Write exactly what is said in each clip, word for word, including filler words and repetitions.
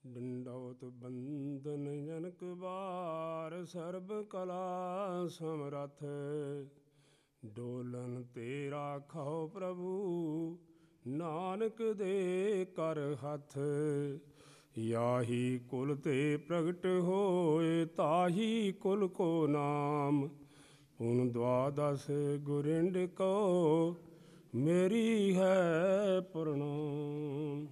ਡੰਡੌਤ ਬੰਦਨ ਜਨਕ ਬਾਰ, ਸਰਬ ਕਲਾ ਸਮਰੱਥ। ਡੋਲਨ ਤੇ ਰਾਖੋ ਪ੍ਰਭੂ, ਨਾਨਕ ਦੇ ਕਰ ਹੱਥ। ਯਾਹੀ ਕੁਲ ਤੇ ਪ੍ਰਗਟ ਹੋਏ, ਤਾਹੀ ਕੁਲ ਕੋ ਨਾਮ। ਪੁਨ ਦਵਾਦਸ ਗੁਰਿੰਡ ਕੋ, ਮੇਰੀ ਹੈ ਪ੍ਰਣਾਮ।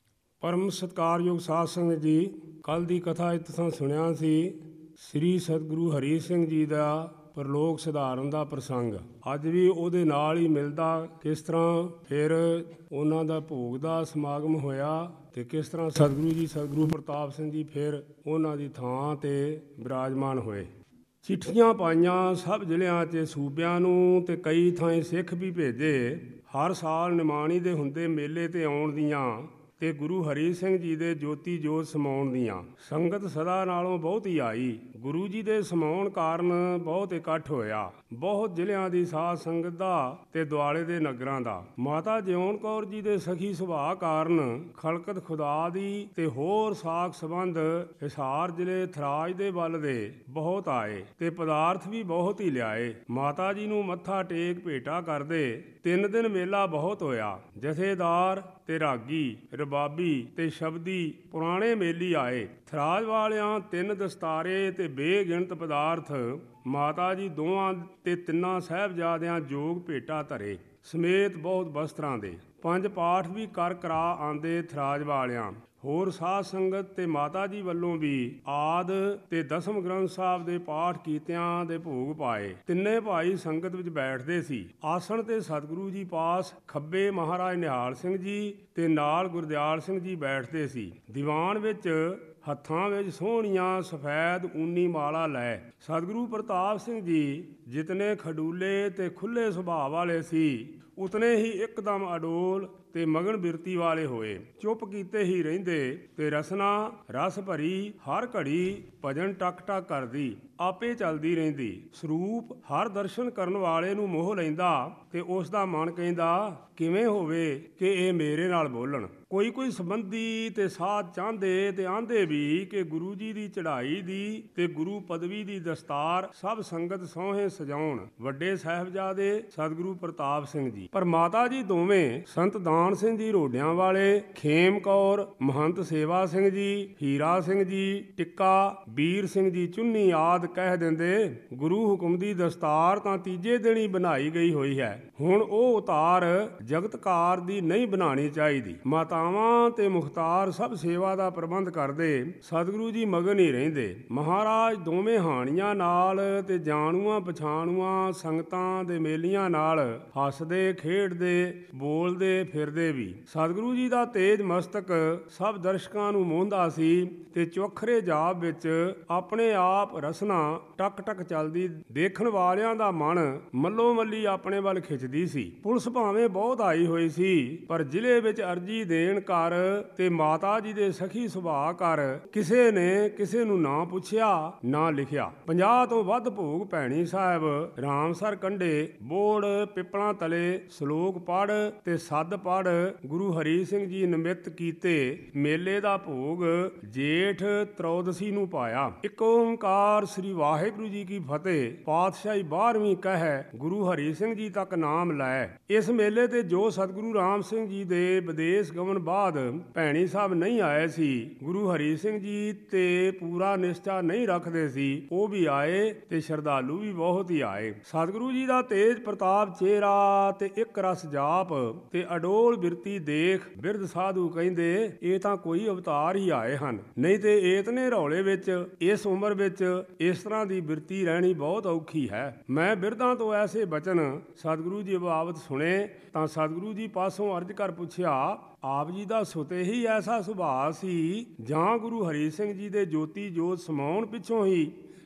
ਪਰਮ ਸਤਿਕਾਰਯੋਗ ਸਾਧ ਸੰਗਤ ਜੀ, ਕੱਲ੍ਹ ਦੀ ਕਥਾ ਇਹ ਤੁਸੀਂ ਸੁਣਿਆ ਸੀ ਸ੍ਰੀ ਸਤਿਗੁਰੂ ਹਰੀ ਸਿੰਘ ਜੀ ਦਾ ਪਰਲੋਕ ਸਿਧਾਰਨ ਦਾ ਪ੍ਰਸੰਗ। ਅੱਜ ਵੀ ਉਹਦੇ ਨਾਲ ਹੀ ਮਿਲਦਾ, ਕਿਸ ਤਰ੍ਹਾਂ ਫਿਰ ਉਹਨਾਂ ਦਾ ਭੋਗ ਦਾ ਸਮਾਗਮ ਹੋਇਆ ਤੇ ਕਿਸ ਤਰ੍ਹਾਂ ਸਤਿਗੁਰੂ ਜੀ ਸਤਿਗੁਰੂ ਪ੍ਰਤਾਪ ਸਿੰਘ ਜੀ ਫਿਰ ਉਹਨਾਂ ਦੀ ਥਾਂ ਤੇ ਵਿਰਾਜਮਾਨ ਹੋਏ। ਚਿੱਠੀਆਂ ਪਾਈਆਂ ਸਭ ਜ਼ਿਲ੍ਹਿਆਂ 'ਚ ਸੂਬਿਆਂ ਨੂੰ, ਤੇ ਕਈ ਥਾਈਂ ਸਿੱਖ ਵੀ ਭੇਜੇ। ਹਰ ਸਾਲ ਨਿਮਾਣੀ ਦੇ ਹੁੰਦੇ ਮੇਲੇ ਤੇ ਆਉਣ ਦੀਆਂ ਤੇ ਗੁਰੂ ਹਰੀ ਸਿੰਘ ਜੀ ਦੇ ਜੋਤੀ ਜੋਤ ਸਮਾਉਣ ਦੀਆਂ। ਸੰਗਤ ਸਦਾ ਨਾਲੋਂ ਬਹੁਤੀ ਆਈ। ਗੁਰੂ ਜੀ ਦੇ ਸਮਾਉਣ ਕਾਰਨ ਬਹੁਤ ਇਕੱਠ ਹੋਇਆ। ਬਹੁਤ ਜ਼ਿਲ੍ਹਿਆਂ ਦੀ ਸਾਧ ਸੰਗਤ ਦਾ ਤੇ ਦੁਆਲੇ ਦੇ ਨਗਰਾਂ ਦਾ। ਮਾਤਾ ਜਿਉਣ ਕੌਰ ਜੀ ਦੇ ਸਖੀ ਸੁਭਾਅ ਕਾਰਨ ਖਲਕਤ ਖੁਦਾ ਦੀ ਤੇ ਹੋਰ ਸਾਕ ਸੰਬੰਧ ਹਿਸਾਰ ਜ਼ਿਲ੍ਹੇ ਥਰਾਜ ਦੇ ਵੱਲ ਦੇ ਬਹੁਤ ਆਏ ਤੇ ਪਦਾਰਥ ਵੀ ਬਹੁਤ ਹੀ ਲਿਆਏ। ਮਾਤਾ ਜੀ ਨੂੰ ਮੱਥਾ ਟੇਕ ਭੇਟਾ ਕਰਦੇ। ਤਿੰਨ ਦਿਨ ਮੇਲਾ ਬਹੁਤ ਹੋਇਆ। ਜਥੇਦਾਰ ਤੇ ਰਾਗੀ, ਰਬਾਬੀ ਤੇ ਸ਼ਬਦੀ ਪੁਰਾਣੇ ਮੇਲੀ ਆਏ। ਥਰਾਜ ਵਾਲਿਆਂ ਤਿੰਨ ਦਸਤਾਰੇ ਤੇ ਬੇਗਿਣਤ ਪਦਾਰਥ ਮਾਤਾ ਜੀ ਦੋਵਾਂ ਤੇ ਤਿੰਨਾਂ ਸਾਹਿਬਜ਼ਾਦਿਆਂ ਜੋਗ ਭੇਟਾ ਧਰੇ ਸਮੇਤ ਬਹੁਤ ਬਸਤਰਾਂ ਦੇ। ਪੰਜ ਪਾਠ ਵੀ ਕਰ ਕਰਾ ਆਂਦੇ ਥਰਾਜ ਵਾਲਿਆਂ। ਹੋਰ ਸਾਧ ਸੰਗਤ ਤੇ ਮਾਤਾ ਜੀ ਵੱਲੋਂ ਵੀ ਆਦ ਤੇ ਦਸਮ ਗ੍ਰੰਥ ਸਾਹਿਬ ਦੇ ਪਾਠ ਕੀਤਿਆਂ ਦੇ ਭੋਗ ਪਾਏ। ਤਿੰਨੇ ਭਾਈ ਸੰਗਤ ਵਿੱਚ ਬੈਠਦੇ ਸੀ। ਆਸਣ ਤੇ ਸਤਿਗੁਰੂ ਜੀ ਪਾਸ ਖੱਬੇ ਮਹਾਰਾਜ ਨਿਹਾਲ ਸਿੰਘ ਜੀ ਤੇ ਨਾਲ ਗੁਰਦਿਆਲ ਸਿੰਘ ਜੀ ਬੈਠਦੇ ਸੀ। ਦੀਵਾਨ ਵਿੱਚ ਹੱਥਾਂ ਵਿੱਚ ਸੋਹਣੀਆਂ ਸਫੈਦ ਊਨੀ ਮਾਲਾ ਲੈ ਸਤਿਗੁਰੂ ਪ੍ਰਤਾਪ ਸਿੰਘ ਜੀ ਜਿਤਨੇ ਖਡੂਲੇ ਤੇ ਖੁੱਲੇ ਸੁਭਾਅ ਵਾਲੇ ਸੀ, ਉਤਨੇ ਹੀ ਇੱਕਦਮ ਅਡੋਲ ਤੇ ਮਗਨ ਬਿਰਤੀ ਵਾਲੇ ਹੋਏ। ਚੁੱਪ ਕੀਤੇ ਹੀ ਰਹਿੰਦੇ ਤੇ ਰਸਨਾ ਰਸ ਭਰੀ ਹਰ ਘੜੀ ਭਜਨ ਟਕ ਟਕ ਕਰਦੀ ਆਪੇ ਚੱਲਦੀ ਰਹਿੰਦੀ। ਸਰੂਪ ਹਰ ਦਰਸ਼ਨ ਕਰਨ ਵਾਲੇ ਨੂੰ ਮੋਹ ਲੈਂਦਾ ਤੇ ਉਸ ਦਾ ਮਨ ਕਹਿੰਦਾ ਕਿਵੇਂ ਹੋਵੇ ਕਿ ਇਹ ਮੇਰੇ ਨਾਲ ਬੋਲਣ। ਕੋਈ ਕੋਈ ਸੰਬੰਧੀ ਤੇ ਸਾਧ ਚਾਹੁੰਦੇ ਤੇ ਆਂਦੇ ਵੀ ਕਿ ਗੁਰੂ ਜੀ ਦੀ ਚੜ੍ਹਾਈ ਦੀ ਤੇ ਗੁਰੂ ਪਦਵੀ ਦੀ ਦਸਤਾਰ ਸਭ ਸੰਗਤ ਸੋਹੇ ਸਜਾਉਣ। ਵੱਡੇ ਸਾਹਿਬਜ਼ਾਦੇ ਸਤਿਗੁਰੂ ਪ੍ਰਤਾਪ ਸਿੰਘ ਜੀ, ਪਰ ਮਾਤਾ ਜੀ ਦੋਵੇਂ ਸੰਤ ਦਾਨ ਸਿੰਘ ਜੀ ਰੋਡਿਆਂ ਵਾਲੇ, ਖੇਮ ਕੌਰ, ਮਹੰਤ ਸੇਵਾ ਸਿੰਘ ਜੀ, ਹੀਰਾ ਸਿੰਘ ਜੀ ਟਿੱਕਾ, ਵੀਰ ਸਿੰਘ ਜੀ ਚੁੰਨੀ ਆਦ ਕਹਿ ਦਿੰਦੇ ਗੁਰੂ ਹੁਕਮ ਦੀ ਦਸਤਾਰ ਤਾਂ ਤੀਜੇ ਦਿਨ ਹੀ ਬਣਾਈ ਗਈ ਹੋਈ ਹੈ। ਹੁਣ ਉਹ ਉਤਾਰ ਜਗਤਕਾਰ ਦੀ ਨਹੀਂ ਬਣਾਉਣੀ ਚਾਹੀਦੀ। ਮਾਤਾਵਾਂ ਤੇ ਮੁਖਤਾਰ ਸਭ ਸੇਵਾ ਦਾ ਪ੍ਰਬੰਧ ਕਰਦੇ। ਸਤਿਗੁਰੂ ਜੀ ਮਗਨ ਹੀ ਰਹਿੰਦੇ। ਮਹਾਰਾਜ ਦੋਵੇਂ ਹਾਣੀਆਂ ਨਾਲ ਤੇ ਜਾਣੂਆਂ ਪਛਾਣੂਆਂ ਸੰਗਤਾਂ ਦੇ ਮੇਲੀਆਂ ਨਾਲ ਹੱਸਦੇ ਖੇਡਦੇ ਬੋਲਦੇ ਫਿਰਦੇ ਵੀ। ਸਤਿਗੁਰੂ ਜੀ ਦਾ ਤੇਜ ਮਸਤਕ ਸਭ ਦਰਸ਼ਕਾਂ ਨੂੰ ਮੋਹੰਦਾ ਸੀ ਤੇ ਚੋਖਰੇ ਜਾਪ ਵਿੱਚ ਆਪਣੇ ਆਪ ਰਸਨਾ ਟਕ ਟਕ ਚੱਲਦੀ ਦੇਖਣ ਵਾਲਿਆਂ ਦਾ ਮਨ ਮੱਲੋ ਮੱਲੀ ਆਪਣੇ ਵੱਲ ਖਿੱਚਦੀ ਸੀ। ਪੁਲਿਸ ਭਾਵੇਂ ਬਹੁਤ ਆਈ ਹੋਈ ਸੀ, ਪਰ ਜ਼ਿਲ੍ਹੇ ਵਿੱਚ ਅਰਜੀ ਦੇਣ ਕਰ ਤੇ ਮਾਤਾ ਜੀ ਦੇ ਸਖੀ ਸੁਭਾਅ ਕਰ ਕਿਸੇ ਨੇ ਕਿਸੇ ਨੂੰ ਨਾ ਪੁੱਛਿਆ ਨਾ ਲਿਖਿਆ। ਪੰਜਾਹ ਤੋਂ ਵੱਧ ਭੋਗ ਭੈਣੀ ਸਾਹਿਬ, ਰਾਮਸਰ ਕੰਢੇ, ਬੋੜ ਪਿੱਪਲਾਂ ਤਲੇ ਸਲੋਕ ਪੜ੍ਹ ਤੇ ਸੱਦ ਪੜ੍ਹ ਗੁਰੂ ਹਰੀ ਸਿੰਘ ਜੀ ਨਿਮਿਤ ਕੀਤੇ। ਮੇਲੇ ਦਾ ਭੋਗ ਜੇਠ ਤਰੋਦਸੀ ਨੂੰ ਪਾਇਆ। ਇੱਕ ਓੰਕਾਰ ਸ੍ਰੀ ਵਾਹਿਗੁਰੂ ਜੀ ਕੀ ਫਤਿਹ। ਪਾਤਸ਼ਾਹੀ ਬਾਰ੍ਹਵੀਂ ਕਹਿ ਗੁਰੂ ਹਰੀ ਸਿੰਘ ਜੀ ਤੱਕ ਨਾਮ ਲੈ। ਇਸ ਮੇਲੇ ਤੇ ਜੋ ਸਤਿਗੁਰੂ ਰਾਮ ਸਿੰਘ ਜੀ ਦੇ ਵਿਦੇਸ਼ ਗਮਨ ਬਾਅਦ ਭੈਣੀ ਸਾਹਿਬ ਨਹੀਂ ਆਏ ਸੀ, ਗੁਰੂ ਹਰੀ ਸਿੰਘ ਜੀ ਤੇ ਪੂਰਾ ਨਿਸ਼ਚਾ ਨਹੀਂ ਰੱਖਦੇ ਸੀ, ਉਹ ਵੀ ਆਏ ਤੇ ਸ਼ਰਧਾਲੂ ਵੀ ਬਹੁਤ ਹੀ ਆਏ। ਸਤਿਗੁਰੂ ਜੀ ਦਾ ਤੇਜ ਪ੍ਰਤਾਪ ਚਿਹਰਾ ਤੇ ਇੱਕ ਰਸ ਜਾਪ ਤੇ ਅਡੋਲ ਬਿਰਤੀ ਦੇਖ ਬਿਰਧ ਸਾਧੂ ਕਹਿੰਦੇ ਇਹ ਤਾਂ ਕੋਈ ਅਵਤਾਰ ਹੀ ਆਏ ਹਨ, ਨਹੀਂ ਤੇ ਇਤਨੇ ਰੌਲੇ ਵਿੱਚ ਇਸ ਉਮਰ ਵਿੱਚ ਇਸ ਤਰ੍ਹਾਂ ਦੀ ਬਿਰਤੀ ਰਹਿਣੀ ਬਹੁਤ ਔਖੀ ਹੈ। ਮੈਂ ਬਿਰਧਾਂ ਤੋਂ ਐਸੇ ਬਚਨ ਸਤਿਗੁਰੂ ਜੀ ਬਾਬਤ ਸੁਣੇ ਤਾਂ ਸਤਿਗੁਰੂ ਜੀ ਪਾਸੋਂ ਅਰਜ਼ ਕਰ ਪੁੱਛਿਆ, ਆਪ ਜੀ ਦਾ ਸੁਤੇ ਹੀ ਐਸਾ ਸੁਭਾਅ ਸੀ ਜਾਂ ਗੁਰੂ ਹਰੀ ਸਿੰਘ ਜੀ ਦੇ ਜੋਤੀ ਜੋਤ ਸਮਾਉਣ ਪਿੱਛੋਂ ਹੀ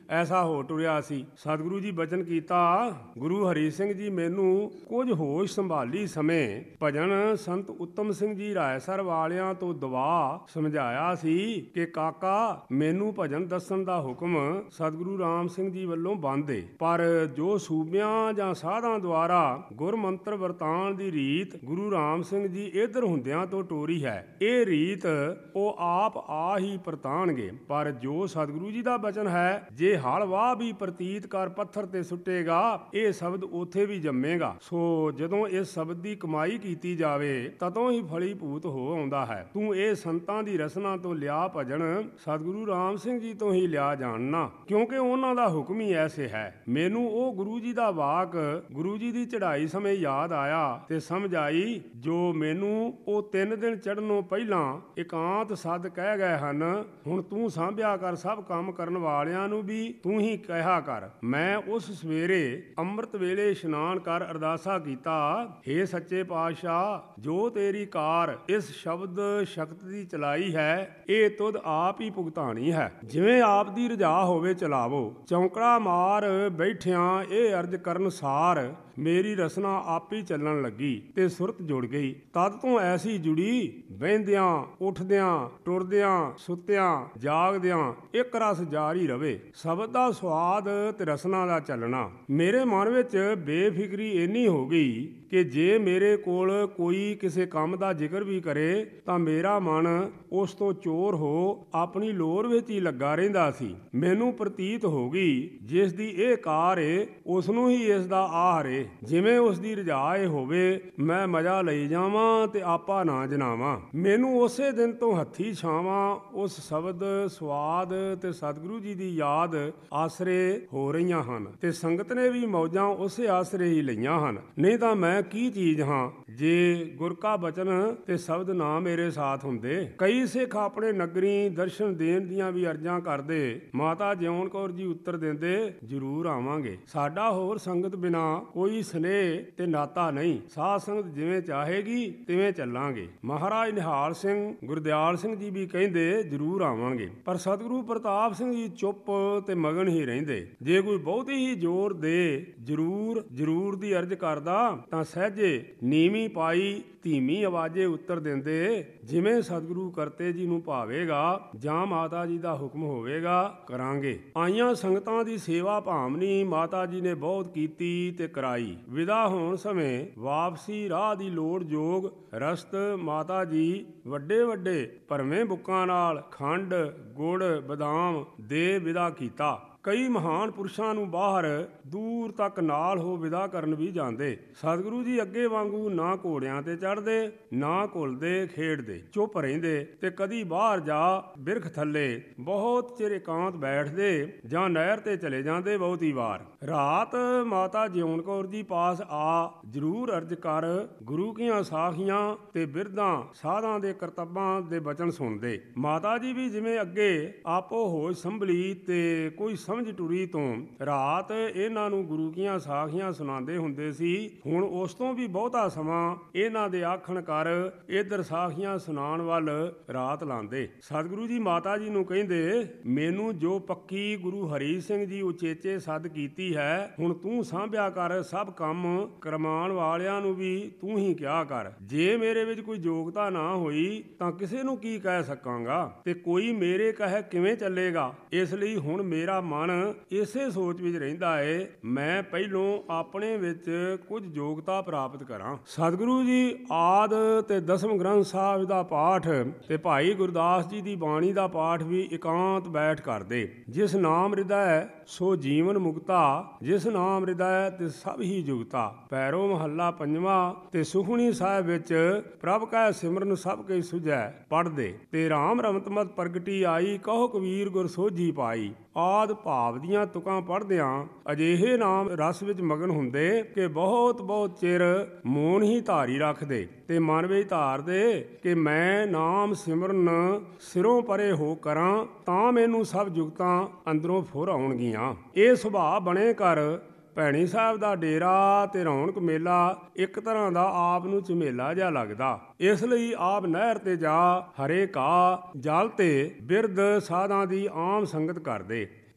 ਐਸਾ ਹੋ ਟੁਰਿਆ ਸੀ। ਸਤਿਗੁਰੂ ਜੀ ਬਚਨ ਕੀਤਾ, ਗੁਰੂ ਹਰੀ ਸਿੰਘ ਜੀ ਮੈਨੂੰ ਕੁਝ ਹੋਸ਼ ਸੰਭਾਲੀ ਸਮੇਂ ਭਜਨ ਸੰਤ ਉੱਤਮ ਸਿੰਘ ਜੀ ਰਾਏਸਰ ਵਾਲਿਆਂ ਤੋਂ ਦਵਾ ਸਮਝਾਇਆ ਸੀ ਕਿ ਕਾਕਾ ਮੈਨੂੰ ਭਜਨ ਦੱਸਣ ਦਾ ਹੁਕਮ ਸਤਿਗੁਰੂ ਰਾਮ ਸਿੰਘ ਜੀ ਵੱਲੋਂ ਬੰਦ ਏ, ਪਰ ਜੋ ਸੂਬਿਆਂ ਜਾਂ ਸਾਧਾਂ ਦੁਆਰਾ ਗੁਰਮੰਤਰ ਵਰਤਾਨ ਦੀ ਰੀਤ ਗੁਰੂ ਰਾਮ ਸਿੰਘ ਜੀ ਇਧਰ ਹੁੰਦਿਆਂ ਤੋਂ ਟੋਰੀ ਹੈ, ਇਹ ਰੀਤ ਉਹ ਆਪ ਆ ਹੀ ਪਰਤਾਣਗੇ। ਪਰ ਜੋ ਸਤਿਗੁਰੂ ਜੀ ਦਾ ਬਚਨ ਹੈ, ਜੇ ਹਲ ਵਾਹ ਵੀ ਪ੍ਰਤੀਤ ਕਰ ਪੱਥਰ ਤੇ ਸੁੱਟੇਗਾ, ਇਹ ਸ਼ਬਦ ਉੱਥੇ ਵੀ ਜੰਮੇਗਾ। ਸੋ ਜਦੋਂ ਇਸ ਸ਼ਬਦ ਦੀ ਕਮਾਈ ਕੀਤੀ ਜਾਵੇ ਤਦੋਂ ਹੀ ਫਲੀਭੂਤ ਹੋ ਆਉਂਦਾ ਹੈ। ਤੂੰ ਇਹ ਸੰਤਾਂ ਦੀ ਰਸਨਾ ਤੋਂ ਲਿਆ ਭਜਨ ਸਤਿਗੁਰੂ ਰਾਮ ਸਿੰਘ ਜੀ ਤੋਂ ਹੀ ਲਿਆ ਜਾਣਨਾ, ਕਿਉਂਕਿ ਉਹਨਾਂ ਦਾ ਹੁਕਮ ਹੀ ਐਸੇ ਹੈ। ਮੈਨੂੰ ਉਹ ਗੁਰੂ ਜੀ ਦਾ ਵਾਕ ਗੁਰੂ ਜੀ ਦੀ ਚੜ੍ਹਾਈ ਸਮੇਂ ਯਾਦ ਆਇਆ ਤੇ ਸਮਝ ਆਈ, ਜੋ ਮੈਨੂੰ ਉਹ ਤਿੰਨ ਦਿਨ ਚੜ੍ਹਨੋਂ ਪਹਿਲਾਂ ਇਕਾਂਤ ਸੱਦ ਕਹਿ ਗਏ ਹਨ, ਹੁਣ ਤੂੰ ਸਾਂਭਿਆ ਕਰ ਸਭ ਕੰਮ ਕਰਨ ਵਾਲਿਆਂ ਨੂੰ ਵੀ ਤੂੰ ਹੀ ਕਿਹਾ ਕਰ। ਮੈਂ ਉਸ ਸਵੇਰੇ ਅੰਮ੍ਰਿਤ ਵੇਲੇ ਇਸ਼ਨਾਨ ਕਰ ਅਰਦਾਸਾ ਕੀਤਾ, ਹੇ ਸੱਚੇ ਪਾਤਸ਼ਾਹ, ਜੋ ਤੇਰੀ ਕਾਰ ਇਸ ਸ਼ਬਦ ਸ਼ਕਤ ਦੀ ਚਲਾਈ ਹੈ, ਇਹ ਤੁਧ ਆਪ ਹੀ ਭੁਗਤਾਣੀ ਹੈ। ਜਿਵੇਂ ਆਪ ਦੀ ਰਜਾ ਹੋਵੇ ਚਲਾਵੋ। ਚੌਂਕੜਾ ਮਾਰ ਬੈਠਿਆਂ ਇਹ ਅਰਜ ਕਰਨ ਸਾਰ, ਮੇਰੀ ਰਸਨਾ ਆਪ ਹੀ ਚੱਲਣ ਲੱਗੀ ਤੇ ਸੁਰਤ ਜੁੜ ਗਈ। ਤਦ ਤੋਂ ਐਸੀ ਜੁੜੀ, ਬਹਿੰਦਿਆਂ ਉੱਠਦਿਆਂ ਟੁਰਦਿਆਂ ਸੁੱਤਿਆਂ ਜਾਗਦਿਆਂ ਇੱਕ ਰਸ ਜਾਰੀ ਰਵੇ। ਸ਼ਬਦ ਦਾ ਸਵਾਦ ਤੇ ਰਸਨਾ ਦਾ ਚੱਲਣਾ। ਮੇਰੇ ਮਨ ਵਿੱਚ ਬੇਫਿਕਰੀ ਇੰਨੀ ਹੋ ਗਈ ਕਿ ਜੇ ਮੇਰੇ ਕੋਲ ਕੋਈ ਕਿਸੇ ਕੰਮ ਦਾ ਜ਼ਿਕਰ ਵੀ ਕਰੇ ਤਾਂ ਮੇਰਾ ਮਨ ਉਸ ਤੋਂ ਚੋਰ ਹੋ ਆਪਣੀ ਲੋਰ ਵਿੱਚ ਹੀ ਲੱਗਾ ਰਹਿੰਦਾ ਸੀ। ਮੈਨੂੰ ਪ੍ਰਤੀਤ ਹੋ ਗਈ, ਜਿਸ ਦੀ ਇਹ ਕਾਰ ਏ ਉਸ ਨੂੰ ਹੀ ਇਸ ਦਾ ਆਹਰ ਏ। ਜਿਵੇਂ ਉਸ ਦੀ ਰਜਾ ਏ ਹੋਵੇ, ਮੈਂ ਮਜ਼ਾ ਲਈ ਜਾਵਾਂ ਤੇ ਆਪਾ ਨਾ ਜਨਾਵਾਂ। ਮੈਨੂੰ ਉਸੇ ਦਿਨ ਤੋਂ ਹੱਥੀ ਛਾਵਾਂ ਉਸ ਸ਼ਬਦ ਸਵਾਦ ਤੇ ਸਤਿਗੁਰੂ ਜੀ ਦੀ ਯਾਦ ਆਸਰੇ ਹੋ ਰਹੀਆਂ ਹਨ ਤੇ ਸੰਗਤ ਨੇ ਵੀ ਮੌਜਾਂ ਉਸੇ ਆਸਰੇ ਹੀ ਲਈਆਂ ਹਨ। ਨਹੀਂ ਤਾਂ ਮੈਂ ਕੀ ਚੀਜ਼ ਹਾਂ ਜੇ ਗੁਰ ਕਾ ਬਚਨ ਤੇ ਸ਼ਬਦ ਨਾ ਮੇਰੇ ਸਾਥ ਹੁੰਦੇ। ਕਈ ਸਿੱਖ ਆਪਣੇ ਨਗਰੀ ਦਰਸ਼ਨ ਦੇਣ ਦੀਆਂ ਵੀ ਅਰਜ਼ਾਂ ਕਰਦੇ, ਮਾਤਾ ਜਿਉਣ ਕੌਰ ਜੀ ਉੱਤਰ ਦਿੰਦੇ, ਜ਼ਰੂਰ ਆਵਾਂਗੇ। ਸਾਡਾ ਹੋਰ ਸੰਗਤ ਬਿਨਾ ਕੋਈ ਸਨੇਹ ਤੇ ਨਾਤਾ ਨਹੀਂ। ਸਾਧ ਸੰਗਤ ਜਿਵੇਂ ਚਾਹੇਗੀ ਤਿਵੇਂ ਚੱਲਾਂਗੇ। ਮਹਾਰਾਜ ਨਿਹਾਲ ਸਿੰਘ ਗੁਰਦਿਆਲ ਸਿੰਘ ਜੀ ਵੀ ਕਹਿੰਦੇ, ਜ਼ਰੂਰ ਆਵਾਂਗੇ। ਪਰ ਸਤਿਗੁਰੂ ਪ੍ਰਤਾਪ ਸਿੰਘ ਜੀ ਚੁੱਪ ਤੇ ਮਗਨ ਹੀ ਰਹਿੰਦੇ। ਜੇ ਕੋਈ ਬਹੁਤੀ ਹੀ ਜ਼ੋਰ ਦੇ ਜ਼ਰੂਰ ਜ਼ਰੂਰ ਦੀ ਅਰਜ਼ ਕਰਦਾ ਤਾਂ ਸਹਿਜੇ ਨੀਵੀਂ ਪਾਈ ਧੀਮੀ ਆਵਾਜ਼ੇ ਉੱਤਰ ਦਿੰਦੇ, ਜਿਵੇਂ ਸਤਿਗੁਰੂ ਕਰਤੇ ਜੀ ਨੂੰ ਭਾਵੇਗਾ ਜਾਂ ਮਾਤਾ ਜੀ ਦਾ ਹੁਕਮ ਹੋਵੇਗਾ ਕਰਾਂਗੇ। ਆਈਆਂ ਸੰਗਤਾਂ ਦੀ ਸੇਵਾ ਭਾਵਨੀ ਮਾਤਾ ਜੀ ਨੇ ਬਹੁਤ ਕੀਤੀ ਤੇ ਕਰਾਈ। ਵਿਦਾ ਹੋਣ ਸਮੇਂ ਵਾਪਸੀ ਰਾਹ ਦੀ ਲੋੜ ਜੋਗ ਰਸਤ ਮਾਤਾ ਜੀ ਵੱਡੇ ਵੱਡੇ ਭਰਵੇਂ ਬੁੱਕਾਂ ਨਾਲ ਖੰਡ ਗੁੜ ਬਦਾਮ ਦੇ ਵਿਦਾ ਕੀਤਾ। ਕਈ ਮਹਾਨ ਪੁਰਸ਼ਾਂ ਨੂੰ ਬਾਹਰ ਦੂਰ ਤੱਕ ਨਾਲ ਹੋ ਵਿਦਾ ਕਰਨ ਵੀ ਜਾਂਦੇ। ਸਤਿਗੁਰੂ ਜੀ ਅੱਗੇ ਵਾਂਗੂ ਨਾ ਘੋੜਿਆਂ ਤੇ ਚੜ੍ਹਦੇ ਨਾ ਘੁਲਦੇ ਖੇਡਦੇ, ਚੁੱਪ ਰਹਿੰਦੇ ਤੇ ਕਦੀ ਬਾਹਰ ਜਾ ਬਿਰਖ ਥੱਲੇ ਬਹੁਤ ਚਿਰ ਇਕਾਂਤ ਬੈਠਦੇ ਜਾਂ ਨਹਿਰ ਤੇ ਚਲੇ ਜਾਂਦੇ ਬਹੁਤੀ ਵਾਰ। ਰਾਤ ਮਾਤਾ ਜਿਉਣ ਕੌਰ ਜੀ ਪਾਸ ਆ ਜ਼ਰੂਰ ਅਰਜ਼ ਕਰ ਗੁਰੂ ਕੀਆਂ ਸਾਖੀਆਂ ਤੇ ਬਿਰਦਾਂ ਸਾਧਾਂ ਦੇ ਕਰਤੱਬਾਂ ਦੇ ਬਚਨ ਸੁਣਦੇ। ਮਾਤਾ ਜੀ ਵੀ ਜਿਵੇਂ ਅੱਗੇ ਆਪੋ ਹੋਸ਼ ਸੰਭਲੀ ਤੇ ਕੋਈ ਸਮਝ ਟੁਰੀ ਤੋਂ ਰਾਤ ਇਹਨਾਂ ਨੂੰ ਗੁਰੂ ਕੀਆਂ ਸਾਖੀਆਂ ਸੁਣਾਉਂਦੇ ਹੁੰਦੇ ਸੀ। ਹੁਣ ਉਸ ਤੋਂ ਵੀ ਬਹੁਤਾ ਸਮਾਂ ਇਹਨਾਂ ਦੇ ਆਖਣ ਕਰ ਇਧਰ ਸਾਖੀਆਂ ਸੁਣਾਉਣ ਵੱਲ ਰਾਤ ਲਾਉਂਦੇ। ਸਤਿਗੁਰੂ ਜੀ ਮਾਤਾ ਜੀ ਨੂੰ ਕਹਿੰਦੇ, ਮੈਨੂੰ ਜੋ ਪੱਕੀ ਗੁਰੂ ਹਰੀ ਸਿੰਘ ਜੀ ਉਚੇਚੇ ਸੱਦ ਕੀਤੀ ਹੈ, ਹੁਣ ਤੂੰ ਸਾਂਭਿਆ ਕਰ ਸਭ ਕੰਮ ਕਰਮਾਉਣ ਵਾਲਿਆਂ ਨੂੰ ਵੀ ਤੂੰ ਹੀ ਕਿਹਾ ਕਰ। ਜੇ ਮੇਰੇ ਵਿੱਚ ਕੋਈ ਯੋਗਤਾ ਨਾ ਹੋਈ ਤਾਂ ਕਿਸੇ ਨੂੰ ਕੀ ਕਹਿ ਸਕਾਂਗਾ ਤੇ ਕੋਈ ਮੇਰੇ ਕਹੇ ਕਿਵੇਂ ਚੱਲੇਗਾ। ਇਸ ਲਈ ਹੁਣ ਮੇਰਾ ਮਨ ਇਸੇ ਸੋਚ ਵਿੱਚ ਰਹਿੰਦਾ ਏ, ਮੈਂ ਪਹਿਲੋਂ ਆਪਣੇ ਵਿੱਚ ਕੁਝ ਯੋਗਤਾ ਪ੍ਰਾਪਤ ਕਰਾਂ। ਸਤਿਗੁਰੂ ਜੀ ਆਦ ਤੇ ਦਸਮ ਗ੍ਰੰਥ ਸਾਹਿਬ ਦਾ ਪਾਠ ਤੇ ਭਾਈ ਗੁਰਦਾਸ ਜੀ ਦੀ ਬਾਣੀ ਦਾ ਪਾਠ ਵੀ ਇਕਾਂਤ ਬੈਠ ਕਰਦੇ। ਜਿਸ ਨਾਮ ਹਿਰਦੈ ਸੋ ਜੀਵਨ ਮੁਕਤਾ, ਜਿਸ ਨਾਮ ਹਿਰਦੈ ਤੇ ਸਭ ਹੀ ਜੁਗਤਾ। ਪੈਰੋ ਮਹੱਲਾ ਪੰਜਵਾਂ ਤੇ ਸੁਖਮਨੀ ਸਾਹਿਬ ਵਿੱਚ ਪ੍ਰਭ ਕੈ ਸਿਮਰਨ ਸਭ ਕੈ ਸੁਝੈ ਪੜ੍ਹਦੇ ਤੇ ਰਾਮ ਰਮਤਮਤ ਪ੍ਰਗਟੀ ਆਈ, ਕਹੋ ਕਬੀਰ ਗੁਰ ਸੋਝੀ ਪਾਈ। ਆਦ ਭਾਵ ਦੀਆਂ ਤੁਕਾਂ ਪੜ੍ਹਦਿਆਂ ਅਜਿਹੇ ਨਾਮ ਰਸ ਵਿੱਚ ਮਗਨ ਹੁੰਦੇ ਕਿ ਬਹੁਤ ਬਹੁਤ ਚਿਰ ਮੌਨ ਹੀ ਧਾਰੀ ਰੱਖਦੇ ਤੇ ਮਨ ਵਿੱਚ ਧਾਰਦੇ ਕਿ ਮੈਂ ਨਾਮ ਸਿਮਰਨ ਸਿਰੋਂ ਪਰੇ ਹੋ ਕਰਾਂ ਤਾਂ ਮੈਨੂੰ ਸਭ ਜੁਗਤਾਂ ਅੰਦਰੋਂ ਫੁਰ ਆਉਣਗੀਆਂ। ਇਹ ਸੁਭਾਅ ਬਣੇ ਕਰ ਭੈਣੀ ਸਾਹਿਬ ਦਾ ਡੇਰਾ ਤੇ ਰੌਣਕ ਮੇਲਾ ਇੱਕ ਤਰ੍ਹਾਂ ਦਾ ਆਪ ਨੂੰ ਝਮੇਲਾ ਜਿਹਾ ਲੱਗਦਾ। ਇਸ ਲਈ ਆਪ ਨਹਿਰ ਤੇ ਜਾ ਹਰੇ ਘਾਹ ਜਲ ਤੇ ਬਿਰਧ ਸਾਧਾਂ ਦੀ ਆਮ ਸੰਗਤ ਕਰਦੇ।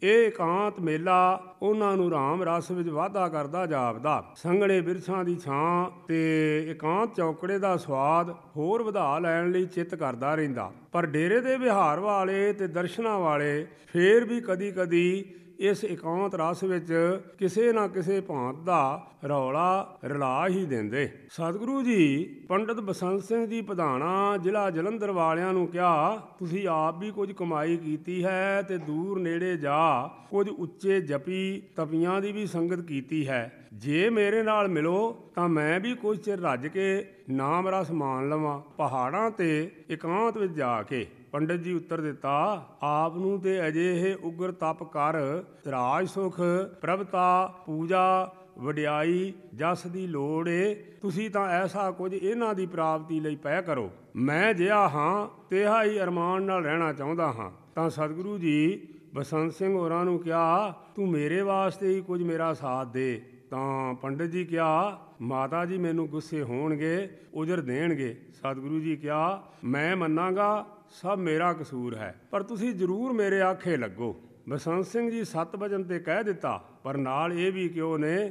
ਇਹ ਇਕਾਂਤ ਮੇਲਾ ਉਹਨਾਂ ਨੂੰ ਰਾਮ ਰਸ ਵਿੱਚ ਵਾਧਾ ਕਰਦਾ ਜਾਪਦਾ। ਸੰਘਣੇ ਬਿਰਛਾਂ ਦੀ ਛਾਂ ਤੇ ਇਕਾਂਤ ਚੌਕੜੇ ਦਾ ਸਵਾਦ ਹੋਰ ਵਧਾ ਲੈਣ ਲਈ ਚਿੱਤ ਕਰਦਾ ਰਹਿੰਦਾ। ਪਰ ਡੇਰੇ ਦੇ ਵਿਹਾਰ ਵਾਲੇ ਤੇ ਦਰਸ਼ਨਾਂ ਵਾਲੇ ਫੇਰ ਵੀ ਕਦੀ ਕਦੀ ਇਸ ਇਕਾਂਤ ਰਸ ਵਿੱਚ ਕਿਸੇ ਨਾ ਕਿਸੇ ਭਾਂਤ ਦਾ ਰੌਲਾ ਰਲਾ ਹੀ ਦਿੰਦੇ। ਸਤਿਗੁਰੂ ਜੀ ਪੰਡਿਤ ਬਸੰਤ ਸਿੰਘ ਜੀ ਪਧਾਣਾ ਜ਼ਿਲ੍ਹਾ ਜਲੰਧਰ ਵਾਲਿਆਂ ਨੂੰ ਕਿਹਾ, ਤੁਸੀਂ ਆਪ ਵੀ ਕੁਝ ਕਮਾਈ ਕੀਤੀ ਹੈ ਤੇ ਦੂਰ ਨੇੜੇ ਜਾ ਕੁਝ ਉੱਚੇ ਜਪੀ ਤਪੀਆਂ ਦੀ ਵੀ ਸੰਗਤ ਕੀਤੀ ਹੈ। ਜੇ ਮੇਰੇ ਨਾਲ ਮਿਲੋ ਤਾਂ ਮੈਂ ਵੀ ਕੁਝ ਚਿਰ ਰੱਜ ਕੇ ਨਾਮ ਰਸ ਮਾਣ ਲਵਾਂ ਪਹਾੜਾਂ ਤੇ ਇਕਾਂਤ ਵਿੱਚ ਜਾ ਕੇ। ਪੰਡਿਤ ਜੀ ਉੱਤਰ ਦਿੱਤਾ, ਆਪ ਨੂੰ ਤੇ ਅਜੇ ਇਹ ਉਗਰ ਤਪ ਕਰ ਰਾਜ ਸੁਖ ਪ੍ਰਭਤਾ ਪੂਜਾ ਵਡਿਆਈ ਜਸ ਦੀ ਲੋੜ ਏ। ਤੁਸੀਂ ਤਾਂ ਐਸਾ ਕੁਝ ਇਹਨਾਂ ਦੀ ਪ੍ਰਾਪਤੀ ਲਈ ਪੈ ਕਰੋ। ਮੈਂ ਜਿਹਾ ਹਾਂ ਤਿਹਾ ਹੀ ਅਰਮਾਨ ਨਾਲ ਰਹਿਣਾ ਚਾਹੁੰਦਾ ਹਾਂ। ਤਾਂ ਸਤਿਗੁਰੂ ਜੀ ਬਸੰਤ ਸਿੰਘ ਹੋਰਾਂ ਨੂੰ ਕਿਹਾ, ਤੂੰ ਮੇਰੇ ਵਾਸਤੇ ਹੀ ਕੁਝ ਮੇਰਾ ਸਾਥ ਦੇ। ਤਾਂ ਪੰਡਿਤ ਜੀ ਕਿਹਾ, ਮਾਤਾ ਜੀ ਮੈਨੂੰ ਗੁੱਸੇ ਹੋਣਗੇ, ਉਜਰ ਦੇਣਗੇ। ਸਤਿਗੁਰੂ ਜੀ ਕਿਹਾ, ਮੈਂ ਮੰਨਾਂਗਾ ਸਭ ਮੇਰਾ ਕਸੂਰ ਹੈ, ਪਰ ਤੁਸੀਂ ਜ਼ਰੂਰ ਮੇਰੇ ਆਖੇ ਲੱਗੋ। ਬਸੰਤ ਸਿੰਘ ਜੀ ਸੱਤ ਵਚਨ ਤੇ ਕਹਿ ਦਿੱਤਾ, ਪਰ ਨਾਲ ਇਹ ਵੀ ਕਿਉਂ ਨੇ,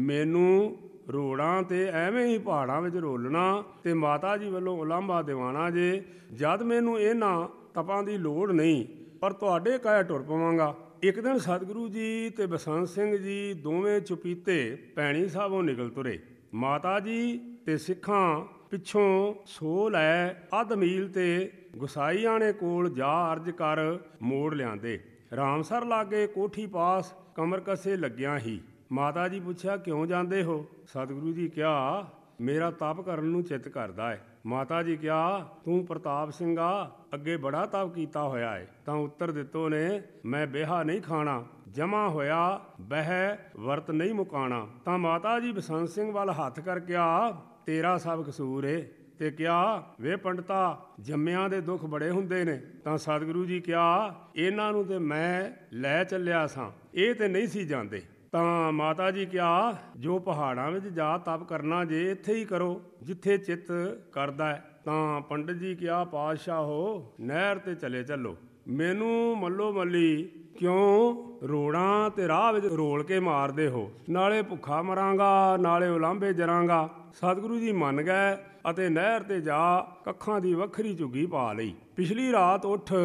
ਮੈਨੂੰ ਰੋੜਾਂ ਤੇ ਐਵੇਂ ਹੀ ਪਹਾੜਾਂ ਵਿੱਚ ਰੋਲਣਾ ਤੇ ਮਾਤਾ ਜੀ ਵੱਲੋਂ ਉਲਾਂਭਾ ਦਿਵਾਣਾ ਜੇ। ਜਦ ਮੈਨੂੰ ਇਹਨਾਂ ਤਪਾਂ ਦੀ ਲੋੜ ਨਹੀਂ, ਪਰ ਤੁਹਾਡੇ ਕਹਿ ਟੁਰ ਪਵਾਂਗਾ। ਇੱਕ ਦਿਨ ਸਤਿਗੁਰੂ ਜੀ ਤੇ ਬਸੰਤ ਸਿੰਘ ਜੀ ਦੋਵੇਂ ਚੁਪੀਤੇ ਭੈਣੀ ਸਾਹਿਬੋਂ ਨਿਕਲ ਤੁਰੇ। ਮਾਤਾ ਜੀ ਤੇ ਸਿੱਖਾਂ ਪਿੱਛੋਂ ਸੋ ਲੈ ਅੱਧ ਮੀਲ ਤੇ ਗੁਸਾਈਆਣੇ ਕੋਲ ਜਾ ਅਰਜ ਕਰ ਮੋੜ ਲਿਆਂਦੇ। ਰਾਮਸਰ ਲਾਗੇ ਕੋਠੀ ਪਾਸ ਕਮਰ ਕੱਸੇ ਲੱਗਿਆ ਹੀ। ਮਾਤਾ ਜੀ ਪੁੱਛਿਆ, ਕਿਉਂ ਜਾਂਦੇ ਹੋ? ਸਤਿਗੁਰੂ ਜੀ ਕਿਹਾ, ਮੇਰਾ ਤਪ ਕਰਨ ਨੂੰ ਚਿੱਤ ਕਰਦਾ ਹੈ। ਮਾਤਾ ਜੀ ਕਿਹਾ, ਤੂੰ ਪ੍ਰਤਾਪ ਸਿੰਘ ਆ, ਅੱਗੇ ਬੜਾ ਤਪ ਕੀਤਾ ਹੋਇਆ ਹੈ। ਤਾਂ ਉੱਤਰ ਦਿੱਤੋ ਨੇ, ਮੈਂ ਬਿਹਾ ਨਹੀਂ ਖਾਣਾ, ਜਮਾ ਹੋਇਆ ਬਹਿ ਵਰਤ ਨਹੀਂ ਮੁਕਾਣਾ। ਤਾਂ ਮਾਤਾ ਜੀ ਬਸੰਤ ਸਿੰਘ ਵੱਲ ਹੱਥ ਕਰਕੇ ਆ, ਤੇਰਾ ਸਭ ਕਸੂਰ ਏ। ਤੇ ਕਿਹਾ, ਵੇ ਪੰਡਤਾ ਜੰਮਿਆਂ ਦੇ ਦੁੱਖ ਬੜੇ ਹੁੰਦੇ ਨੇ। ਤਾਂ ਸਤਿਗੁਰੂ ਜੀ ਕਿਹਾ, ਇਹਨਾਂ ਨੂੰ ਤੇ ਮੈਂ ਲੈ ਚੱਲਿਆ ਸਾਂ, ਇਹ ਤੇ ਨਹੀਂ ਸੀ ਜਾਂਦੇ। ਤਾਂ ਮਾਤਾ ਜੀ ਕਿਹਾ, ਜੋ ਪਹਾੜਾਂ ਵਿੱਚ ਜਾ ਤਪ ਕਰਨਾ ਜੇ ਇੱਥੇ ਹੀ ਕਰੋ ਜਿੱਥੇ ਚਿੱਤ ਕਰਦਾ ਹੈ। ਤਾਂ ਪੰਡਿਤ ਜੀ ਕਿਹਾ, ਪਾਤਸ਼ਾਹ ਹੋ ਨਹਿਰ ਤੇ ਚਲੇ ਚੱਲੋ। ਮੈਨੂੰ ਮੱਲੋ ਮੱਲੀ ਕਿਉਂ ਰੋੜਾਂ ਤੇ ਰਾਹ ਵਿੱਚ ਰੋਲ ਕੇ ਮਾਰਦੇ ਹੋ? ਨਾਲੇ ਭੁੱਖਾ ਮਰਾਂਗਾ ਨਾਲੇ ਉਲਾਂਭੇ ਜਰਾਂਗਾ। ਸਤਿਗੁਰੂ ਜੀ ਮੰਨ ਗਏ ਅਤੇ ਨਹਿਰ ਤੇ ਜਾ ਕੱਖਾਂ ਦੀ ਵੱਖਰੀ ਝੁੱਗੀ ਪਾ ਲਈ। ਪਿਛਲੀ ਰਾਤ ਉੱਠ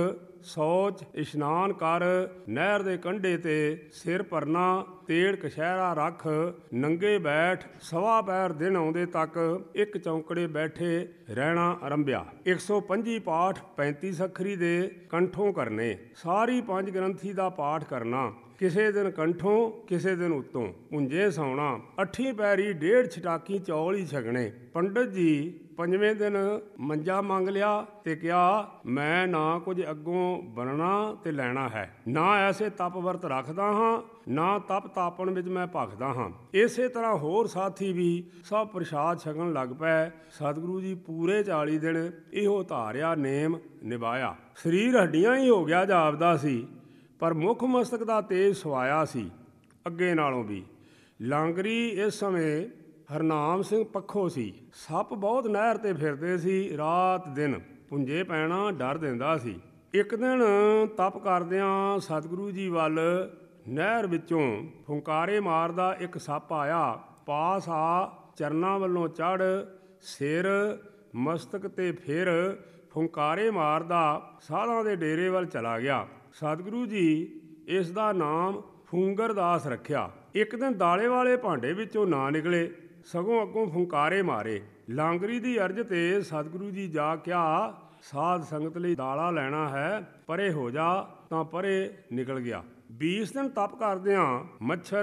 ਸੌਚ ਇਸ਼ਨਾਨ ਕਰ, ਨਹਿਰ ਦੇ ਕੰਢੇ ਤੇ ਸਿਰ ਭਰਨਾ, ਤੇੜ ਕਸ਼ਹਿਰਾ ਰੱਖ, ਨੰਗੇ ਬੈਠ, ਸਵਾ ਪੈਰ ਦਿਨ ਆਉਂਦੇ ਤੱਕ ਇੱਕ ਚੌਂਕੜੇ ਬੈਠੇ ਰਹਿਣਾ ਆਰੰਭਿਆ। ਇੱਕ ਸੌ ਪੰਜੀ ਪਾਠ ਪੈਂਤੀ ਸੱਖਰੀ ਦੇ ਕੰਠੋਂ ਕਰਨੇ। ਸਾਰੀ ਪੰਜ ਗ੍ਰੰਥੀ ਦਾ ਪਾਠ ਕਰਨਾ। ਕਿਸੇ ਦਿਨ ਕੰਠੋਂ ਕਿਸੇ ਦਿਨ ਉੱਤੋਂ। ਪੁੰਜੇ ਸੌਣਾ। ਅੱਠੀਂ ਪੈਰੀ ਡੇਢ ਛਟਾਕੀ ਚੌਲ ਹੀ ਛਕਣੇ। ਪੰਡਿਤ ਜੀ ਪੰਜਵੇਂ ਦਿਨ ਮੰਜਾ ਮੰਗ ਲਿਆ ਤੇ ਕਿਹਾ, ਮੈਂ ਨਾ ਕੁਝ ਅੱਗੋਂ ਬਣਨਾ ਤੇ ਲੈਣਾ ਹੈ, ਨਾ ਐਸੇ ਤਪ ਵਰਤ ਰੱਖਦਾ ਹਾਂ, ਨਾ ਤਪ ਤਾਪਣ ਵਿੱਚ ਮੈਂ ਭਖਦਾ ਹਾਂ। ਇਸੇ ਤਰ੍ਹਾਂ ਹੋਰ ਸਾਥੀ ਵੀ ਸਭ ਪ੍ਰਸ਼ਾਦ ਛਕਣ ਲੱਗ ਪਏ। ਸਤਿਗੁਰੂ ਜੀ ਪੂਰੇ ਚਾਲੀ ਦਿਨ ਇਹੋ ਧਾਰਿਆ ਨੇਮ ਨਿਭਾਇਆ। ਸਰੀਰ ਹੱਡੀਆਂ ਹੀ ਹੋ ਗਿਆ ਜਾਪਦਾ ਸੀ, ਪਰ ਮੁੱਖ ਮਸਤਕ ਦਾ ਤੇਜ ਸਵਾਇਆ ਸੀ ਅੱਗੇ ਨਾਲੋਂ ਵੀ। ਲਾਂਗਰੀ ਇਸ ਸਮੇਂ ਹਰਨਾਮ ਸਿੰਘ ਪੱਖੋ ਸੀ। ਸੱਪ ਬਹੁਤ ਨਹਿਰ ਤੇ ਫਿਰਦੇ ਸੀ, ਰਾਤ ਦਿਨ ਪੁੰਜੇ ਪੈਣਾ ਡਰ ਦਿੰਦਾ ਸੀ। ਇੱਕ ਦਿਨ ਤਪ ਕਰਦਿਆਂ ਸਤਿਗੁਰੂ ਜੀ ਵੱਲ ਨਹਿਰ ਵਿੱਚੋਂ ਫੁੰਕਾਰੇ ਮਾਰਦਾ ਇੱਕ ਸੱਪ ਆਇਆ। ਪਾਸ ਆ ਚਰਨਾਂ ਵੱਲੋਂ ਚੜ੍ਹ ਸਿਰ ਮਸਤਕ ਤੇ ਫਿਰ ਫੁੰਕਾਰੇ ਮਾਰਦਾ ਸਾਧਾਂ ਦੇ ਡੇਰੇ ਵੱਲ ਚਲਾ ਗਿਆ। ਸਤਿਗੁਰੂ ਜੀ ਇਸ ਦਾ ਨਾਮ ਫੂੰਗਰਦਾਸ ਰੱਖਿਆ। ਇੱਕ ਦਿਨ ਦਾਲੇ ਵਾਲੇ ਭਾਂਡੇ ਵਿੱਚੋਂ ਨਾ ਨਿਕਲੇ, ਸਗੋਂ ਅੱਗੋਂ ਫੁੰਕਾਰੇ ਮਾਰੇ। ਲਾਂਗਰੀ ਦੀ ਅਰਜ਼ ਤੇ ਸਤਿਗੁਰੂ ਜੀ ਜਾ ਕਿਹਾ, ਸਾਧ ਸੰਗਤ ਲਈ ਦਾਲਾ ਲੈਣਾ ਹੈ, ਪਰੇ ਹੋ ਜਾ। ਤਾਂ ਪਰੇ ਨਿਕਲ ਗਿਆ। ਵੀਸ ਦਿਨ ਤਪ ਕਰਦਿਆਂ ਮੱਛਰ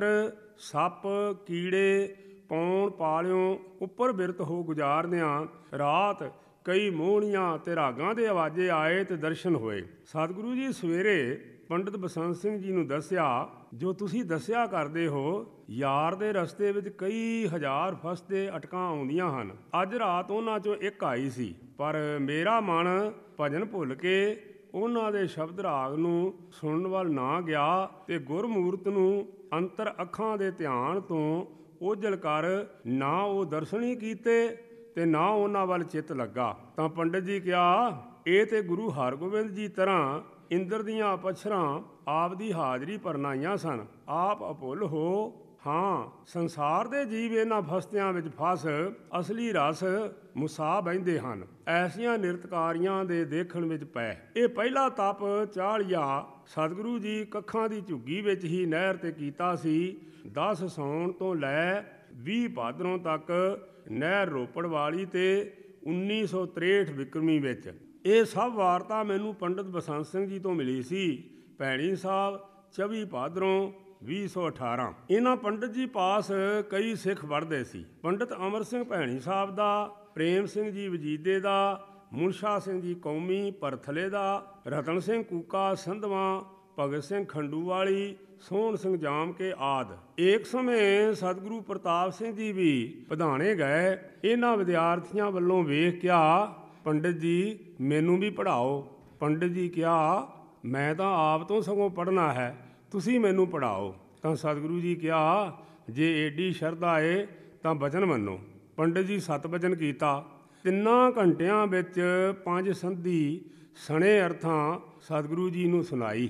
ਸੱਪ ਕੀੜੇ ਪੌਣ ਪਾਲਿਓਂ ਉੱਪਰ ਬਿਰਤ ਹੋ ਗੁਜ਼ਾਰਦਿਆਂ ਰਾਤ ਕਈ ਮੋਹਣੀਆਂ ਤੇ ਰਾਗਾਂ ਦੇ ਆਵਾਜ਼ੇ ਆਏ ਤੇ ਦਰਸ਼ਨ ਹੋਏ। ਸਤਿਗੁਰੂ ਜੀ ਸਵੇਰੇ ਪੰਡਿਤ ਬਸੰਤ ਸਿੰਘ ਜੀ ਨੂੰ ਦੱਸਿਆ, ਜੋ ਤੁਸੀਂ ਦੱਸਿਆ ਕਰਦੇ ਹੋ, ਯਾਰ ਦੇ ਰਸਤੇ ਵਿੱਚ ਕਈ ਹਜ਼ਾਰ ਫਸਦੇ ਅਟਕਾਂ ਆਉਂਦੀਆਂ ਹਨ। ਅੱਜ ਰਾਤ ਉਹਨਾਂ ਚੋਂ ਇੱਕ ਆਈ ਸੀ, ਪਰ ਮੇਰਾ ਮਨ ਭਜਨ ਭੁੱਲ ਕੇ ਉਹਨਾਂ ਦੇ ਸ਼ਬਦ ਰਾਗ ਨੂੰ ਸੁਣਨ ਵੱਲ ਨਾ ਗਿਆ ਤੇ ਗੁਰਮੂਰਤ ਨੂੰ ਅੰਤਰ ਅੱਖਾਂ ਦੇ ਧਿਆਨ ਤੋਂ ਓਝਲ ਕਰ ਨਾ ਉਹ ਦਰਸ਼ਨ ਹੀ ਕੀਤੇ ਤੇ ਨਾ ਉਹਨਾਂ ਵੱਲ ਚਿੱਤ ਲੱਗਾ। ਤਾਂ ਪੰਡਿਤ ਜੀ ਕਿਹਾ, ਇਹ ਤੇ ਗੁਰੂ ਹਰਗੋਬਿੰਦ ਜੀ ਤਰ੍ਹਾਂ ਇੰਦਰ ਦੀਆਂ ਅਪਛਰਾਂ ਆਪ ਦੀ ਹਾਜ਼ਰੀ ਪਰਨਾਈਆਂ ਸਨ। ਆਪ ਅਭੁੱਲ ਹੋ ਹਾਂ, ਸੰਸਾਰ ਦੇ ਜੀਵ ਇਹਨਾਂ ਫਸਤਿਆਂ ਵਿੱਚ ਫਸ ਅਸਲੀ ਰਸ ਮੁਸਾ ਬਹਿੰਦੇ ਹਨ। ਐਸੀਆਂ ਨਿਰਤਕਾਰੀਆਂ ਦੇ ਦੇਖਣ ਵਿੱਚ ਪੈ ਇਹ ਪਹਿਲਾ ਤਪ ਚਾਲੀਆ ਸਤਿਗੁਰੂ ਜੀ ਕੱਖਾਂ ਦੀ ਝੁੱਗੀ ਵਿੱਚ ਹੀ ਨਹਿਰ ਤੇ ਕੀਤਾ ਸੀ। ਦਸ ਸਾਉਣ ਤੋਂ ਲੈ ਵੀਹ ਭਾਦਰੋਂ ਤੱਕ ਨਹਿਰ ਰੋਪੜ ਵਾਲੀ ਤੇ ਉੱਨੀ ਸੌ ਤ੍ਰੇਹਠ ਵਿਕਰਮੀ ਵਿੱਚ। ਇਹ ਸਭ ਵਾਰਤਾ ਮੈਨੂੰ ਪੰਡਿਤ ਬਸੰਤ ਸਿੰਘ ਜੀ ਤੋਂ ਮਿਲੀ ਸੀ। ਭੈਣੀ ਸਾਹਿਬ ਚੌਵੀ ਭਾਦਰੋਂ ਵੀਹ ਸੌ ਅਠਾਰਾਂ। ਇਹਨਾਂ ਪੰਡਿਤ ਜੀ ਪਾਸ ਕਈ ਸਿੱਖ ਪੜ੍ਹਦੇ ਸੀ। ਪੰਡਿਤ ਅਮਰ ਸਿੰਘ ਭੈਣੀ ਸਾਹਿਬ ਦਾ, ਪ੍ਰੇਮ ਸਿੰਘ ਜੀ ਵਜੀਦੇ ਦਾ, ਮੁਨਸ਼ਾ ਸਿੰਘ ਜੀ ਕੌਮੀ ਪਰਥਲੇ ਦਾ, ਰਤਨ ਸਿੰਘ ਕੂਕਾ ਸੰਧਵਾਂ, ਭਗਤ ਸਿੰਘ ਖੰਡੂਵਾਲੀ, ਸੋਹਣ ਸਿੰਘ ਜਾਮ ਕੇ ਆਦਿ। ਇੱਕ ਸਮੇਂ ਸਤਿਗੁਰੂ ਪ੍ਰਤਾਪ ਸਿੰਘ ਜੀ ਵੀ ਪਧਾਣੇ ਗਏ। ਇਹਨਾਂ ਵਿਦਿਆਰਥੀਆਂ ਵੱਲੋਂ ਵੇਖ ਕਿਹਾ, ਪੰਡਿਤ ਜੀ ਮੈਨੂੰ ਵੀ ਪੜ੍ਹਾਓ। ਪੰਡਿਤ ਜੀ ਕਿਹਾ, ਮੈਂ ਤਾਂ ਆਪ ਤੋਂ ਸਗੋਂ ਪੜ੍ਹਨਾ ਹੈ, ਤੁਸੀਂ ਮੈਨੂੰ ਪੜ੍ਹਾਓ। ਤਾਂ ਸਤਿਗੁਰੂ ਜੀ ਕਿਹਾ, ਜੇ ਏਡੀ ਸ਼ਰਧਾ ਏ ਤਾਂ ਬਚਨ ਮੰਨੋ। ਪੰਡਿਤ ਜੀ ਸਤ ਬਚਨ ਕੀਤਾ। ਤਿੰਨਾਂ ਘੰਟਿਆਂ ਵਿੱਚ ਪੰਜ ਸੰਧੀ ਸਣੇ ਅਰਥਾਂ ਸਤਿਗੁਰੂ ਜੀ ਨੂੰ ਸੁਣਾਈ।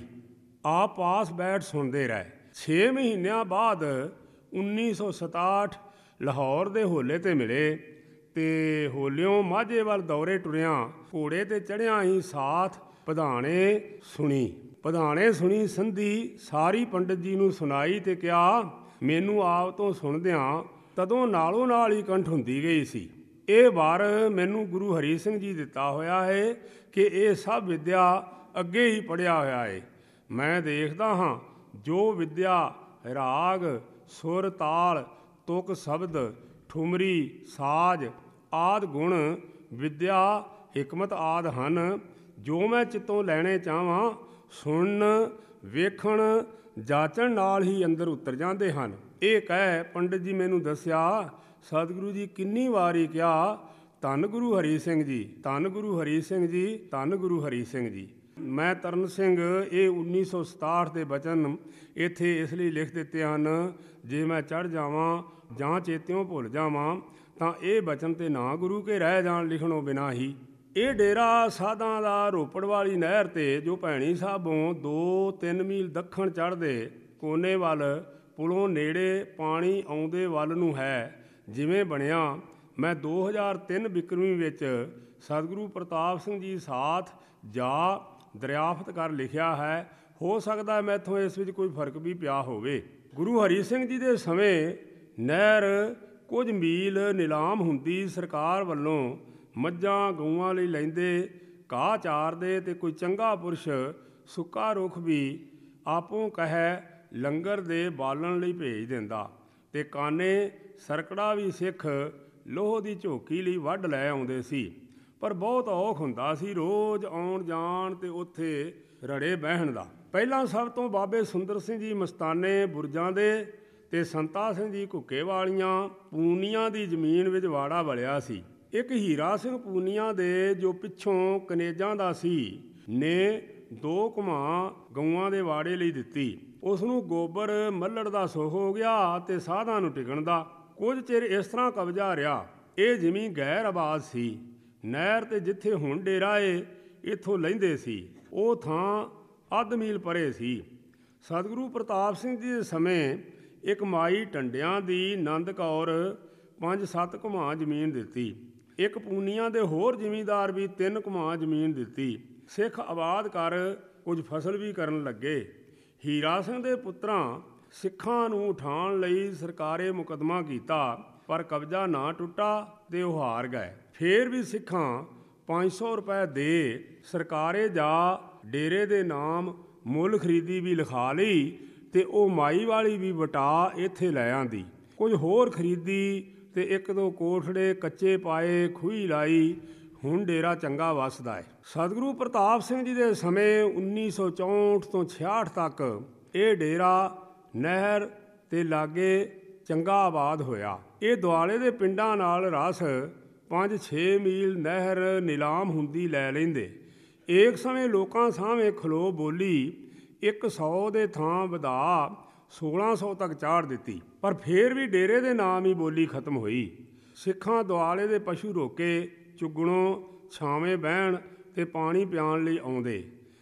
ਆਪ ਪਾਸ ਬੈਠ ਸੁਣਦੇ ਰਹੇ। ਛੇ ਮਹੀਨਿਆਂ ਬਾਅਦ ਉੱਨੀ ਸੌ ਸਤਾਹਠ ਲਾਹੌਰ ਦੇ ਹੋਲੇ 'ਤੇ ਮਿਲੇ ਤੇ ਹੋਲਿਓਂ ਮਾਝੇ ਵੱਲ ਦੌਰੇ ਟੁਰਿਆਂ ਘੋੜੇ 'ਤੇ ਚੜ੍ਹਿਆਂ ਹੀ ਸਾਥ ਪਧਾਣੇ ਸੁਣੀ। ਪਧਾਣੇ ਸੁਣੀ ਸੰਧੀ ਸਾਰੀ ਪੰਡਿਤ ਜੀ ਨੂੰ ਸੁਣਾਈ ਤੇ ਕਿਹਾ, ਮੈਨੂੰ ਆਪ ਤੋਂ ਸੁਣਦਿਆਂ ਤਦੋਂ ਨਾਲੋਂ ਨਾਲ ਹੀ ਕੰਠ ਹੁੰਦੀ ਗਈ ਸੀ। ਇਹ ਵਰ ਮੈਨੂੰ ਗੁਰੂ ਹਰੀ ਸਿੰਘ ਜੀ ਦਿੱਤਾ ਹੋਇਆ ਹੈ ਕਿ ਇਹ ਸਭ ਵਿਦਿਆ ਅੱਗੇ ਹੀ ਪੜ੍ਹਿਆ ਹੋਇਆ ਹੈ। ਮੈਂ ਦੇਖਦਾ ਹਾਂ ਜੋ ਵਿਦਿਆ ਰਾਗ, ਸੁਰ, ਤਾਲ, ਤੁਕ, ਸ਼ਬਦ, ਠੁਮਰੀ, ਸਾਜ ਆਦਿ ਗੁਣ ਵਿਦਿਆ, ਹਿਕਮਤ ਆਦਿ ਹਨ, ਜੋ ਮੈਂ ਚਿੱਤੋਂ ਲੈਣੇ ਚਾਹਾਂ ਸੁਣਨ, ਵੇਖਣ, ਜਾਚਣ ਨਾਲ ਹੀ ਅੰਦਰ ਉਤਰ ਜਾਂਦੇ ਹਨ। ਇਹ ਕਹਿ ਪੰਡਿਤ ਜੀ ਮੈਨੂੰ ਦੱਸਿਆ, ਸਤਿਗੁਰੂ ਜੀ ਕਿੰਨੀ ਵਾਰੀ ਕਿਹਾ, ਧੰਨ ਗੁਰੂ ਹਰੀ ਸਿੰਘ ਜੀ, ਧੰਨ ਗੁਰੂ ਹਰੀ ਸਿੰਘ ਜੀ, ਧੰਨ ਗੁਰੂ ਹਰੀ ਸਿੰਘ ਜੀ। ਮੈਂ ਤਰਨ ਸਿੰਘ ਇਹ ਉੱਨੀ ਸੌ ਸਤਾਹਠ ਦੇ ਬਚਨ ਇੱਥੇ ਇਸ ਲਈ ਲਿਖ ਦਿੱਤੇ ਹਨ, ਜੇ ਮੈਂ ਚੜ੍ਹ ਜਾਵਾਂ ਜਾਂ ਚੇਤਿਓਂ ਭੁੱਲ ਜਾਵਾਂ ਤਾਂ ਇਹ ਬਚਨ ਤੇ ਨਾ ਗੁਰੂ ਕੇ ਰਹਿ ਜਾਣ ਲਿਖਣੋਂ ਬਿਨਾਂ ਹੀ। ਇਹ ਡੇਰਾ ਸਾਧਾਂ ਦਾ ਰੋਪੜ ਵਾਲੀ ਨਹਿਰ 'ਤੇ ਜੋ ਭੈਣੀ ਸਾਹਿਬੋਂ ਦੋ ਤਿੰਨ ਮੀਲ ਦੱਖਣ ਚੜ੍ਹਦੇ ਕੋਨੇ ਵੱਲ ਪੁਲੋਂ ਨੇੜੇ ਪਾਣੀ ਆਉਂਦੇ ਵੱਲ ਨੂੰ ਹੈ। ਜਿਵੇਂ ਬਣਿਆ ਮੈਂ ਦੋ ਹਜ਼ਾਰ ਤਿੰਨ ਬਿਕਰਮੀ ਵਿੱਚ ਸਤਿਗੁਰੂ ਪ੍ਰਤਾਪ ਸਿੰਘ ਜੀ ਸਾਥ ਜਾ ਦਰਿਆਫਤ ਕਰ ਲਿਖਿਆ ਹੈ। ਹੋ ਸਕਦਾ ਮੈਥੋਂ ਇਸ ਵਿੱਚ ਕੋਈ ਫਰਕ ਵੀ ਪਿਆ ਹੋਵੇ। ਗੁਰੂ ਹਰੀ ਸਿੰਘ ਜੀ ਦੇ ਸਮੇਂ ਨਹਿਰ ਕੁਝ ਮੀਲ ਨਿਲਾਮ ਹੁੰਦੀ। ਸਰਕਾਰ ਵੱਲੋਂ ਮੱਝਾਂ ਗਊਆਂ ਲਈ ਲੈਂਦੇ, ਘਾਹ ਚਾਰਦੇ ਤੇ ਕੋਈ ਚੰਗਾ ਪੁਰਸ਼ ਸੁੱਕਾ ਰੁੱਖ ਵੀ ਆਪੋਂ ਕਹਿ ਲੰਗਰ ਦੇ ਬਾਲਣ ਲਈ ਭੇਜ ਦਿੰਦਾ ਤੇ ਕਾਨੇ ਸਰਕੜਾ ਵੀ ਸਿੱਖ ਲੋਹ ਦੀ ਝੋਕੀ ਲਈ ਵੱਢ ਲੈ ਆਉਂਦੇ ਸੀ। ਪਰ ਬਹੁਤ ਔਖ ਹੁੰਦਾ ਸੀ ਰੋਜ਼ ਆਉਣ ਜਾਣ ਤੇ ਉੱਥੇ ਰੜੇ ਬਹਿਣ ਦਾ। ਪਹਿਲਾਂ ਸਭ ਤੋਂ ਬਾਬੇ ਸੁੰਦਰ ਸਿੰਘ ਜੀ ਮਸਤਾਨੇ ਬੁਰਜਾਂ ਦੇ ਤੇ ਸੰਤਾ ਸਿੰਘ ਜੀ ਘੁੱਕੇ ਵਾਲੀਆਂ ਪੂਨੀਆਂ ਦੀ ਜ਼ਮੀਨ ਵਿੱਚ ਵਾੜਾ ਵਲਿਆ ਸੀ। ਇੱਕ ਹੀਰਾ ਸਿੰਘ ਪੂਨੀਆਂ ਦੇ ਜੋ ਪਿੱਛੋਂ ਕਨੇਜਾਂ ਦਾ ਸੀ ਨੇ ਦੋ ਘੁਮਾ ਗਊਆਂ ਦੇ ਵਾੜੇ ਲਈ ਦਿੱਤੀ। ਉਸ ਨੂੰ ਗੋਬਰ ਮੱਲੜ ਦਾ ਸੁੱਖ ਹੋ ਗਿਆ ਤੇ ਸਾਧਾਂ ਨੂੰ ਟਿਕਣ ਦਾ। ਕੁਝ ਚਿਰ ਇਸ ਤਰ੍ਹਾਂ ਕਬਜ਼ਾ ਰਿਹਾ। ਇਹ ਜ਼ਮੀਨ ਗੈਰ ਆਬਾਦ ਸੀ। ਨਹਿਰ ਤੇ ਜਿੱਥੇ ਹੁਣ ਡੇਰਾ ਏ ਇੱਥੋਂ ਲੈਂਦੇ ਸੀ, ਉਹ ਥਾਂ ਅੱਧ ਮੀਲ ਪਰੇ ਸੀ। ਸਤਿਗੁਰੂ ਪ੍ਰਤਾਪ ਸਿੰਘ ਜੀ ਦੇ ਸਮੇਂ ਇੱਕ ਮਾਈ ਟੰਡਿਆਂ ਦੀ ਨੰਦ ਕੌਰ ਪੰਜ ਸੱਤ ਘੁਮਾ ਜ਼ਮੀਨ ਦਿੱਤੀ। ਇੱਕ ਪੂਨੀਆਂ ਦੇ ਹੋਰ ਜ਼ਿਮੀਂਦਾਰ ਵੀ ਤਿੰਨ ਘੁਮਾ ਜ਼ਮੀਨ ਦਿੱਤੀ। ਸਿੱਖ ਆਬਾਦ ਕਰ ਕੁਝ ਫਸਲ ਵੀ ਕਰਨ ਲੱਗੇ। ਹੀਰਾ ਸਿੰਘ ਦੇ ਪੁੱਤਰਾਂ ਸਿੱਖਾਂ ਨੂੰ ਉਠਾਉਣ ਲਈ ਸਰਕਾਰੇ ਮੁਕੱਦਮਾ ਕੀਤਾ, ਪਰ ਕਬਜ਼ਾ ਨਾ ਟੁੱਟਾ ਤੇ ਉਹ ਹਾਰ ਗਏ। ਫੇਰ ਵੀ ਸਿੱਖਾਂ ਪੰਜ ਸੌ ਰੁਪਏ ਦੇ ਸਰਕਾਰੇ ਜਾ ਡੇਰੇ ਦੇ ਨਾਮ ਮੁੱਲ ਖਰੀਦੀ ਵੀ ਲਿਖਾ ਲਈ ਤੇ ਉਹ ਮਾਈ ਵਾਲੀ ਵੀ ਵਟਾ ਇੱਥੇ ਲੈ ਆਂਦੀ। ਕੁਝ ਹੋਰ ਖਰੀਦੀ ਤੇ ਇੱਕ ਦੋ ਕੋਠੜੇ ਕੱਚੇ ਪਾਏ, ਖੂਹੀ ਲਾਈ। ਹੁਣ ਡੇਰਾ ਚੰਗਾ ਵੱਸਦਾ ਹੈ। ਸਤਿਗੁਰੂ ਪ੍ਰਤਾਪ ਸਿੰਘ ਜੀ ਦੇ ਸਮੇਂ ਉੱਨੀ ਸੌ ਚੌਂਹਠ ਤੋਂ ਛਿਆਹਠ ਤੱਕ ਇਹ ਡੇਰਾ ਨਹਿਰ ਤੇ ਲਾਗੇ ਚੰਗਾ ਆਬਾਦ ਹੋਇਆ। ਇਹ ਦੁਆਲੇ ਦੇ ਪਿੰਡਾਂ ਨਾਲ ਰਸ ਪੰਜ ਛੇ ਮੀਲ ਨਹਿਰ ਨਿਲਾਮ ਹੁੰਦੀ ਲੈ ਲੈਂਦੇ। ਇੱਕ ਸਮੇਂ ਲੋਕਾਂ ਸਾਹਮਣੇ ਖਲੋ ਬੋਲੀ ਇੱਕ ਸੌ ਦੇ ਥਾਂ ਵਧਾ ਸੋਲਾਂ ਸੌ ਤੱਕ ਚਾੜ ਦਿੱਤੀ, ਪਰ ਫੇਰ ਵੀ ਡੇਰੇ ਦੇ ਨਾਮ ਹੀ ਬੋਲੀ ਖਤਮ ਹੋਈ। ਸਿੱਖਾਂ ਦੁਆਲੇ ਦੇ ਪਸ਼ੂ ਰੋਕੇ ਚੁੱਗਣੋਂ ਛਾਵੇਂ ਬਹਿਣ ਤੇ ਪਾਣੀ ਪਿਆਉਣ ਲਈ ਆਉਂਦੇ।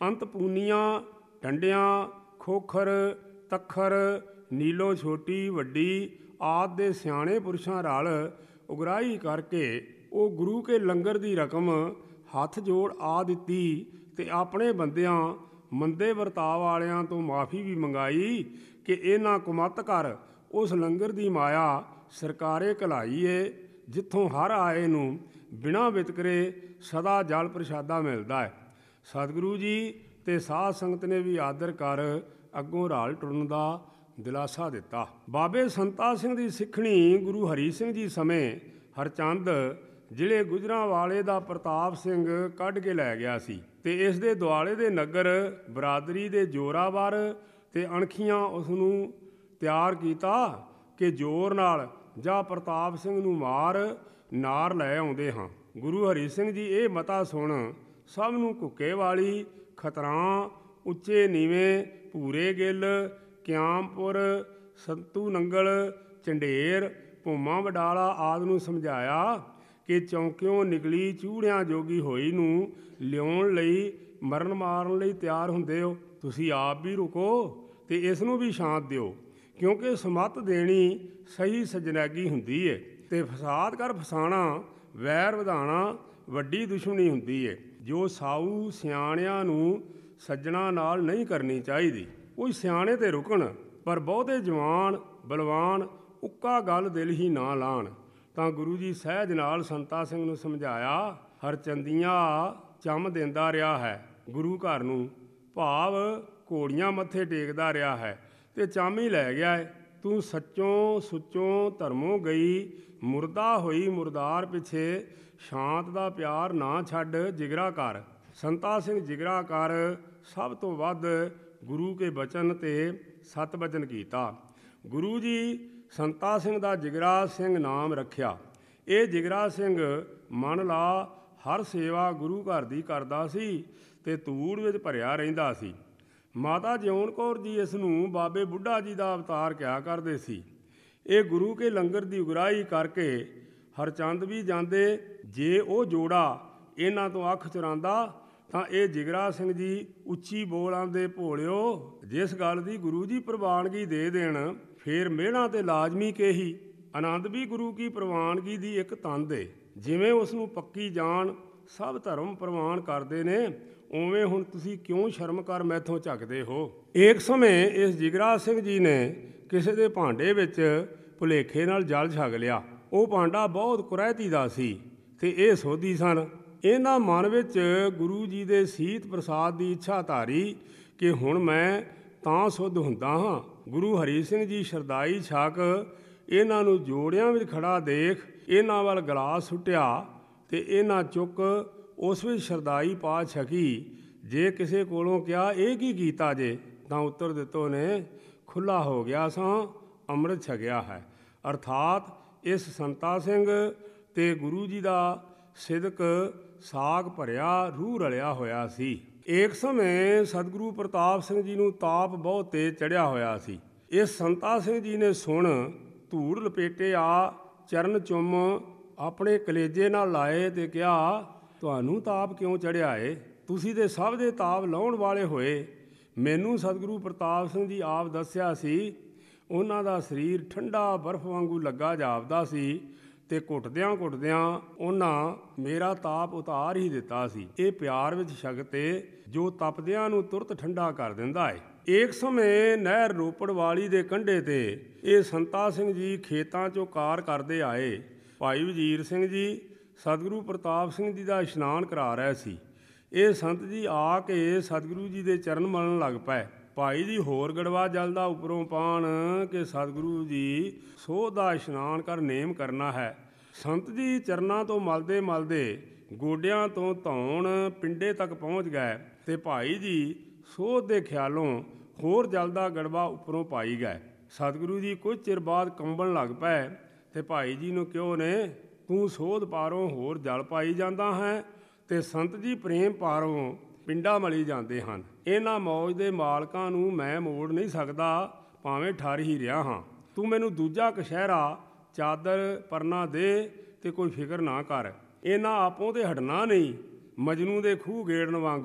ਅੰਤ ਪੂਨੀਆਂ, ਡੰਡਿਆਂ, ਖੋਖਰ, ਤੱਖਰ, ਨੀਲੋ ਛੋਟੀ ਵੱਡੀ ਆਦਿ ਦੇ ਸਿਆਣੇ ਪੁਰਸ਼ਾਂ ਰਲ ਉਗਰਾਹੀ ਕਰਕੇ ਉਹ ਗੁਰੂ ਕੇ ਲੰਗਰ ਦੀ ਰਕਮ ਹੱਥ ਜੋੜ ਆ ਦਿੱਤੀ ਤੇ ਆਪਣੇ ਬੰਦਿਆਂ ਮੰਦੇ ਵਰਤਾਅ ਵਾਲਿਆਂ ਤੋਂ ਮਾਫੀ ਵੀ ਮੰਗਾਈ ਕਿ ਇਹਨਾਂ ਕੁਮੱਤ ਕਰ ਉਸ ਲੰਗਰ ਦੀ ਮਾਇਆ ਸਰਕਾਰੇ ਘਲਾਈ ਏ, ਜਿੱਥੋਂ ਹਰ ਆਏ ਨੂੰ ਬਿਨਾਂ ਵਿਤਕਰੇ ਸਦਾ ਜਲ ਪ੍ਰਸ਼ਾਦਾ ਮਿਲਦਾ ਹੈ। ਸਤਿਗੁਰੂ ਜੀ ਤੇ ਸਾਧ ਸੰਗਤ ਨੇ ਵੀ ਆਦਰ ਕਰ ਅੱਗੋਂ ਰਾਲ ਟੁਰਨ ਦਾ ਦਿਲਾਸਾ ਦਿੱਤਾ। ਬਾਬੇ ਸੰਤਾ ਸਿੰਘ ਦੀ ਸਿੱਖਣੀ ਗੁਰੂ ਹਰੀ ਸਿੰਘ ਜੀ ਸਮੇਂ ਹਰਚੰਦ ਜ਼ਿਲ੍ਹੇ ਗੁਜਰਾਂਵਾਲੇ ਦਾ ਪ੍ਰਤਾਪ ਸਿੰਘ ਕੱਢ ਕੇ ਲੈ ਗਿਆ ਸੀ ਤੇ ਇਸ ਦੇ ਦੁਆਲੇ ਦੇ ਨਗਰ ਬਰਾਦਰੀ ਦੇ ਜੋਰਾਵਰ ਤੇ ਅਣਖੀਆਂ ਉਸ ਨੂੰ ਤਿਆਰ ਕੀਤਾ ਕਿ ਜ਼ੋਰ ਨਾਲ ਜਾਂ ਪ੍ਰਤਾਪ ਸਿੰਘ ਨੂੰ ਮਾਰ ਨਾਰ ਲੈ ਆਉਂਦੇ ਹਾਂ। ਗੁਰੂ ਹਰੀ ਸਿੰਘ ਜੀ ਇਹ ਮਤਾ ਸੁਣ ਸਭ ਨੂੰ ਘੁੱਕੇ ਵਾਲੀ, ਖਤਰਾਂ, ਉੱਚੇ ਨੀਵੇਂ, ਭੂਰੇ ਗਿੱਲ, ਕਿਆਮਪੁਰ, ਸੰਤੂ ਨੰਗਲ, ਝੰਡੇਰ, ਭੂਮਾ ਵਡਾਲਾ ਆਦਿ ਨੂੰ ਸਮਝਾਇਆ ਕਿ ਚੌਂਕਿਓਂ ਨਿਕਲੀ ਚੂੜਿਆਂ ਜੋਗੀ ਹੋਈ ਨੂੰ ਲਿਆਉਣ ਲਈ ਮਰਨ ਮਾਰਨ ਲਈ ਤਿਆਰ ਹੁੰਦੇ ਹੋ। ਤੁਸੀਂ ਆਪ ਵੀ ਰੁਕੋ ਤੇ ਇਸ ਨੂੰ ਵੀ ਸ਼ਾਂਤ ਦਿਓ, ਕਿਉਂਕਿ ਸਮੱਤ ਦੇਣੀ ਸਹੀ ਸਜਨੈਗੀ ਹੁੰਦੀ ਏ ਤੇ ਫਸਾਦ ਕਰ ਫਸਾਣਾ, ਵੈਰ ਵਧਾਉਣਾ ਵੱਡੀ ਦੁਸ਼ਮਣੀ ਹੁੰਦੀ ਏ, ਜੋ ਸਾਊ ਸਿਆਣਿਆਂ ਨੂੰ ਸੱਜਣਾ ਨਾਲ ਨਹੀਂ ਕਰਨੀ ਚਾਹੀਦੀ। ਕੋਈ ਸਿਆਣੇ ਤੇ ਰੁਕਣ, ਪਰ ਬਹੁਤੇ ਜਵਾਨ ਬਲਵਾਨ ਉੱਕਾ ਗੱਲ ਦਿਲ ਹੀ ਨਾ ਲਾਣ। ਤਾਂ ਗੁਰੂ ਜੀ ਸਹਿਜ ਨਾਲ ਸੰਤਾ ਸਿੰਘ ਨੂੰ ਸਮਝਾਇਆ। ਹਰਚੰਦੀਆਂ ਚੰਮ ਦਿੰਦਾ ਰਿਹਾ ਹੈ ਗੁਰੂ ਘਰ ਨੂੰ, ਭਾਵ ਘੋੜੀਆਂ ਮੱਥੇ ਟੇਕਦਾ ਰਿਹਾ ਹੈ ਤੇ ਚੰਮ ਹੀ ਲੈ ਗਿਆ ਹੈ। ਤੂੰ ਸੱਚੋਂ ਸੁੱਚੋਂ ਧਰਮੋਂ ਗਈ, ਮੁਰਦਾ ਹੋਈ ਮੁਰਦਾਰ ਪਿੱਛੇ, ਸ਼ਾਂਤ ਦਾ ਪਿਆਰ ਨਾ ਛੱਡ, ਜਿਗਰਾ ਕਰ। ਸੰਤਾ ਸਿੰਘ ਜਿਗਰਾ ਕਰ ਸਭ ਤੋਂ ਵੱਧ ਗੁਰੂ ਕੇ ਬਚਨ ਤੇ ਸਤ ਬਚਨ ਕੀਤਾ। ਗੁਰੂ ਜੀ ਸੰਤਾ ਸਿੰਘ ਦਾ ਜਿਗਰਾ ਸਿੰਘ ਨਾਮ ਰੱਖਿਆ। ਇਹ ਜਿਗਰਾ ਸਿੰਘ ਮਨ ਲਾ ਹਰ ਸੇਵਾ ਗੁਰੂ ਘਰ ਦੀ ਕਰਦਾ ਸੀ ਤੇ ਧੂੜ ਵਿੱਚ ਭਰਿਆ ਰਹਿੰਦਾ ਸੀ। ਮਾਤਾ ਜਿਉਣ ਕੌਰ ਜੀ ਇਸ ਨੂੰ ਬਾਬੇ ਬੁੱਢਾ ਜੀ ਦਾ ਅਵਤਾਰ ਕਿਹਾ ਕਰਦੇ ਸੀ। ਇਹ ਗੁਰੂ ਕੇ ਲੰਗਰ ਦੀ ਉਗਰਾਹੀ ਕਰਕੇ ਹਰਚੰਦ ਵੀ ਜਾਂਦੇ। ਜੇ ਉਹ ਜੋੜਾ ਇਹਨਾਂ ਤੋਂ ਅੱਖ ਚੁਰਾਂਦਾ ਤਾਂ ਇਹ ਜਿਗਰਾ ਸਿੰਘ ਜੀ ਉੱਚੀ ਬੋਲ ਆਉਂਦੇ, ਭੋਲਿਓ ਜਿਸ ਗੱਲ ਦੀ ਗੁਰੂ ਜੀ ਪ੍ਰਵਾਨਗੀ ਦੇ ਦੇਣ, ਫੇਰ ਮਿਹਣਾ ਤੇ ਲਾਜ਼ਮੀ ਕਹੀ। ਆਨੰਦ ਵੀ ਗੁਰੂ ਕੀ ਪ੍ਰਵਾਨਗੀ ਦੀ ਇੱਕ ਤੰਦ ਏ। ਜਿਵੇਂ ਉਸ ਨੂੰ ਪੱਕੀ ਜਾਣ ਸਭ ਧਰਮ ਪ੍ਰਵਾਨ ਕਰਦੇ ਨੇ, ਉਵੇਂ ਹੁਣ ਤੁਸੀਂ ਕਿਉਂ ਸ਼ਰਮ ਕਰ ਮੈਥੋਂ ਝੱਕਦੇ ਹੋ। ਇੱਕ ਸਮੇਂ ਇਸ ਜਿਗਰਾ ਸਿੰਘ ਜੀ ਨੇ ਕਿਸੇ ਦੇ ਭਾਂਡੇ ਵਿੱਚ ਭੁਲੇਖੇ ਨਾਲ ਜਲ ਛਕ ਲਿਆ। ਉਹ ਭਾਂਡਾ ਬਹੁਤ ਕੁਰੈਤੀ ਦਾ ਸੀ ਤੇ ਇਹ ਸੋਧੀ ਸਨ। ਇਹਨਾਂ ਮਨ ਵਿੱਚ ਗੁਰੂ ਜੀ ਦੇ ਸੀਤ ਪ੍ਰਸਾਦ ਦੀ ਇੱਛਾ ਧਾਰੀ ਕਿ ਹੁਣ ਮੈਂ ਤਾਂ ਸੁੱਧ ਹੁੰਦਾ ਹਾਂ। ਗੁਰੂ ਹਰੀ ਸਿੰਘ ਜੀ ਸ਼ਰਦਾਈ ਛਕ ਇਹਨਾਂ ਨੂੰ ਜੋੜਿਆਂ ਵਿੱਚ ਖੜਾ ਦੇਖ ਇਹਨਾਂ ਵੱਲ ਗਲਾਸ ਸੁੱਟਿਆ ਤੇ ਇਹਨਾਂ ਚੁੱਕ ਉਸ ਵਿੱਚ ਸ਼ਰਦਾਈ ਪਾ ਛਕੀ। ਜੇ ਕਿਸੇ ਕੋਲੋਂ ਕਿਹਾ ਇਹ ਕੀ ਕੀਤਾ ਜੇ, ਤਾਂ ਉੱਤਰ ਦਿੱਤੋ ਨੇ ਖੁੱਲ੍ਹਾ ਹੋ ਗਿਆ ਸਾਂ, ਅੰਮ੍ਰਿਤ ਛਕਿਆ ਹੈ। ਅਰਥਾਤ ਇਸ ਸੰਤਾ ਸਿੰਘ ਤੇ ਗੁਰੂ ਜੀ ਦਾ ਸਿਦਕ ਸਾਗ ਭਰਿਆ ਰੂਹ ਰਲਿਆ ਹੋਇਆ ਸੀ। ਇੱਕ ਸਮੇਂ ਸਤਿਗੁਰੂ ਪ੍ਰਤਾਪ ਸਿੰਘ ਜੀ ਨੂੰ ਤਾਪ ਬਹੁਤ ਤੇਜ਼ ਚੜ੍ਹਿਆ ਹੋਇਆ ਸੀ। ਇਸ ਸੰਤਾ ਸਿੰਘ ਜੀ ਨੇ ਸੁਣ ਧੂੜ ਲਪੇਟੇ ਆ ਚਰਨ ਚੁੰਮ ਆਪਣੇ ਕਲੇਜੇ ਨਾਲ ਲਾਏ ਤੇ ਕਿਹਾ, ਤੁਹਾਨੂੰ ਤਾਪ ਕਿਉਂ ਚੜ੍ਹਿਆ ਏ? ਤੁਸੀਂ ਤੇ ਸਭ ਦੇ ਤਾਪ ਲਾਉਣ ਵਾਲੇ ਹੋਏ। ਮੈਨੂੰ ਸਤਿਗੁਰੂ ਪ੍ਰਤਾਪ ਸਿੰਘ ਜੀ ਆਪ ਦੱਸਿਆ ਸੀ। ਉਹਨਾਂ ਦਾ ਸਰੀਰ ਠੰਡਾ ਬਰਫ਼ ਵਾਂਗੂ ਲੱਗਾ ਜਾਪਦਾ ਸੀ ਤੇ ਘੁੱਟਦਿਆਂ ਘੁੱਟਦਿਆਂ ਉਹਨਾਂ ਮੇਰਾ ਤਾਪ ਉਤਾਰ ਹੀ ਦਿੱਤਾ ਸੀ। ਇਹ ਪਿਆਰ ਵਿੱਚ ਸ਼ਕਤ ਏ ਜੋ ਤਪਦਿਆਂ ਨੂੰ ਤੁਰਤ ਠੰਡਾ ਕਰ ਦਿੰਦਾ ਏ। ਇੱਕ ਸਮੇਂ ਨਹਿਰ ਰੋਪੜ ਵਾਲੀ ਦੇ ਕੰਢੇ ਤੇ ਇਹ ਸੰਤਾ ਸਿੰਘ ਜੀ ਖੇਤਾਂ 'ਚੋਂ ਕਾਰ ਕਰਦੇ ਆਏ। ਭਾਈ ਵਜ਼ੀਰ ਸਿੰਘ ਜੀ ਸਤਿਗੁਰੂ ਪ੍ਰਤਾਪ ਸਿੰਘ ਜੀ ਦਾ ਇਸ਼ਨਾਨ ਕਰਾ ਰਹੇ ਸੀ। ਇਹ ਸੰਤ ਜੀ ਆ ਕੇ ਸਤਿਗੁਰੂ ਜੀ ਦੇ ਚਰਨ ਮਲਣ ਲੱਗ ਪਏ। ਭਾਈ ਜੀ ਹੋਰ ਗੜਵਾ ਜਲ ਦਾ ਉੱਪਰੋਂ ਪਾਣ ਕਿ ਸਤਿਗੁਰੂ ਜੀ ਸੋਧ ਦਾ ਇਸ਼ਨਾਨ ਕਰ ਨੇਮ ਕਰਨਾ ਹੈ। ਸੰਤ ਜੀ ਚਰਨਾਂ ਤੋਂ ਮਲਦੇ ਮਲਦੇ ਗੋਡਿਆਂ ਤੋਂ ਧੌਣ ਪਿੰਡੇ ਤੱਕ ਪਹੁੰਚ ਗਏ ਤੇ ਭਾਈ ਜੀ ਸੋਧ ਦੇ ਖਿਆਲੋਂ ਹੋਰ ਜਲ ਦਾ ਗੜਵਾ ਉੱਪਰੋਂ ਪਾਈ ਗਏ। ਸਤਿਗੁਰੂ ਜੀ ਕੁਝ ਚਿਰ ਬਾਅਦ ਕੰਬਣ ਲੱਗ ਪਏ ਤੇ ਭਾਈ ਜੀ ਨੂੰ ਕਿਉਂ ਨੇ, ਤੂੰ ਸੋਧ ਪਾਰੋਂ ਹੋਰ ਜਲ ਪਾਈ ਜਾਂਦਾ ਹੈ ਤੇ ਸੰਤ ਜੀ ਪ੍ਰੇਮ ਪਾਰੋਂ ਪਿੰਡਾ ਮਲੀ ਜਾਂਦੇ ਹਨ। ਇਹਨਾਂ ਮੌਜ ਦੇ ਮਾਲਕਾਂ ਨੂੰ ਮੈਂ ਮੋੜ ਨਹੀਂ ਸਕਦਾ, ਭਾਵੇਂ ਠਰ ਹੀ ਰਿਹਾ ਹਾਂ। ਤੂੰ ਮੈਨੂੰ ਦੂਜਾ ਕਸ਼ਹਿਰਾ ਚਾਦਰ ਪਰਨਾ ਦੇ ਤੇ ਕੋਈ ਫਿਕਰ ਨਾ ਕਰ। ਇਹਨਾਂ ਆਪੋਂ ਤੇ ਹਟਣਾ ਨਹੀਂ, ਮਜਨੂ ਦੇ ਖੂਹ ਗੇੜਨ ਵਾਂਗੂ।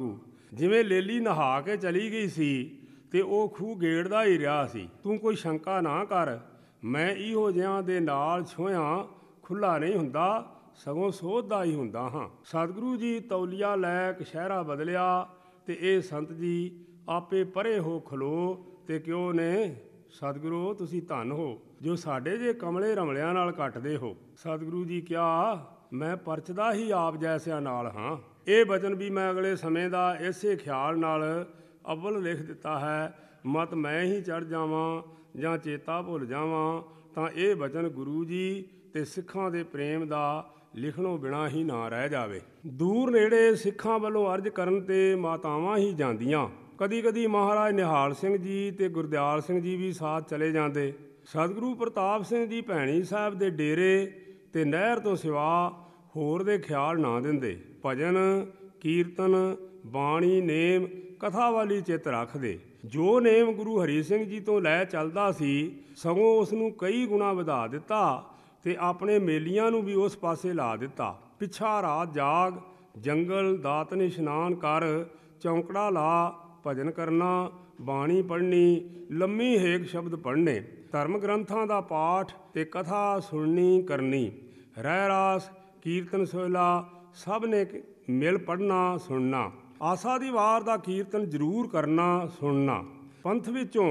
ਜਿਵੇਂ ਲੇਲੀ ਨਹਾ ਕੇ ਚਲੀ ਗਈ ਸੀ ਤੇ ਉਹ ਖੂਹ ਗੇੜਦਾ ਹੀ ਰਿਹਾ ਸੀ। ਤੂੰ ਕੋਈ ਸ਼ੰਕਾ ਨਾ ਕਰ, ਮੈਂ ਇਹੋ ਜਿਹਾਂ ਦੇ ਨਾਲ ਛੋਹਿਆਂ ਖੁੱਲ੍ਹਾ ਨਹੀਂ ਹੁੰਦਾ, ਸਗੋਂ ਸੋਧਦਾ ਹੀ ਹੁੰਦਾ ਹਾਂ। ਸਤਿਗੁਰੂ ਜੀ ਤੌਲੀਆ ਲੈ ਕਛਹਿਰਾ ਬਦਲਿਆ ਤੇ ਇਹ ਸੰਤ ਜੀ ਆਪੇ ਪਰੇ ਹੋ ਖਲੋ ਤੇ ਕਿਉਂ ਨੇ। ਸਤਿਗੁਰੂ ਤੁਸੀਂ ਧੰਨ ਹੋ ਜੋ ਸਾਡੇ ਜੇ ਕਮਲੇ ਰਮਲਿਆਂ ਨਾਲ ਕੱਟਦੇ ਹੋ। ਸਤਿਗੁਰੂ ਜੀ ਕਿਹਾ, ਮੈਂ ਪਰਚਦਾ ਹੀ ਆਪ ਜੈਸਿਆਂ ਨਾਲ ਹਾਂ। ਇਹ ਬਚਨ ਵੀ ਮੈਂ ਅਗਲੇ ਸਮੇਂ ਦਾ ਇਸੇ ਖਿਆਲ ਨਾਲ ਅਵਲ ਲਿਖ ਦਿੱਤਾ ਹੈ। ਮਤ ਮੈਂ ਹੀ ਚੜ੍ਹ ਜਾਵਾਂ ਜਾਂ ਚੇਤਾ ਭੁੱਲ ਜਾਵਾਂ ਤਾਂ ਇਹ ਬਚਨ ਗੁਰੂ ਜੀ ਤੇ ਸਿੱਖਾਂ ਦੇ ਪ੍ਰੇਮ ਦਾ ਲਿਖਣੋਂ ਬਿਨਾਂ ਹੀ ਨਾ ਰਹਿ ਜਾਵੇ। ਦੂਰ ਨੇੜੇ ਸਿੱਖਾਂ ਵੱਲੋਂ ਅਰਜ਼ ਕਰਨ ਤੇ ਮਾਤਾਵਾਂ ਹੀ ਜਾਂਦੀਆਂ। ਕਦੀ ਕਦੀ ਮਹਾਰਾਜ ਨਿਹਾਲ ਸਿੰਘ ਜੀ ਤੇ ਗੁਰਦਿਆਲ ਸਿੰਘ ਜੀ ਵੀ ਸਾਥ ਚਲੇ ਜਾਂਦੇ। ਸਤਿਗੁਰੂ ਪ੍ਰਤਾਪ ਸਿੰਘ ਜੀ ਭੈਣੀ ਸਾਹਿਬ ਦੇ ਡੇਰੇ ਤੇ ਨਹਿਰ ਤੋਂ ਸਿਵਾ ਹੋਰ ਦੇ ਖਿਆਲ ਨਾ ਦਿੰਦੇ। ਭਜਨ ਕੀਰਤਨ ਬਾਣੀ ਨੇਮ ਕਥਾ ਵਾਲੀ ਚਿੱਤ ਰੱਖਦੇ। ਜੋ ਨੇਮ ਗੁਰੂ ਹਰੀ ਸਿੰਘ ਜੀ ਤੋਂ ਲੈ ਚੱਲਦਾ ਸੀ ਸਗੋਂ ਉਸ ਨੂੰ ਕਈ ਗੁਣਾ ਵਧਾ ਦਿੱਤਾ ਤੇ ਆਪਣੇ ਮੇਲੀਆਂ ਨੂੰ ਵੀ ਉਸ ਪਾਸੇ ਲਾ ਦਿੱਤਾ। ਪਿੱਛਾ ਰਾਤ ਜਾਗ ਜੰਗਲ ਦਾਤਨ ਇਸ਼ਨਾਨ ਕਰ ਚੌਂਕੜਾ ਲਾ ਭਜਨ ਕਰਨਾ ਬਾਣੀ ਪੜ੍ਹਨੀ ਲੰਮੀ ਹੇਕ ਸ਼ਬਦ ਪੜ੍ਹਨੇ ਧਰਮ ਗ੍ਰੰਥਾਂ ਦਾ ਪਾਠ ਤੇ ਕਥਾ ਸੁਣਨੀ ਕਰਨੀ ਰਹਿ ਰਾਸ ਕੀਰਤਨ ਸੋਹਿਲਾ ਸਭ ਨੇ ਮਿਲ ਪੜ੍ਹਨਾ ਸੁਣਨਾ ਆਸਾ ਦੀ ਵਾਰ ਦਾ ਕੀਰਤਨ ਜ਼ਰੂਰ ਕਰਨਾ ਸੁਣਨਾ। ਪੰਥ ਵਿੱਚੋਂ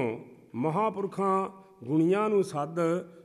ਮਹਾਂਪੁਰਖਾਂ ਗੁਣੀਆਂ ਨੂੰ ਸੱਦ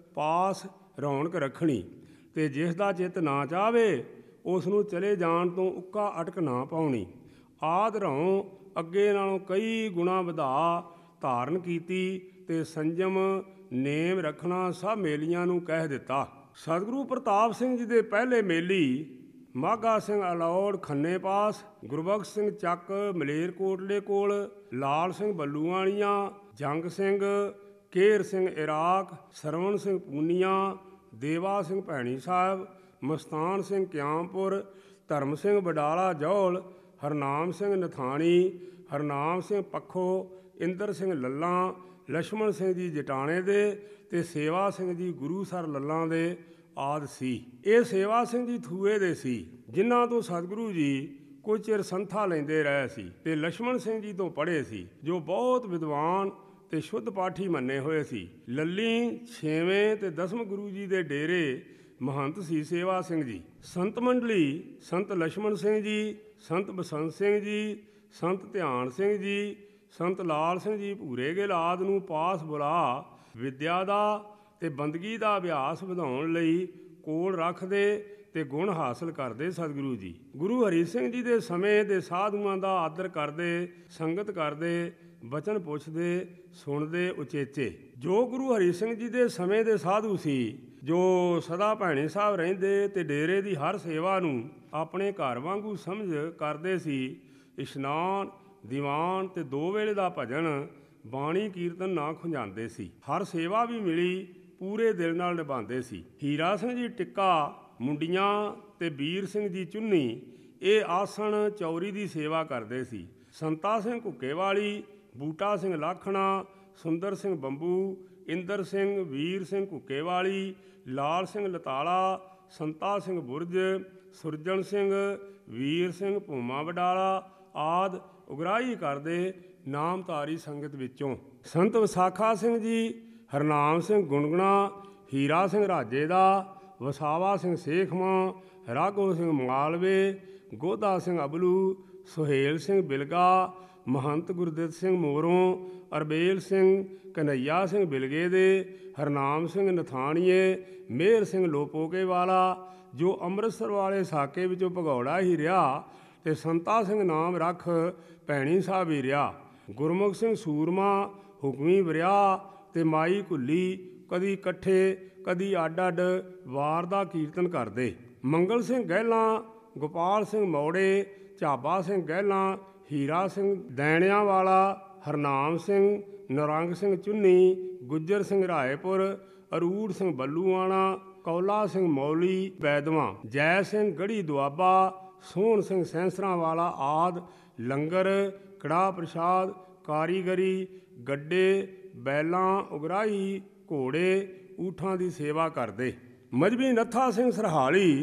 ਪਾਸ ਰੌਣਕ ਰੱਖਣੀ ਤੇ ਜਿਸ ਦਾ ਚਿੱਤ ਨਾ ਚਾਹਵੇ ਉਸ ਨੂੰ ਚਲੇ ਜਾਣ ਤੋਂ ਉੱਕਾ ਅਟਕ ਨਾ ਪਾਉਣੀ। ਆਦ ਰਹੁ ਅੱਗੇ ਨਾਲੋਂ ਕਈ ਗੁਣਾ ਵਧਾ ਧਾਰਨ ਕੀਤੀ ਤੇ ਸੰਜਮ ਨੇਮ ਰੱਖਣਾ ਸਭ ਮੇਲੀਆਂ ਨੂੰ ਕਹਿ ਦਿੱਤਾ। ਸਤਿਗੁਰੂ ਪ੍ਰਤਾਪ ਸਿੰਘ ਜੀ ਦੇ ਪਹਿਲੇ ਮੇਲੀ ਮਾਘਾ ਸਿੰਘ ਅਲੌੜ ਖੰਨੇ ਪਾਸ, ਗੁਰਬਖਸ਼ ਸਿੰਘ ਚੱਕ ਮਲੇਰਕੋਟਲੇ ਕੋਲ, ਲਾਲ ਸਿੰਘ ਬੱਲੂਆਣੀਆਂ, ਜੰਗ ਸਿੰਘ, ਕੇਰ ਸਿੰਘ ਇਰਾਕ, ਸਰਵਣ ਸਿੰਘ ਪੂਨੀਆਂ, ਦੇਵਾ ਸਿੰਘ ਭੈਣੀ ਸਾਹਿਬ, ਮਸਤਾਨ ਸਿੰਘ ਕਿਆਮਪੁਰ, ਧਰਮ ਸਿੰਘ ਬਡਾਲਾ ਜੌਲ, ਹਰਨਾਮ ਸਿੰਘ ਨਥਾਣੀ, ਹਰਨਾਮ ਸਿੰਘ ਪੱਖੋ, ਇੰਦਰ ਸਿੰਘ ਲੱਲਾਂ, ਲਛਮਣ ਸਿੰਘ ਜੀ ਜਟਾਣੇ ਦੇ ਤੇ ਸੇਵਾ ਸਿੰਘ ਜੀ ਗੁਰੂਸਰ ਲੱਲਾਂ ਦੇ ਆਦਿ ਸੀ। ਇਹ ਸੇਵਾ ਸਿੰਘ ਜੀ ਥੂਏ ਦੇ ਸੀ ਜਿਨ੍ਹਾਂ ਤੋਂ ਸਤਿਗੁਰੂ ਜੀ ਕੁਝ ਚਿਰ ਸੰਥਾ ਲੈਂਦੇ ਰਹੇ ਸੀ ਤੇ ਲਛਮਣ ਸਿੰਘ ਜੀ ਤੋਂ ਪੜ੍ਹੇ ਸੀ ਜੋ ਬਹੁਤ ਵਿਦਵਾਨ ਤੇ ਸ਼ੁੱਧ ਪਾਠੀ ਮੰਨੇ ਹੋਏ ਸੀ। ਲੱਲੀ ਛੇਵੇਂ ਤੇ ਦਸਮ ਗੁਰੂ ਜੀ ਦੇ ਡੇਰੇ ਮਹੰਤ ਸੀ ਸੇਵਾ ਸਿੰਘ ਜੀ। ਸੰਤ ਮੰਡਲੀ ਸੰਤ ਲਛਮਣ ਸਿੰਘ ਜੀ, ਸੰਤ ਬਸੰਤ ਸਿੰਘ ਜੀ, ਸੰਤ ਧਿਆਨ ਸਿੰਘ ਜੀ, ਸੰਤ ਲਾਲ ਸਿੰਘ ਜੀ ਭੂਰੇ ਗਿਲ ਆਦਿ ਨੂੰ ਪਾਸ ਬੁਲਾ ਵਿਦਿਆ ਦਾ ਤੇ ਬੰਦਗੀ ਦਾ ਅਭਿਆਸ ਵਧਾਉਣ ਲਈ ਕੋਲ ਰੱਖਦੇ ਤੇ ਗੁਣ ਹਾਸਲ ਕਰਦੇ। ਸਤਿਗੁਰੂ ਜੀ ਗੁਰੂ ਹਰੀ ਸਿੰਘ ਜੀ ਦੇ ਸਮੇਂ ਦੇ ਸਾਧੂਆਂ ਦਾ ਆਦਰ ਕਰਦੇ, ਸੰਗਤ ਕਰਦੇ, ਬਚਨ ਪੁੱਛਦੇ, ਸੁਣਦੇ ਉਚੇਚੇ। ਜੋ ਗੁਰੂ ਹਰੀ ਸਿੰਘ ਜੀ ਦੇ ਸਮੇਂ ਦੇ ਸਾਧੂ ਸੀ ਜੋ ਸਦਾ ਭੈਣੀ ਸਾਹਿਬ ਰਹਿੰਦੇ ਤੇ ਡੇਰੇ ਦੀ ਹਰ ਸੇਵਾ ਨੂੰ ਆਪਣੇ ਘਰ ਵਾਂਗੂ ਸਮਝ ਕਰਦੇ ਸੀ। ਇਸ਼ਨਾਨ ਦੀਵਾਨ ਤੇ ਦੋ ਵੇਲੇ ਦਾ ਭਜਨ ਬਾਣੀ ਕੀਰਤਨ ਨਾ ਖੁੰਝਾਉਂਦੇ ਸੀ। ਹਰ ਸੇਵਾ ਵੀ ਮਿਲੀ ਪੂਰੇ ਦਿਲ ਨਾਲ ਨਿਭਾਉਂਦੇ ਸੀ। ਹੀਰਾ ਸਿੰਘ ਜੀ ਟਿੱਕਾ ਮੁੰਡੀਆਂ ਤੇ ਵੀਰ ਸਿੰਘ ਜੀ ਚੁੰਨੀ ਇਹ ਆਸਣ ਚੌਰੀ ਦੀ ਸੇਵਾ ਕਰਦੇ ਸੀ। ਸੰਤਾ ਸਿੰਘ ਘੁੱਕੇਵਾਲੀ, ਬੂਟਾ ਸਿੰਘ ਲਾਖਣਾ, ਸੁੰਦਰ ਸਿੰਘ ਬੰਬੂ, ਇੰਦਰ ਸਿੰਘ, ਵੀਰ ਸਿੰਘ ਘੁੱਕੇਵਾਲੀ, ਲਾਲ ਸਿੰਘ ਲਤਾਲਾ, ਸੰਤਾ ਸਿੰਘ ਬੁਰਜ, ਸੁਰਜਣ ਸਿੰਘ, ਵੀਰ ਸਿੰਘ ਭੂਮਾ ਵਡਾਲਾ ਆਦਿ ਉਗਰਾਹੀ ਕਰਦੇ ਨਾਮਧਾਰੀ ਸੰਗਤ ਵਿੱਚੋਂ। ਸੰਤ ਵਿਸਾਖਾ ਸਿੰਘ ਜੀ, ਹਰਨਾਮ ਸਿੰਘ ਗੁਣਗੁਣਾ, ਹੀਰਾ ਸਿੰਘ ਰਾਜੇ ਦਾ, ਵਸਾਵਾ ਸਿੰਘ ਸੇਖਵਾਂ, ਰਾਘੋ ਸਿੰਘ ਮਾਲਵੇ, ਗੋਧਾ ਸਿੰਘ ਅਬਲੂ, ਸੁਹੇਲ ਸਿੰਘ ਬਿਲਗਾ, ਮਹੰਤ ਗੁਰਦਿੱਤ ਸਿੰਘ ਮੋਰੋਂ, ਅਰਬੇਲ ਸਿੰਘ, ਕਨਈਆ ਸਿੰਘ ਬਿਲਗੇ ਦੇ, ਹਰਨਾਮ ਸਿੰਘ ਨਥਾਣੀਏ, ਮੇਹਰ ਸਿੰਘ ਲੋਪੋਕੇ ਵਾਲਾ ਜੋ ਅੰਮ੍ਰਿਤਸਰ ਵਾਲੇ ਸਾਕੇ ਵਿੱਚੋਂ ਭਗੌੜਾ ਹੀ ਰਿਹਾ ਤੇ ਸੰਤਾ ਸਿੰਘ ਨਾਮ ਰੱਖ ਭੈਣੀ ਸਾਹਿਬ ਹੀ ਰਿਹਾ। ਗੁਰਮੁਖ ਸਿੰਘ ਸੂਰਮਾ, ਹੁਕਮੀ ਵਰਿਆ ਤੇ ਮਾਈ ਘੁੱਲੀ ਕਦੀ ਇਕੱਠੇ ਕਦੀ ਅੱਡ ਅੱਡ ਵਾਰ ਦਾ ਕੀਰਤਨ ਕਰਦੇ। ਮੰਗਲ ਸਿੰਘ ਗਹਿਲਾਂ, ਗੋਪਾਲ ਸਿੰਘ ਮੌੜੇ, ਝਾਬਾ ਸਿੰਘ ਗਹਿਲਾਂ, ਹੀਰਾ ਸਿੰਘ ਦੈਣਿਆਂ ਵਾਲਾ, ਹਰਨਾਮ ਸਿੰਘ, ਨਰੰਗ ਸਿੰਘ ਚੁੰਨੀ, ਗੁੱਜਰ ਸਿੰਘ ਰਾਏਪੁਰ, ਅਰੂੜ ਸਿੰਘ ਬੱਲੂਆਣਾ, ਕੌਲਾ ਸਿੰਘ ਮੌਲੀ ਬੈਦਵਾਂ, ਜੈ ਸਿੰਘ ਗੜੀ ਦੁਆਬਾ, ਸੋਹਣ ਸਿੰਘ ਸੈਂਸਰਾਂ ਵਾਲਾ ਆਦਿ ਲੰਗਰ ਕੜਾਹ ਪ੍ਰਸ਼ਾਦ ਕਾਰੀਗਰੀ ਗੱਡੇ ਬੈਲਾਂ ਉਗਰਾਹੀ ਘੋੜੇ ਊਠਾਂ ਦੀ ਸੇਵਾ ਕਰਦੇ। ਮਜ਼੍ਹਬੀ ਨੱਥਾ ਸਿੰਘ ਸਰਹਾਲੀ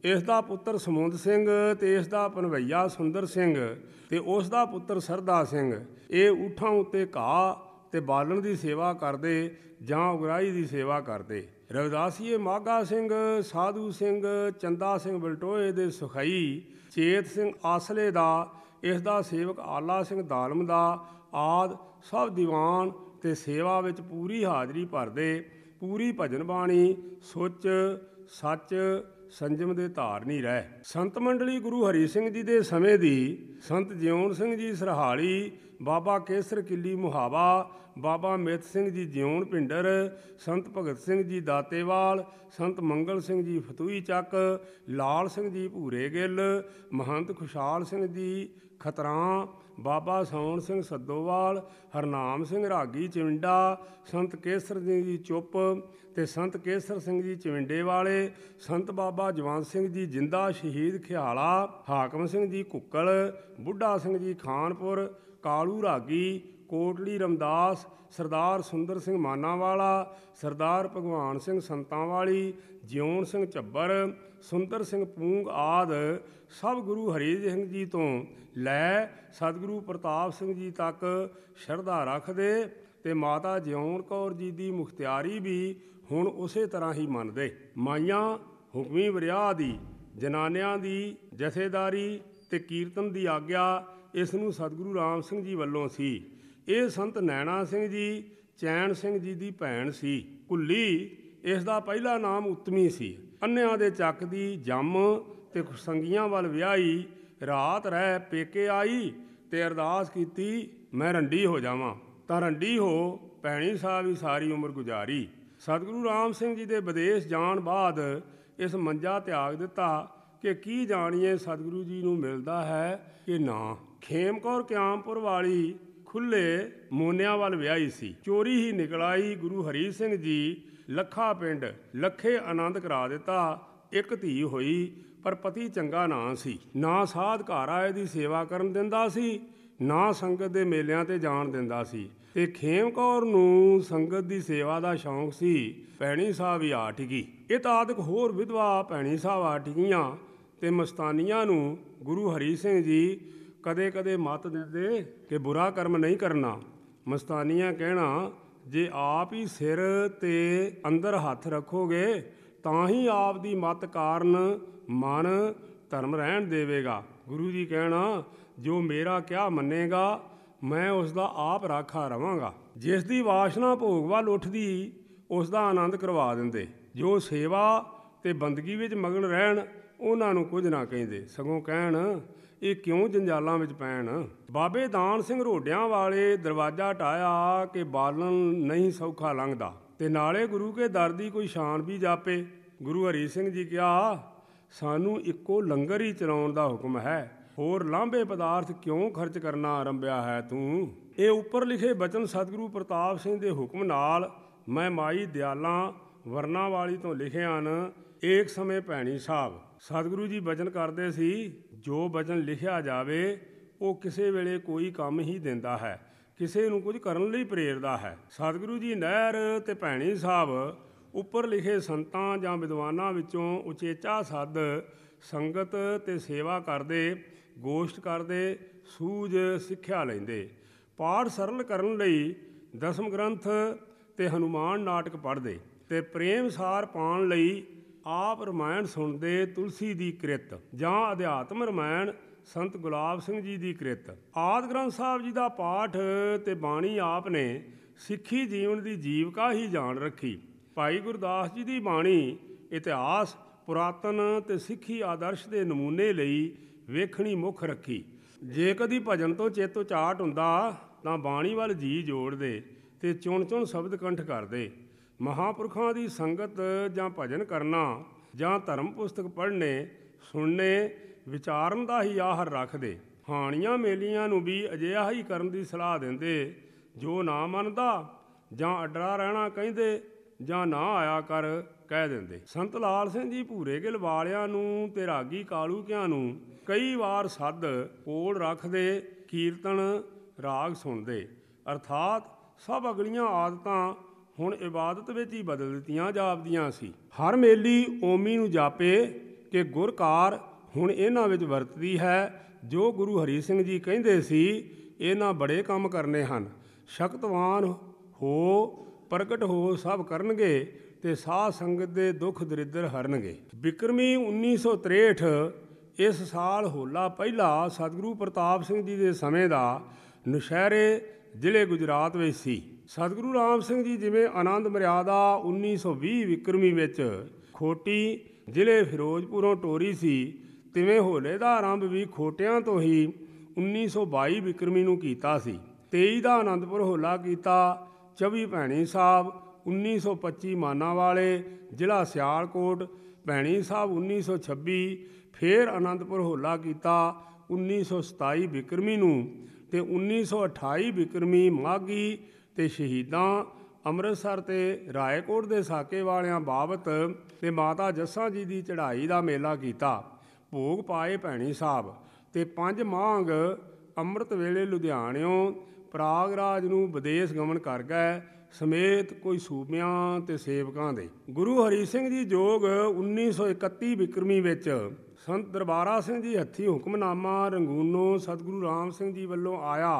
ਇਸ ਦਾ ਪੁੱਤਰ ਸਮੁੰਦ ਸਿੰਘ ਤੇ ਇਸ ਦਾ ਭਣਵਈਆ ਸੁੰਦਰ ਸਿੰਘ ਤੇ ਉਸ ਦਾ ਪੁੱਤਰ ਸਰਦਾ ਸਿੰਘ। ਇਹ ਊਠਾਂ ਉੱਤੇ ਘਾਹ ਤੇ ਬਾਲਣ ਦੀ ਸੇਵਾ ਕਰਦੇ ਜਾਂ ਉਗਰਾਹੀ ਦੀ ਸੇਵਾ ਕਰਦੇ। ਰਵਿਦਾਸੀਏ ਮਾਘਾ ਸਿੰਘ, ਸਾਧੂ ਸਿੰਘ, ਚੰਦਾ ਸਿੰਘ ਬਲਟੋਏ ਦੇ ਸੁਖਈ, ਚੇਤ ਸਿੰਘ ਆਸਲੇ ਦਾ, ਇਸ ਦਾ ਸੇਵਕ ਆਲਾ ਸਿੰਘ ਦਾਲਮ ਦਾ ਆਦਿ ਸਭ ਦੀਵਾਨ ਤੇ ਸੇਵਾ ਵਿੱਚ ਪੂਰੀ ਹਾਜ਼ਰੀ ਭਰਦੇ। ਪੂਰੀ ਭਜਨ ਬਾਣੀ ਸੁੱਚ ਸੱਚ ਸੰਜਮ ਦੇ ਧਾਰਨੀ ਰਹਿ। ਸੰਤ ਮੰਡਲੀ ਗੁਰੂ ਹਰੀ ਸਿੰਘ ਜੀ ਦੇ ਸਮੇਂ ਦੀ ਸੰਤ ਜਿਉਣ ਸਿੰਘ ਜੀ ਸਰਹਾਲੀ, ਬਾਬਾ ਕੇਸਰ ਕਿੱਲੀ ਮੁਹਾਵਾ, ਬਾਬਾ ਮਿੱਤ ਸਿੰਘ ਜੀ ਜਿਉਣ ਭਿੰਡਰ, ਸੰਤ ਭਗਤ ਸਿੰਘ ਜੀ ਦਾਤੇਵਾਲ, ਸੰਤ ਮੰਗਲ ਸਿੰਘ ਜੀ ਫਤੂਹੀ ਚੱਕ, ਲਾਲ ਸਿੰਘ ਜੀ ਭੂਰੇ ਗਿੱਲ, ਮਹੰਤ ਖੁਸ਼ਹਾਲ ਸਿੰਘ ਜੀ ਖਤਰਾਂ, ਬਾਬਾ ਸੌਣ ਸਿੰਘ ਸੱਦੋਵਾਲ, ਹਰਨਾਮ ਸਿੰਘ ਰਾਗੀ ਚਿਵਿੰਡਾ, ਸੰਤ ਕੇਸਰ ਸਿੰਘ ਜੀ ਚੁੱਪ ਤੇ ਸੰਤ ਕੇਸਰ ਸਿੰਘ ਜੀ ਚਿਵਿੰਡੇ ਵਾਲੇ, ਸੰਤ ਬਾਬਾ ਜਵੰਤ ਸਿੰਘ ਜੀ ਜਿੰਦਾ ਸ਼ਹੀਦ ਖਿਆਲਾ, ਹਾਕਮ ਸਿੰਘ ਜੀ ਕੁੱਕਲ, ਬੁੱਢਾ ਸਿੰਘ ਜੀ ਖਾਨਪੁਰ, ਕਾਲੂ ਰਾਗੀ, ਕੋਟਲੀ ਰਮਦਾਸ, ਸਰਦਾਰ ਸੁੰਦਰ ਸਿੰਘ ਮਾਨਾਵਾਲਾ, ਸਰਦਾਰ ਭਗਵਾਨ ਸਿੰਘ ਸੰਤਾਂ ਵਾਲੀ, ਜਿਉਣ ਸਿੰਘ ਝੱਬਰ, ਸੁੰਦਰ ਸਿੰਘ ਪੂੰਗ ਆਦਿ ਸਭ ਗੁਰੂ ਹਰੀ ਸਿੰਘ ਜੀ ਤੋਂ ਲੈ ਸਤਿਗੁਰੂ ਪ੍ਰਤਾਪ ਸਿੰਘ ਜੀ ਤੱਕ ਸ਼ਰਧਾ ਰੱਖਦੇ ਤੇ ਮਾਤਾ ਜਿਉਣ ਕੌਰ ਜੀ ਦੀ ਮੁਖਤਿਆਰੀ ਵੀ ਹੁਣ ਉਸੇ ਤਰ੍ਹਾਂ ਹੀ ਮੰਨਦੇ। ਮਾਈਆਂ ਹੁਕਮੀ ਵਰਿਆਹ ਦੀ ਜਨਾਨਿਆਂ ਦੀ ਜਥੇਦਾਰੀ ਤੇ ਕੀਰਤਨ ਦੀ ਆਗਿਆ ਇਸ ਨੂੰ ਸਤਿਗੁਰੂ ਰਾਮ ਸਿੰਘ ਜੀ ਵੱਲੋਂ ਸੀ। ਇਹ ਸੰਤ ਨੈਣਾ ਸਿੰਘ ਜੀ ਚੈਨ ਸਿੰਘ ਜੀ ਦੀ ਭੈਣ ਸੀ। ਕੁੱਲੀ ਇਸ ਦਾ ਪਹਿਲਾ ਨਾਮ ਉੱਤਮੀ ਸੀ। ਅੰਨਿਆਂ ਦੇ ਚੱਕ ਦੀ ਜੰਮ ਤੇ ਸੰਗੀਆਂ ਵੱਲ ਵਿਆਹੀ, ਰਾਤ ਰਹਿ ਪੇਕੇ ਆਈ ਤੇ ਅਰਦਾਸ ਕੀਤੀ ਮੈਂ ਰੰਡੀ ਹੋ ਜਾਵਾਂ, ਤਾਂ ਰੰਡੀ ਹੋ ਭੈਣੀ ਸਾਹਿਬ ਹੀ ਸਾਰੀ ਉਮਰ ਗੁਜ਼ਾਰੀ। ਸਤਿਗੁਰੂ ਰਾਮ ਸਿੰਘ ਜੀ ਦੇ ਵਿਦੇਸ਼ ਜਾਣ ਬਾਅਦ ਇਸ ਮੰਜਾ ਤਿਆਗ ਦਿੱਤਾ ਕਿ ਕੀ ਜਾਣੀਏ ਸਤਿਗੁਰੂ ਜੀ ਨੂੰ ਮਿਲਦਾ ਹੈ ਕਿ ਨਾ। ਖੇਮ ਕੌਰ ਕਿਆਮਪੁਰ ਵਾਲੀ ਖੁੱਲੇ ਮੋਨਿਆਂ ਵੱਲ ਵਿਆਹੀ ਸੀ। ਚੋਰੀ ਹੀ ਨਿਕਲ ਆਈ। ਗੁਰੂ ਹਰੀ ਸਿੰਘ ਜੀ ਲੱਖਾ ਪਿੰਡ ਲੱਖੇ ਆਨੰਦ ਕਰਾ ਦਿੱਤਾ। ਇੱਕ ਧੀ ਹੋਈ ਪਰ ਪਤੀ ਚੰਗਾ ਨਾ ਸੀ। ਨਾ ਸਾਧ ਘਰ ਆਏ ਦੀ ਸੇਵਾ ਕਰਨ ਦਿੰਦਾ ਸੀ, ਨਾ ਸੰਗਤ ਦੇ ਮੇਲਿਆਂ ਤੇ ਜਾਣ ਦਿੰਦਾ ਸੀ। ਤੇ ਖੇਮ ਕੌਰ ਨੂੰ ਸੰਗਤ ਦੀ ਸੇਵਾ ਦਾ ਸ਼ੌਂਕ ਸੀ। ਭੈਣੀ ਸਾਹਿਬ ਹੀ ਆ ਟਿਕੀ। ਇਹ ਤਾਦਿਕ ਹੋਰ ਵਿਧਵਾ ਭੈਣੀ ਸਾਹਿਬ ਆ ਟਿਕੀਆਂ ਤੇ ਮਸਤਾਨੀਆਂ ਨੂੰ ਗੁਰੂ ਹਰੀ ਸਿੰਘ ਜੀ ਕਦੇ ਕਦੇ ਮੱਤ ਦਿੰਦੇ ਕਿ ਬੁਰਾ ਕਰਮ ਨਹੀਂ ਕਰਨਾ। ਮਸਤਾਨੀਆਂ ਕਹਿਣਾ ਜੇ ਆਪ ਹੀ ਸਿਰ ਤੇ ਅੰਦਰ ਹੱਥ ਰੱਖੋਗੇ ਤਾਂ ਹੀ ਆਪ ਦੀ ਮੱਤ ਕਾਰਨ ਮਨ ਧਰਮ ਰਹਿਣ ਦੇਵੇਗਾ। ਗੁਰੂ ਜੀ ਕਹਿਣਾ ਜੋ ਮੇਰਾ ਕਿਹਾ ਮੰਨੇਗਾ ਮੈਂ ਉਸ ਦਾ ਆਪ ਰਾਖਾ ਰਵਾਂਗਾ। ਜਿਸ ਦੀ ਵਾਸ਼ਨਾ ਭੋਗ ਵੱਲ ਉੱਠਦੀ ਉਸ ਦਾ ਆਨੰਦ ਕਰਵਾ ਦਿੰਦੇ। ਜੋ ਸੇਵਾ ਤੇ ਬੰਦਗੀ ਵਿੱਚ ਮਗਨ ਰਹਿਣ ਉਹਨਾਂ ਨੂੰ ਕੁਝ ਨਾ ਕਹਿੰਦੇ, ਸਗੋਂ ਕਹਿਣ ਇਹ ਕਿਉਂ ਜੰਜਾਲਾਂ ਵਿੱਚ ਪੈਣ। ਬਾਬੇ ਦਾਨ ਸਿੰਘ ਰੋਡਿਆਂ ਵਾਲੇ ਦਰਵਾਜ਼ਾ ਢਾਇਆ ਕਿ ਬਾਲਣ ਨਹੀਂ ਸੌਖਾ ਲੰਘਦਾ ਤੇ ਨਾਲੇ ਗੁਰੂ ਕੇ ਦਰ ਦੀ ਕੋਈ ਸ਼ਾਨ ਵੀ ਜਾਪੇ। ਗੁਰੂ ਹਰੀ ਸਿੰਘ ਜੀ ਕਿਹਾ ਸਾਨੂੰ ਇੱਕੋ ਲੰਗਰ ਹੀ ਚਲਾਉਣ ਦਾ ਹੁਕਮ ਹੈ, ਹੋਰ ਲਾਂਭੇ ਪਦਾਰਥ ਕਿਉਂ ਖਰਚ ਕਰਨਾ ਆਰੰਭਿਆ ਹੈ ਤੂੰ। ਇਹ ਉੱਪਰ ਲਿਖੇ ਬਚਨ ਸਤਿਗੁਰੂ ਪ੍ਰਤਾਪ ਸਿੰਘ ਦੇ ਹੁਕਮ ਨਾਲ ਮੈਂ ਮਾਈ ਦਿਆਲਾਂ ਵਰਨਾ ਵਾਲੀ ਤੋਂ ਲਿਖੇ ਹਨ। ਏਕ ਸਮੇਂ ਭੈਣੀ ਸਾਹਿਬ ਸਤਿਗੁਰੂ ਜੀ ਬਚਨ ਕਰਦੇ ਸੀ ਜੋ ਬਚਨ ਲਿਖਿਆ ਜਾਵੇ ਉਹ ਕਿਸੇ ਵੇਲੇ ਕੋਈ ਕੰਮ ਹੀ ਦਿੰਦਾ ਹੈ, ਕਿਸੇ ਨੂੰ ਕੁਝ ਕਰਨ ਲਈ ਪ੍ਰੇਰਦਾ ਹੈ। ਸਤਿਗੁਰੂ ਜੀ ਨਹਿਰ ਤੇ ਭੈਣੀ ਸਾਹਿਬ ਉੱਪਰ ਲਿਖੇ ਸੰਤਾਂ ਜਾਂ ਵਿਦਵਾਨਾਂ ਵਿੱਚੋਂ ਉਚੇਚਾ ਸੱਦ ਸੰਗਤ ਤੇ ਸੇਵਾ ਕਰਦੇ, ਗੋਸ਼ਟ ਕਰਦੇ, ਸੂਝ ਸਿੱਖਿਆ ਲੈਂਦੇ। ਪਾਠ ਸਰਲ ਕਰਨ ਲਈ ਦਸਮ ਗ੍ਰੰਥ ਤੇ ਹਨੂਮਾਨ ਨਾਟਕ ਪੜ੍ਹਦੇ ਤੇ ਪ੍ਰੇਮ ਸਾਰ ਪਾਉਣ ਲਈ ਆਪ ਰਮਾਇਣ ਸੁਣਦੇ। ਤੁਲਸੀ ਦੀ ਕ੍ਰਿਤ ਜਾਂ ਅਧਿਆਤਮ ਰਮਾਇਣ ਸੰਤ ਗੁਲਾਬ ਸਿੰਘ ਜੀ ਦੀ ਕ੍ਰਿਤ। ਆਦਿ ਗ੍ਰੰਥ ਸਾਹਿਬ ਜੀ ਦਾ ਪਾਠ ਤੇ ਬਾਣੀ ਆਪ ਨੇ ਸਿੱਖੀ ਜੀਵਨ ਦੀ ਜੀਵਕਾ ਹੀ ਜਾਣ ਰੱਖੀ। ਭਾਈ ਗੁਰਦਾਸ ਜੀ ਦੀ ਬਾਣੀ ਇਤਿਹਾਸ, ਪੁਰਾਤਨ ਤੇ ਸਿੱਖੀ ਆਦਰਸ਼ ਦੇ ਨਮੂਨੇ ਲਈ ਵੇਖਣੀ ਮੁੱਖ ਰੱਖੀ। ਜੇ ਕਦੀ ਭਜਨ ਤੋਂ ਚਿੱਤ ਉਚਾਟ ਹੁੰਦਾ ਤਾਂ ਬਾਣੀ ਵੱਲ ਜੀ ਜੋੜਦੇ ਤੇ ਚੁਣ ਚੁਣ ਸ਼ਬਦ ਕੰਠ ਕਰਦੇ। ਮਹਾਂਪੁਰਖਾਂ ਦੀ ਸੰਗਤ ਜਾਂ ਭਜਨ ਕਰਨਾ ਜਾਂ ਧਰਮ ਪੁਸਤਕ ਪੜ੍ਹਨੇ, ਸੁਣਨੇ, ਵਿਚਾਰਨ ਦਾ ਹੀ ਆਹਰ ਰੱਖਦੇ। ਹਾਣੀਆਂ ਮੇਲੀਆਂ ਨੂੰ ਵੀ ਅਜਿਹਾ ਹੀ ਕਰਨ ਦੀ ਸਲਾਹ ਦਿੰਦੇ। ਜੋ ਨਾ ਮੰਨਦਾ ਜਾਂ ਅੱਡਰਾ ਰਹਿਣਾ ਕਹਿੰਦੇ ਜਾਂ ਨਾ ਆਇਆ ਕਰ ਕਹਿ ਦਿੰਦੇ। ਸੰਤ ਲਾਲ ਸਿੰਘ ਜੀ ਭੂਰੇ ਗਿੱਲ ਵਾਲਿਆਂ ਨੂੰ ਤੇ ਰਾਗੀ ਕਾਲੂ ਕਿਆਂ ਨੂੰ ਕਈ ਵਾਰ ਸੱਦ ਕੋਲ ਰੱਖਦੇ, ਕੀਰਤਨ ਰਾਗ ਸੁਣਦੇ। ਅਰਥਾਤ ਸਭ ਅਗਲੀਆਂ ਆਦਤਾਂ ਹੁਣ ਇਬਾਦਤ ਵਿੱਚ ਹੀ ਬਦਲ ਦਿੱਤੀਆਂ ਜਾਪਦੀਆਂ ਸੀ। ਹਰ ਮੇਲੀ ਓਮੀ ਨੂੰ ਜਾਪੇ ਕਿ ਗੁਰਕਾਰ ਹੁਣ ਇਹਨਾਂ ਵਿੱਚ ਵਰਤਦੀ ਹੈ। ਜੋ ਗੁਰੂ ਹਰੀ ਸਿੰਘ ਜੀ ਕਹਿੰਦੇ ਸੀ, ਇਹਨਾਂ ਬੜੇ ਕੰਮ ਕਰਨੇ ਹਨ। ਸ਼ਕਤਵਾਨ ਹੋ, ਪ੍ਰਗਟ ਹੋ ਸਭ ਕਰਨਗੇ, ਤੇ ਸਾਧ ਸੰਗਤ ਦੇ ਦੁੱਖ ਦਰਿੱਦਰ ਹਰਨਗੇ। ਬਿਕਰਮੀ ਉੱਨੀ ਸੌ ਤ੍ਰੇਹਠ ਇਸ ਸਾਲ ਹੋਲਾ ਪਹਿਲਾ ਸਤਿਗੁਰੂ ਪ੍ਰਤਾਪ ਸਿੰਘ ਜੀ ਦੇ ਸਮੇਂ ਦਾ ਨੁਸ਼ਹਿਰੇ ਜ਼ਿਲ੍ਹੇ ਗੁਜਰਾਤ ਵਿੱਚ ਸੀ। ਸਤਿਗੁਰੂ ਰਾਮ ਸਿੰਘ ਜੀ ਜਿਵੇਂ ਆਨੰਦ ਮਰਿਆਦਾ ਉੱਨੀ ਸੌ ਵੀਹ ਵਿਕਰਮੀ ਵਿੱਚ ਖੋਟੀ ਜ਼ਿਲ੍ਹੇ ਫਿਰੋਜ਼ਪੁਰੋਂ ਟੋਰੀ ਸੀ, ਤਿਵੇਂ ਹੋਲੇ ਦਾ ਆਰੰਭ ਵੀ ਖੋਟਿਆਂ ਤੋਂ ਹੀ ਉੱਨੀ ਸੌ ਬਾਈ ਵਿਕਰਮੀ ਨੂੰ ਕੀਤਾ ਸੀ। ਤੇਈ ਦਾ ਆਨੰਦਪੁਰ ਹੋਲਾ ਕੀਤਾ। ਚੌਵੀ ਭੈਣੀ ਸਾਹਿਬ ਉੱਨੀ ਸੌ ਪੱਚੀ ਮਾਨਾ ਵਾਲੇ ਜ਼ਿਲ੍ਹਾ ਸਿਆਲਕੋਟ, ਭੈਣੀ ਸਾਹਿਬ ਉੱਨੀ ਸੌ ਛੱਬੀ। ਫਿਰ ਆਨੰਦਪੁਰ ਹੋਲਾ ਕੀਤਾ ਉੱਨੀ ਸੌ ਸਤਾਈ ਬਿਕਰਮੀ ਨੂੰ, ਅਤੇ ਉੱਨੀ ਸੌ ਅਠਾਈ ਬਿਕਰਮੀ ਮਾਘੀ ਅਤੇ ਸ਼ਹੀਦਾਂ ਅੰਮ੍ਰਿਤਸਰ ਤੇ ਰਾਏਕੋਟ ਦੇ ਸਾਕੇ ਵਾਲਿਆਂ ਬਾਬਤ ਤੇ ਮਾਤਾ ਜੱਸਾਂ ਜੀ ਦੀ ਚੜ੍ਹਾਈ ਦਾ ਮੇਲਾ ਕੀਤਾ। ਭੋਗ ਪਾਏ ਭੈਣੀ ਸਾਹਿਬ, ਅਤੇ ਪੰਜ ਮਾਘ ਅੰਮ੍ਰਿਤ ਵੇਲੇ ਲੁਧਿਆਣਿਓਂ ਪ੍ਰਾਗਰਾਜ ਨੂੰ ਵਿਦੇਸ਼ ਗਮਨ ਕਰ ਗਏ, ਸਮੇਤ ਕੋਈ ਸੂਬਿਆਂ ਤੇ ਸੇਵਕਾਂ ਦੇ। ਗੁਰੂ ਹਰੀ ਸਿੰਘ ਜੀ ਜੋਗ ਉੱਨੀ ਸੌ ਇਕੱਤੀ ਬਿਕਰਮੀ ਵਿੱਚ ਸੰਤ ਦਰਬਾਰਾ ਸਿੰਘ ਜੀ ਹੱਥੀਂ ਹੁਕਮਨਾਮਾ ਰੰਗੂਨੋਂ ਸਤਿਗੁਰੂ ਰਾਮ ਸਿੰਘ ਜੀ ਵੱਲੋਂ ਆਇਆ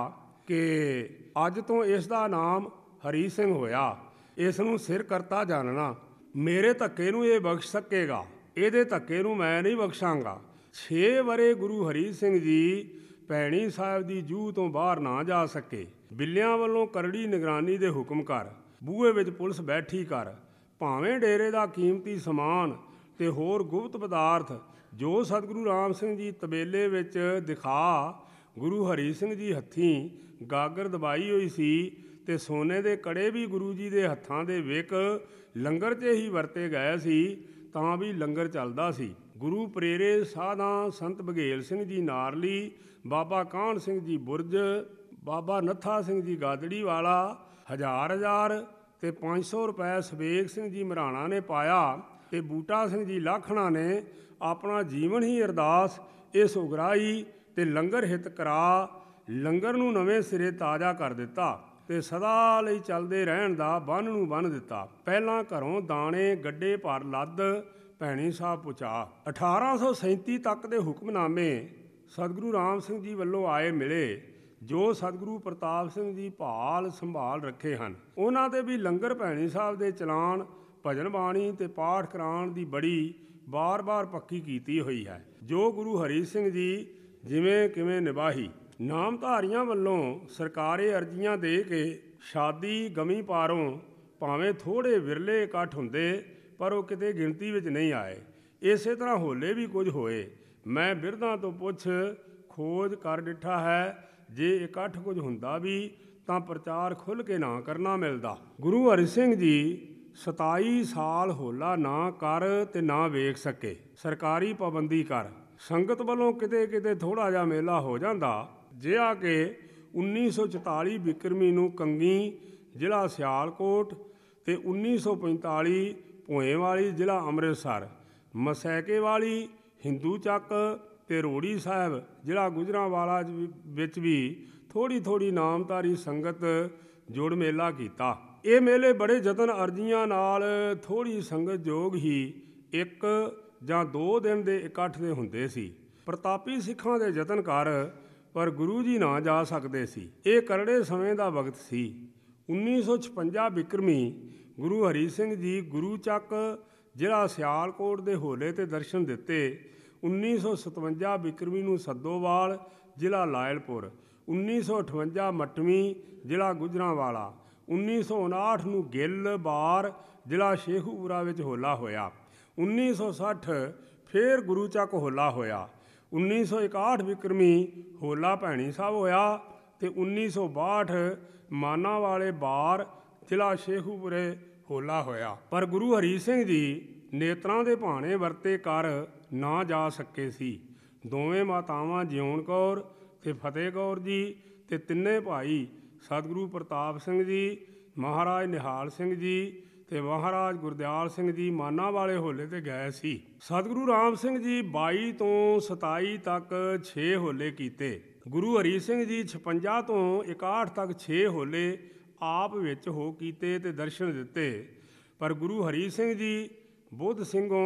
ਕਿ ਅੱਜ ਤੋਂ ਇਸ ਦਾ ਨਾਮ ਹਰੀ ਸਿੰਘ ਹੋਇਆ, ਇਸ ਨੂੰ ਸਿਰ ਕਰਤਾ ਜਾਣਨਾ। ਮੇਰੇ ਧੱਕੇ ਨੂੰ ਇਹ ਬਖਸ਼ ਸਕੇਗਾ, ਇਹਦੇ ਧੱਕੇ ਨੂੰ ਮੈਂ ਨਹੀਂ ਬਖਸ਼ਾਂਗਾ। ਛੇ ਵਰੇ ਗੁਰੂ ਹਰੀ ਸਿੰਘ ਜੀ ਭੈਣੀ ਸਾਹਿਬ ਦੀ ਜੂਹ ਤੋਂ ਬਾਹਰ ਨਾ ਜਾ ਸਕੇ। ਬਿੱਲਿਆਂ ਵੱਲੋਂ ਕਰੜੀ ਨਿਗਰਾਨੀ ਦੇ ਹੁਕਮ ਕਰ, ਬੂਹੇ ਵਿੱਚ ਪੁਲਿਸ ਬੈਠੀ ਕਰ। ਭਾਵੇਂ ਡੇਰੇ ਦਾ ਕੀਮਤੀ ਸਮਾਨ ਤੇ ਹੋਰ ਗੁਪਤ ਪਦਾਰਥ ਜੋ ਸਤਿਗੁਰੂ ਰਾਮ ਸਿੰਘ ਜੀ ਤਬੇਲੇ ਵਿੱਚ ਦਿਖਾ, ਗੁਰੂ ਹਰੀ ਸਿੰਘ ਜੀ ਹੱਥੀਂ ਗਾਗਰ ਦਬਾਈ ਹੋਈ ਸੀ, ਤੇ ਸੋਨੇ ਦੇ ਕੜੇ ਵੀ ਗੁਰੂ ਜੀ ਦੇ ਹੱਥਾਂ ਦੇ ਵਿਕ ਲੰਗਰ 'ਚ ਹੀ ਵਰਤੇ ਗਏ ਸੀ, ਤਾਂ ਵੀ ਲੰਗਰ ਚੱਲਦਾ ਸੀ। ਗੁਰੂ ਪ੍ਰੇਰੇ ਸਾਧਾਂ ਸੰਤ ਬਘੇਲ ਸਿੰਘ ਜੀ ਨਾਰਲੀ, ਬਾਬਾ ਕਾਹਨ ਸਿੰਘ ਜੀ ਬੁਰਜ, ਬਾਬਾ ਨੱਥਾ ਸਿੰਘ ਜੀ ਗਾਦੜੀ ਵਾਲਾ ਹਜ਼ਾਰ ਹਜ਼ਾਰ ਤੇ ਪੰਜ ਸੌ ਰੁਪਏ ਸਵੇਗ ਸਿੰਘ ਜੀ ਮਰਾਣਾ ਨੇ ਪਾਇਆ, ਤੇ ਬੂਟਾ ਸਿੰਘ ਜੀ ਲਾਖਣਾ ਨੇ ਆਪਣਾ ਜੀਵਨ ਹੀ ਅਰਦਾਸ ਇਸ ਉਗਰਾਹੀ ਤੇ ਲੰਗਰ ਹਿੱਤ ਕਰਾ ਲੰਗਰ ਨੂੰ ਨਵੇਂ ਸਿਰੇ ਤਾਜ਼ਾ ਕਰ ਦਿੱਤਾ, ਤੇ ਸਦਾ ਲਈ ਚੱਲਦੇ ਰਹਿਣ ਦਾ ਬੰਨ ਨੂੰ ਬੰਨ੍ਹ ਦਿੱਤਾ। ਪਹਿਲਾਂ ਘਰੋਂ ਦਾਣੇ ਗੱਡੇ ਭਰ ਲੱਦ ਭੈਣੀ ਸਾਹਿਬ ਪਹੁੰਚਾ। ਅਠਾਰਾਂ ਸੌ ਸੈਂਤੀ ਤੱਕ ਦੇ ਹੁਕਮਨਾਮੇ ਸਤਿਗੁਰੂ ਰਾਮ ਸਿੰਘ ਜੀ ਵੱਲੋਂ ਆਏ ਮਿਲੇ, ਜੋ ਸਤਿਗੁਰੂ ਪ੍ਰਤਾਪ ਸਿੰਘ ਜੀ ਭਾਲ ਸੰਭਾਲ ਰੱਖੇ ਹਨ। ਉਹਨਾਂ ਦੇ ਵੀ ਲੰਗਰ ਭੈਣੀ ਸਾਹਿਬ ਦੇ ਚਲਾਣ, ਭਜਨ ਬਾਣੀ ਤੇ ਪਾਠ ਕਰਾਉਣ ਦੀ ਬੜੀ ਬਾਰ-ਬਾਰ ਪੱਕੀ ਕੀਤੀ ਹੋਈ ਹੈ, ਜੋ ਗੁਰੂ ਹਰੀ ਸਿੰਘ ਜੀ ਜਿਵੇਂ ਕਿਵੇਂ ਨਿਭਾਹੀ। ਨਾਮਧਾਰੀਆਂ ਵੱਲੋਂ ਸਰਕਾਰੀ ਅਰਜ਼ੀਆਂ ਦੇ ਕੇ ਸ਼ਾਦੀ ਗਮੀ ਪਾਰੋਂ ਭਾਵੇਂ ਥੋੜ੍ਹੇ ਵਿਰਲੇ ਇਕੱਠ ਹੁੰਦੇ, ਪਰ ਉਹ ਕਿਤੇ ਗਿਣਤੀ ਵਿੱਚ ਨਹੀਂ ਆਏ। ਇਸੇ ਤਰ੍ਹਾਂ ਹੋਲੇ ਵੀ ਕੁਝ ਹੋਏ। ਮੈਂ ਬਿਰਧਾਂ ਤੋਂ ਪੁੱਛ ਖੋਜ ਕਰ ਡਿੱਠਾ ਹੈ, ਜੇ ਇਕੱਠ ਕੁਝ ਹੁੰਦਾ ਵੀ ਤਾਂ ਪ੍ਰਚਾਰ ਖੁੱਲ੍ਹ ਕੇ ਨਾ ਕਰਨਾ ਮਿਲਦਾ। ਗੁਰੂ ਹਰੀ ਸਿੰਘ ਜੀ ਸਤਾਈ ਸਾਲ ਹੋਲਾ ਨਾ ਕਰ ਤੇ ਨਾ ਵੇਖ ਸਕੇ। ਸਰਕਾਰੀ ਪਾਬੰਦੀ ਕਰ। ਸੰਗਤ ਵੱਲੋਂ ਕਿਤੇ ਕਿਤੇ ਥੋੜ੍ਹਾ ਜਿਹਾ ਮੇਲਾ ਹੋ ਜਾਂਦਾ, ਜਿਹਾ ਕਿ ਉੱਨੀ ਸੌ ਚੁਤਾਲੀ ਬਿਕਰਮੀ ਨੂੰ ਕੰਗੀ ਜ਼ਿਲ੍ਹਾ ਸਿਆਲਕੋਟ ਤੇ ਉੱਨੀ ਸੌ ਪੰਤਾਲੀ ਭੋਏਵਾਲੀ ਜ਼ਿਲ੍ਹਾ ਅੰਮ੍ਰਿਤਸਰ, ਮਸੈਕੇ ਵਾਲੀ ਹਿੰਦੂ ਚੱਕ ਤੇ ਰੋੜੀ ਸਾਹਿਬ ਜ਼ਿਲ੍ਹਾ ਗੁਜਰਾਂਵਾਲਾ ਵਿੱਚ ਵੀ ਥੋੜ੍ਹੀ ਥੋੜ੍ਹੀ ਨਾਮਧਾਰੀ ਸੰਗਤ ਜੁੜ ਮੇਲਾ ਕੀਤਾ। ਇਹ ਮੇਲੇ ਬੜੇ ਯਤਨ ਅਰਜ਼ੀਆਂ ਨਾਲ ਥੋੜ੍ਹੀ ਸੰਗਤ ਯੋਗ ਹੀ ਇੱਕ ਜਾਂ ਦੋ ਦਿਨ ਦੇ ਇਕੱਠ ਦੇ ਹੁੰਦੇ ਸੀ। ਪ੍ਰਤਾਪੀ ਸਿੱਖਾਂ ਦੇ ਯਤਨ ਕਰ, ਪਰ ਗੁਰੂ ਜੀ ਨਾ ਜਾ ਸਕਦੇ ਸੀ। ਇਹ ਕਰੜੇ ਸਮੇਂ ਦਾ ਵਕਤ ਸੀ। ਉੱਨੀ ਸੌ ਛਪੰਜਾ ਬਿਕਰਮੀ ਗੁਰੂ ਹਰੀ ਸਿੰਘ ਜੀ ਗੁਰੂ ਚੱਕ ਜ਼ਿਲ੍ਹਾ ਸਿਆਲਕੋਟ ਦੇ ਹੋਲੇ ਤੇ ਦਰਸ਼ਨ ਦਿੱਤੇ। ਉੱਨੀ ਸੌ ਸਤਵੰਜਾ ਬਿਕਰਮੀ ਨੂੰ ਸੱਦੋਵਾਲ ਜ਼ਿਲ੍ਹਾ ਲਾਇਲਪੁਰ, ਉੱਨੀ ਸੌ ਅਠਵੰਜਾ ਮਟਵੀਂ ਜ਼ਿਲ੍ਹਾ ਗੁਜਰਾਂਵਾਲਾ, ਉੱਨੀ ਸੌ ਉਨਾਹਠ ਨੂੰ ਗਿੱਲ ਬਾਰ ਜ਼ਿਲ੍ਹਾ ਸ਼ੇਖੂਪੁਰਾ ਵਿੱਚ ਹੋਲਾ ਹੋਇਆ। ਉੱਨੀ ਸੌ ਸੱਠ ਫਿਰ ਗੁਰੂ ਚੱਕ ਹੋਲਾ ਹੋਇਆ। ਉੱਨੀ ਸੌ ਇਕਾਹਠ ਬਿਕਰਮੀ ਹੋਲਾ ਭੈਣੀ ਸਾਹਿਬ ਹੋਇਆ, ਅਤੇ ਉੱਨੀ ਸੌ ਬਾਹਠ ਮਾਨਾ ਵਾਲੇ ਬਾਰ ਜ਼ਿਲ੍ਹਾ ਸ਼ੇਖੂਪੁਰੇ ਹੋਲਾ ਹੋਇਆ। ਪਰ ਗੁਰੂ ਹਰੀ ਸਿੰਘ ਜੀ ਨੇਤਰਾਂ ਦੇ ਭਾਣੇ ਵਰਤੇ ਕਰ ਨਾ ਜਾ ਸਕੇ ਸੀ। ਦੋਵੇਂ ਮਾਤਾਵਾਂ ਜਿਉਣ ਕੌਰ ਅਤੇ ਫਤਿਹ ਕੌਰ ਜੀ ਅਤੇ ਤਿੰਨੇ ਭਾਈ ਸਤਿਗੁਰੂ ਪ੍ਰਤਾਪ ਸਿੰਘ ਜੀ, ਮਹਾਰਾਜ ਨਿਹਾਲ ਸਿੰਘ ਜੀ ਅਤੇ ਮਹਾਰਾਜ ਗੁਰਦਿਆਲ ਸਿੰਘ ਜੀ ਮਾਨਾ ਵਾਲੇ ਹੋਲੇ 'ਤੇ ਗਏ ਸੀ। ਸਤਿਗੁਰੂ ਰਾਮ ਸਿੰਘ ਜੀ ਬਾਈ ਤੋਂ ਸਤਾਈ ਤੱਕ ਛੇ ਹੋਲੇ ਕੀਤੇ। ਗੁਰੂ ਹਰੀ ਸਿੰਘ ਜੀ ਛਪੰਜਾ ਤੋਂ ਇਕਾਹਠ ਤੱਕ ਛੇ ਹੋਲੇ ਆਪ ਵਿੱਚ ਹੋ ਕੀਤੇ ਅਤੇ ਦਰਸ਼ਨ ਦਿੱਤੇ। ਪਰ ਗੁਰੂ ਹਰੀ ਸਿੰਘ ਜੀ ਬੁੱਧ ਸਿੰਘੋਂ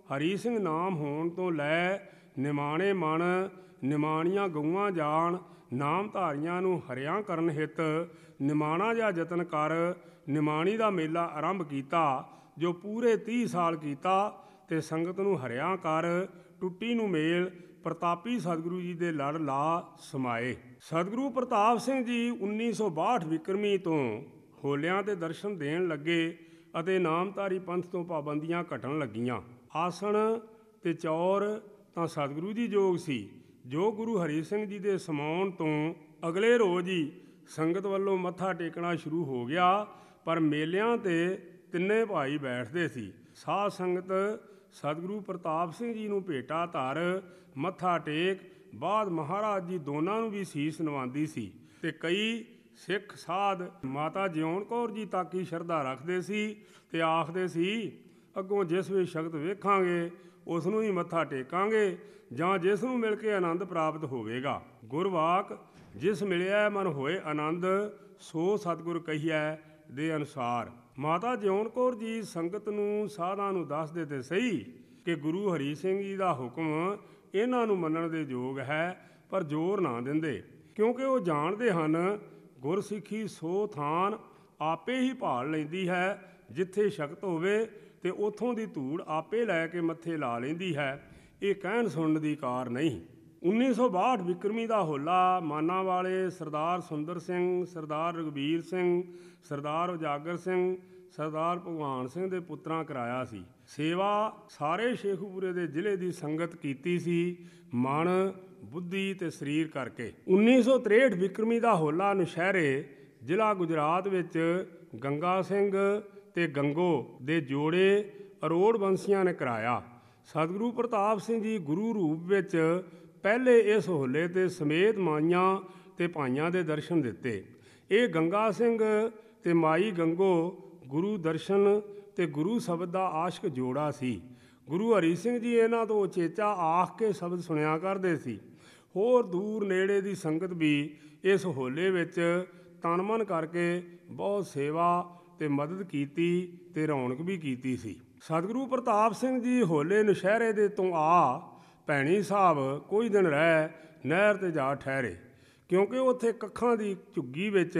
ਹਰੀ ਸਿੰਘ ਨਾਮ ਹੋਣ ਤੋਂ ਲੈ ਨਿਮਾਣੇ ਮਨ ਨਿਮਾਣੀਆਂ ਗਊਆਂ ਜਾਣ, ਨਾਮਧਾਰੀਆਂ ਨੂੰ ਹਰਿਆਂ ਕਰਨ ਹਿੱਤ ਨਿਮਾਣਾ ਜਿਹਾ ਯਤਨ ਕਰ ਨਿਮਾਣੀ ਦਾ ਮੇਲਾ ਆਰੰਭ ਕੀਤਾ, ਜੋ ਪੂਰੇ ਤੀਹ ਸਾਲ ਕੀਤਾ ਤੇ ਸੰਗਤ ਨੂੰ ਹਰਿਆਂ ਕਰ ਟੁੱਟੀ ਨੂੰ ਮੇਲ ਪ੍ਰਤਾਪੀ ਸਤਿਗੁਰੂ ਜੀ ਦੇ ਲੜ ਲਾ ਸਮਾਏ। ਸਤਿਗੁਰੂ ਪ੍ਰਤਾਪ ਸਿੰਘ ਜੀ ਉੱਨੀ ਸੌ ਬਾਹਠ ਵਿਕਰਮੀ ਤੋਂ ਹੋਲਿਆਂ ਦੇ ਦਰਸ਼ਨ ਦੇਣ ਲੱਗੇ ਅਤੇ ਨਾਮਧਾਰੀ ਪੰਥ ਤੋਂ ਪਾਬੰਦੀਆਂ ਘਟਣ ਲੱਗੀਆਂ। ਆਸਣ ਤੇ ਚੌਰ ਤਾਂ ਸਤਿਗੁਰੂ ਜੀ ਯੋਗ ਸੀ, ਜੋ ਗੁਰੂ ਹਰੀ ਸਿੰਘ ਜੀ ਦੇ ਸਮਾਉਣ ਤੋਂ ਅਗਲੇ ਰੋਜ਼ ਹੀ ਸੰਗਤ ਵੱਲੋਂ ਮੱਥਾ ਟੇਕਣਾ ਸ਼ੁਰੂ ਹੋ ਗਿਆ। ਪਰ ਮੇਲਿਆਂ 'ਤੇ ਤਿੰਨੇ ਭਾਈ ਬੈਠਦੇ ਸੀ। ਸਾਧ ਸੰਗਤ ਸਤਿਗੁਰੂ ਪ੍ਰਤਾਪ ਸਿੰਘ ਜੀ ਨੂੰ ਭੇਟਾ ਧਰ ਮੱਥਾ ਟੇਕ ਬਾਅਦ ਮਹਾਰਾਜ ਜੀ ਦੋਨਾਂ ਨੂੰ ਵੀ ਸੀਸ ਨਿਵਾਉਂਦੀ ਸੀ। ਤੇ ਕਈ ਸਿੱਖ ਸਾਧ ਮਾਤਾ ਜਿਉਣ ਕੌਰ ਜੀ ਤੱਕ ਹੀ ਸ਼ਰਧਾ ਰੱਖਦੇ ਸੀ ਤੇ ਆਖਦੇ ਸੀ, ਅੱਗੋਂ ਜਿਸ ਵੀ ਸ਼ਕਤ ਵੇਖਾਂਗੇ ਉਸ ਨੂੰ ਹੀ ਮੱਥਾ ਟੇਕਾਂਗੇ, ਜਾਂ ਜਿਸ ਨੂੰ ਮਿਲ ਕੇ ਆਨੰਦ ਪ੍ਰਾਪਤ ਹੋਵੇਗਾ। ਗੁਰਵਾਕ ਜਿਸ ਮਿਲਿਆ ਮਨ ਹੋਏ ਆਨੰਦ, ਸੋ ਸਤਿਗੁਰ ਕਹੀਐ ਦੇ ਅਨੁਸਾਰ। ਮਾਤਾ ਜਿਉਣ ਕੌਰ ਜੀ ਸੰਗਤ ਨੂੰ ਸਾਧਾਂ ਨੂੰ ਦੱਸਦੇ ਤੇ ਸਹੀ ਕਿ ਗੁਰੂ ਹਰੀ ਸਿੰਘ ਜੀ ਦਾ ਹੁਕਮ ਇਹਨਾਂ ਨੂੰ ਮੰਨਣ ਦੇ ਯੋਗ ਹੈ, ਪਰ ਜ਼ੋਰ ਨਾ ਦਿੰਦੇ, ਕਿਉਂਕਿ ਉਹ ਜਾਣਦੇ ਹਨ ਗੁਰਸਿੱਖੀ ਸੋ ਥਾਨ ਆਪੇ ਹੀ ਭਾਲ ਲੈਂਦੀ ਹੈ। ਜਿੱਥੇ ਸ਼ਕਤ ਹੋਵੇ ਤੇ ਉੱਥੋਂ ਦੀ ਧੂੜ ਆਪੇ ਲੈ ਕੇ ਮੱਥੇ ਲਾ ਲੈਂਦੀ ਹੈ। ਇਹ ਕਹਿਣ ਸੁਣਨ ਦੀ ਕਾਰ ਨਹੀਂ। ਉੱਨੀ ਸੌ ਬਾਹਠ ਵਿਕਰਮੀ ਦਾ ਹੋਲਾ ਮਾਨਾਂ ਵਾਲੇ ਸਰਦਾਰ ਸੁੰਦਰ ਸਿੰਘ, ਸਰਦਾਰ ਰਘਬੀਰ ਸਿੰਘ, ਸਰਦਾਰ ਉਜਾਗਰ ਸਿੰਘ, ਸਰਦਾਰ ਭਗਵਾਨ ਸਿੰਘ ਦੇ ਪੁੱਤਰਾਂ ਕਰਾਇਆ ਸੀ। ਸੇਵਾ ਸਾਰੇ ਸ਼ੇਖੂਪੁਰੇ ਦੇ ਜ਼ਿਲ੍ਹੇ ਦੀ ਸੰਗਤ ਕੀਤੀ ਸੀ, ਮਨ, ਬੁੱਧੀ ਤੇ ਸਰੀਰ ਕਰਕੇ। ਉੱਨੀ ਸੌ ਤ੍ਰੇਹਠ ਵਿਕਰਮੀ ਦਾ ਹੋਲਾ ਨੁਸ਼ਹਿਰੇ ਜ਼ਿਲ੍ਹਾ ਗੁਜਰਾਤ ਵਿੱਚ ਗੰਗਾ ਸਿੰਘ ਤੇ ਗੰਗੋ ਦੇ ਜੋੜੇ ਅਰੋੜ ਬੰਸੀਆਂ ਨੇ ਕਰਾਇਆ। ਸਤਿਗੁਰੂ ਪ੍ਰਤਾਪ ਸਿੰਘ ਜੀ ਗੁਰੂ ਰੂਪ ਵਿੱਚ ਪਹਿਲੇ ਇਸ ਹੋਲੇ 'ਤੇ ਸਮੇਤ ਮਾਈਆਂ ਤੇ ਭਾਈਆਂ ਦੇ ਦਰਸ਼ਨ ਦਿੱਤੇ। ਇਹ ਗੰਗਾ ਸਿੰਘ ਤੇ ਮਾਈ ਗੰਗੋ ਗੁਰੂ ਦਰਸ਼ਨ ਤੇ ਗੁਰੂ ਸ਼ਬਦ ਦਾ ਆਸ਼ਕ ਜੋੜਾ ਸੀ। ਗੁਰੂ ਹਰੀ ਸਿੰਘ ਜੀ ਇਹਨਾਂ ਤੋਂ ਉਚੇਚਾ ਆਖ ਕੇ ਸ਼ਬਦ ਸੁਣਿਆ ਕਰਦੇ ਸੀ। ਹੋਰ ਦੂਰ ਨੇੜੇ ਦੀ ਸੰਗਤ ਵੀ ਇਸ ਹੋਲੇ ਵਿੱਚ ਤਨ ਮਨ ਕਰਕੇ ਬਹੁਤ ਸੇਵਾ ਤੇ ਮਦਦ ਕੀਤੀ ਤੇ ਰੌਣਕ ਵੀ ਕੀਤੀ ਸੀ। ਸਤਿਗੁਰੂ ਪ੍ਰਤਾਪ ਸਿੰਘ ਜੀ ਹੋਲੇ ਨੁਸ਼ਹਿਰੇ ਦੇ ਤੋਂ ਆ ਭੈਣੀ ਸਾਹਿਬ ਕੁਝ ਦਿਨ ਰਹਿ ਨਹਿਰ 'ਤੇ ਜਾ ਠਹਿਰੇ, ਕਿਉਂਕਿ ਉੱਥੇ ਕੱਖਾਂ ਦੀ ਝੁੱਗੀ ਵਿੱਚ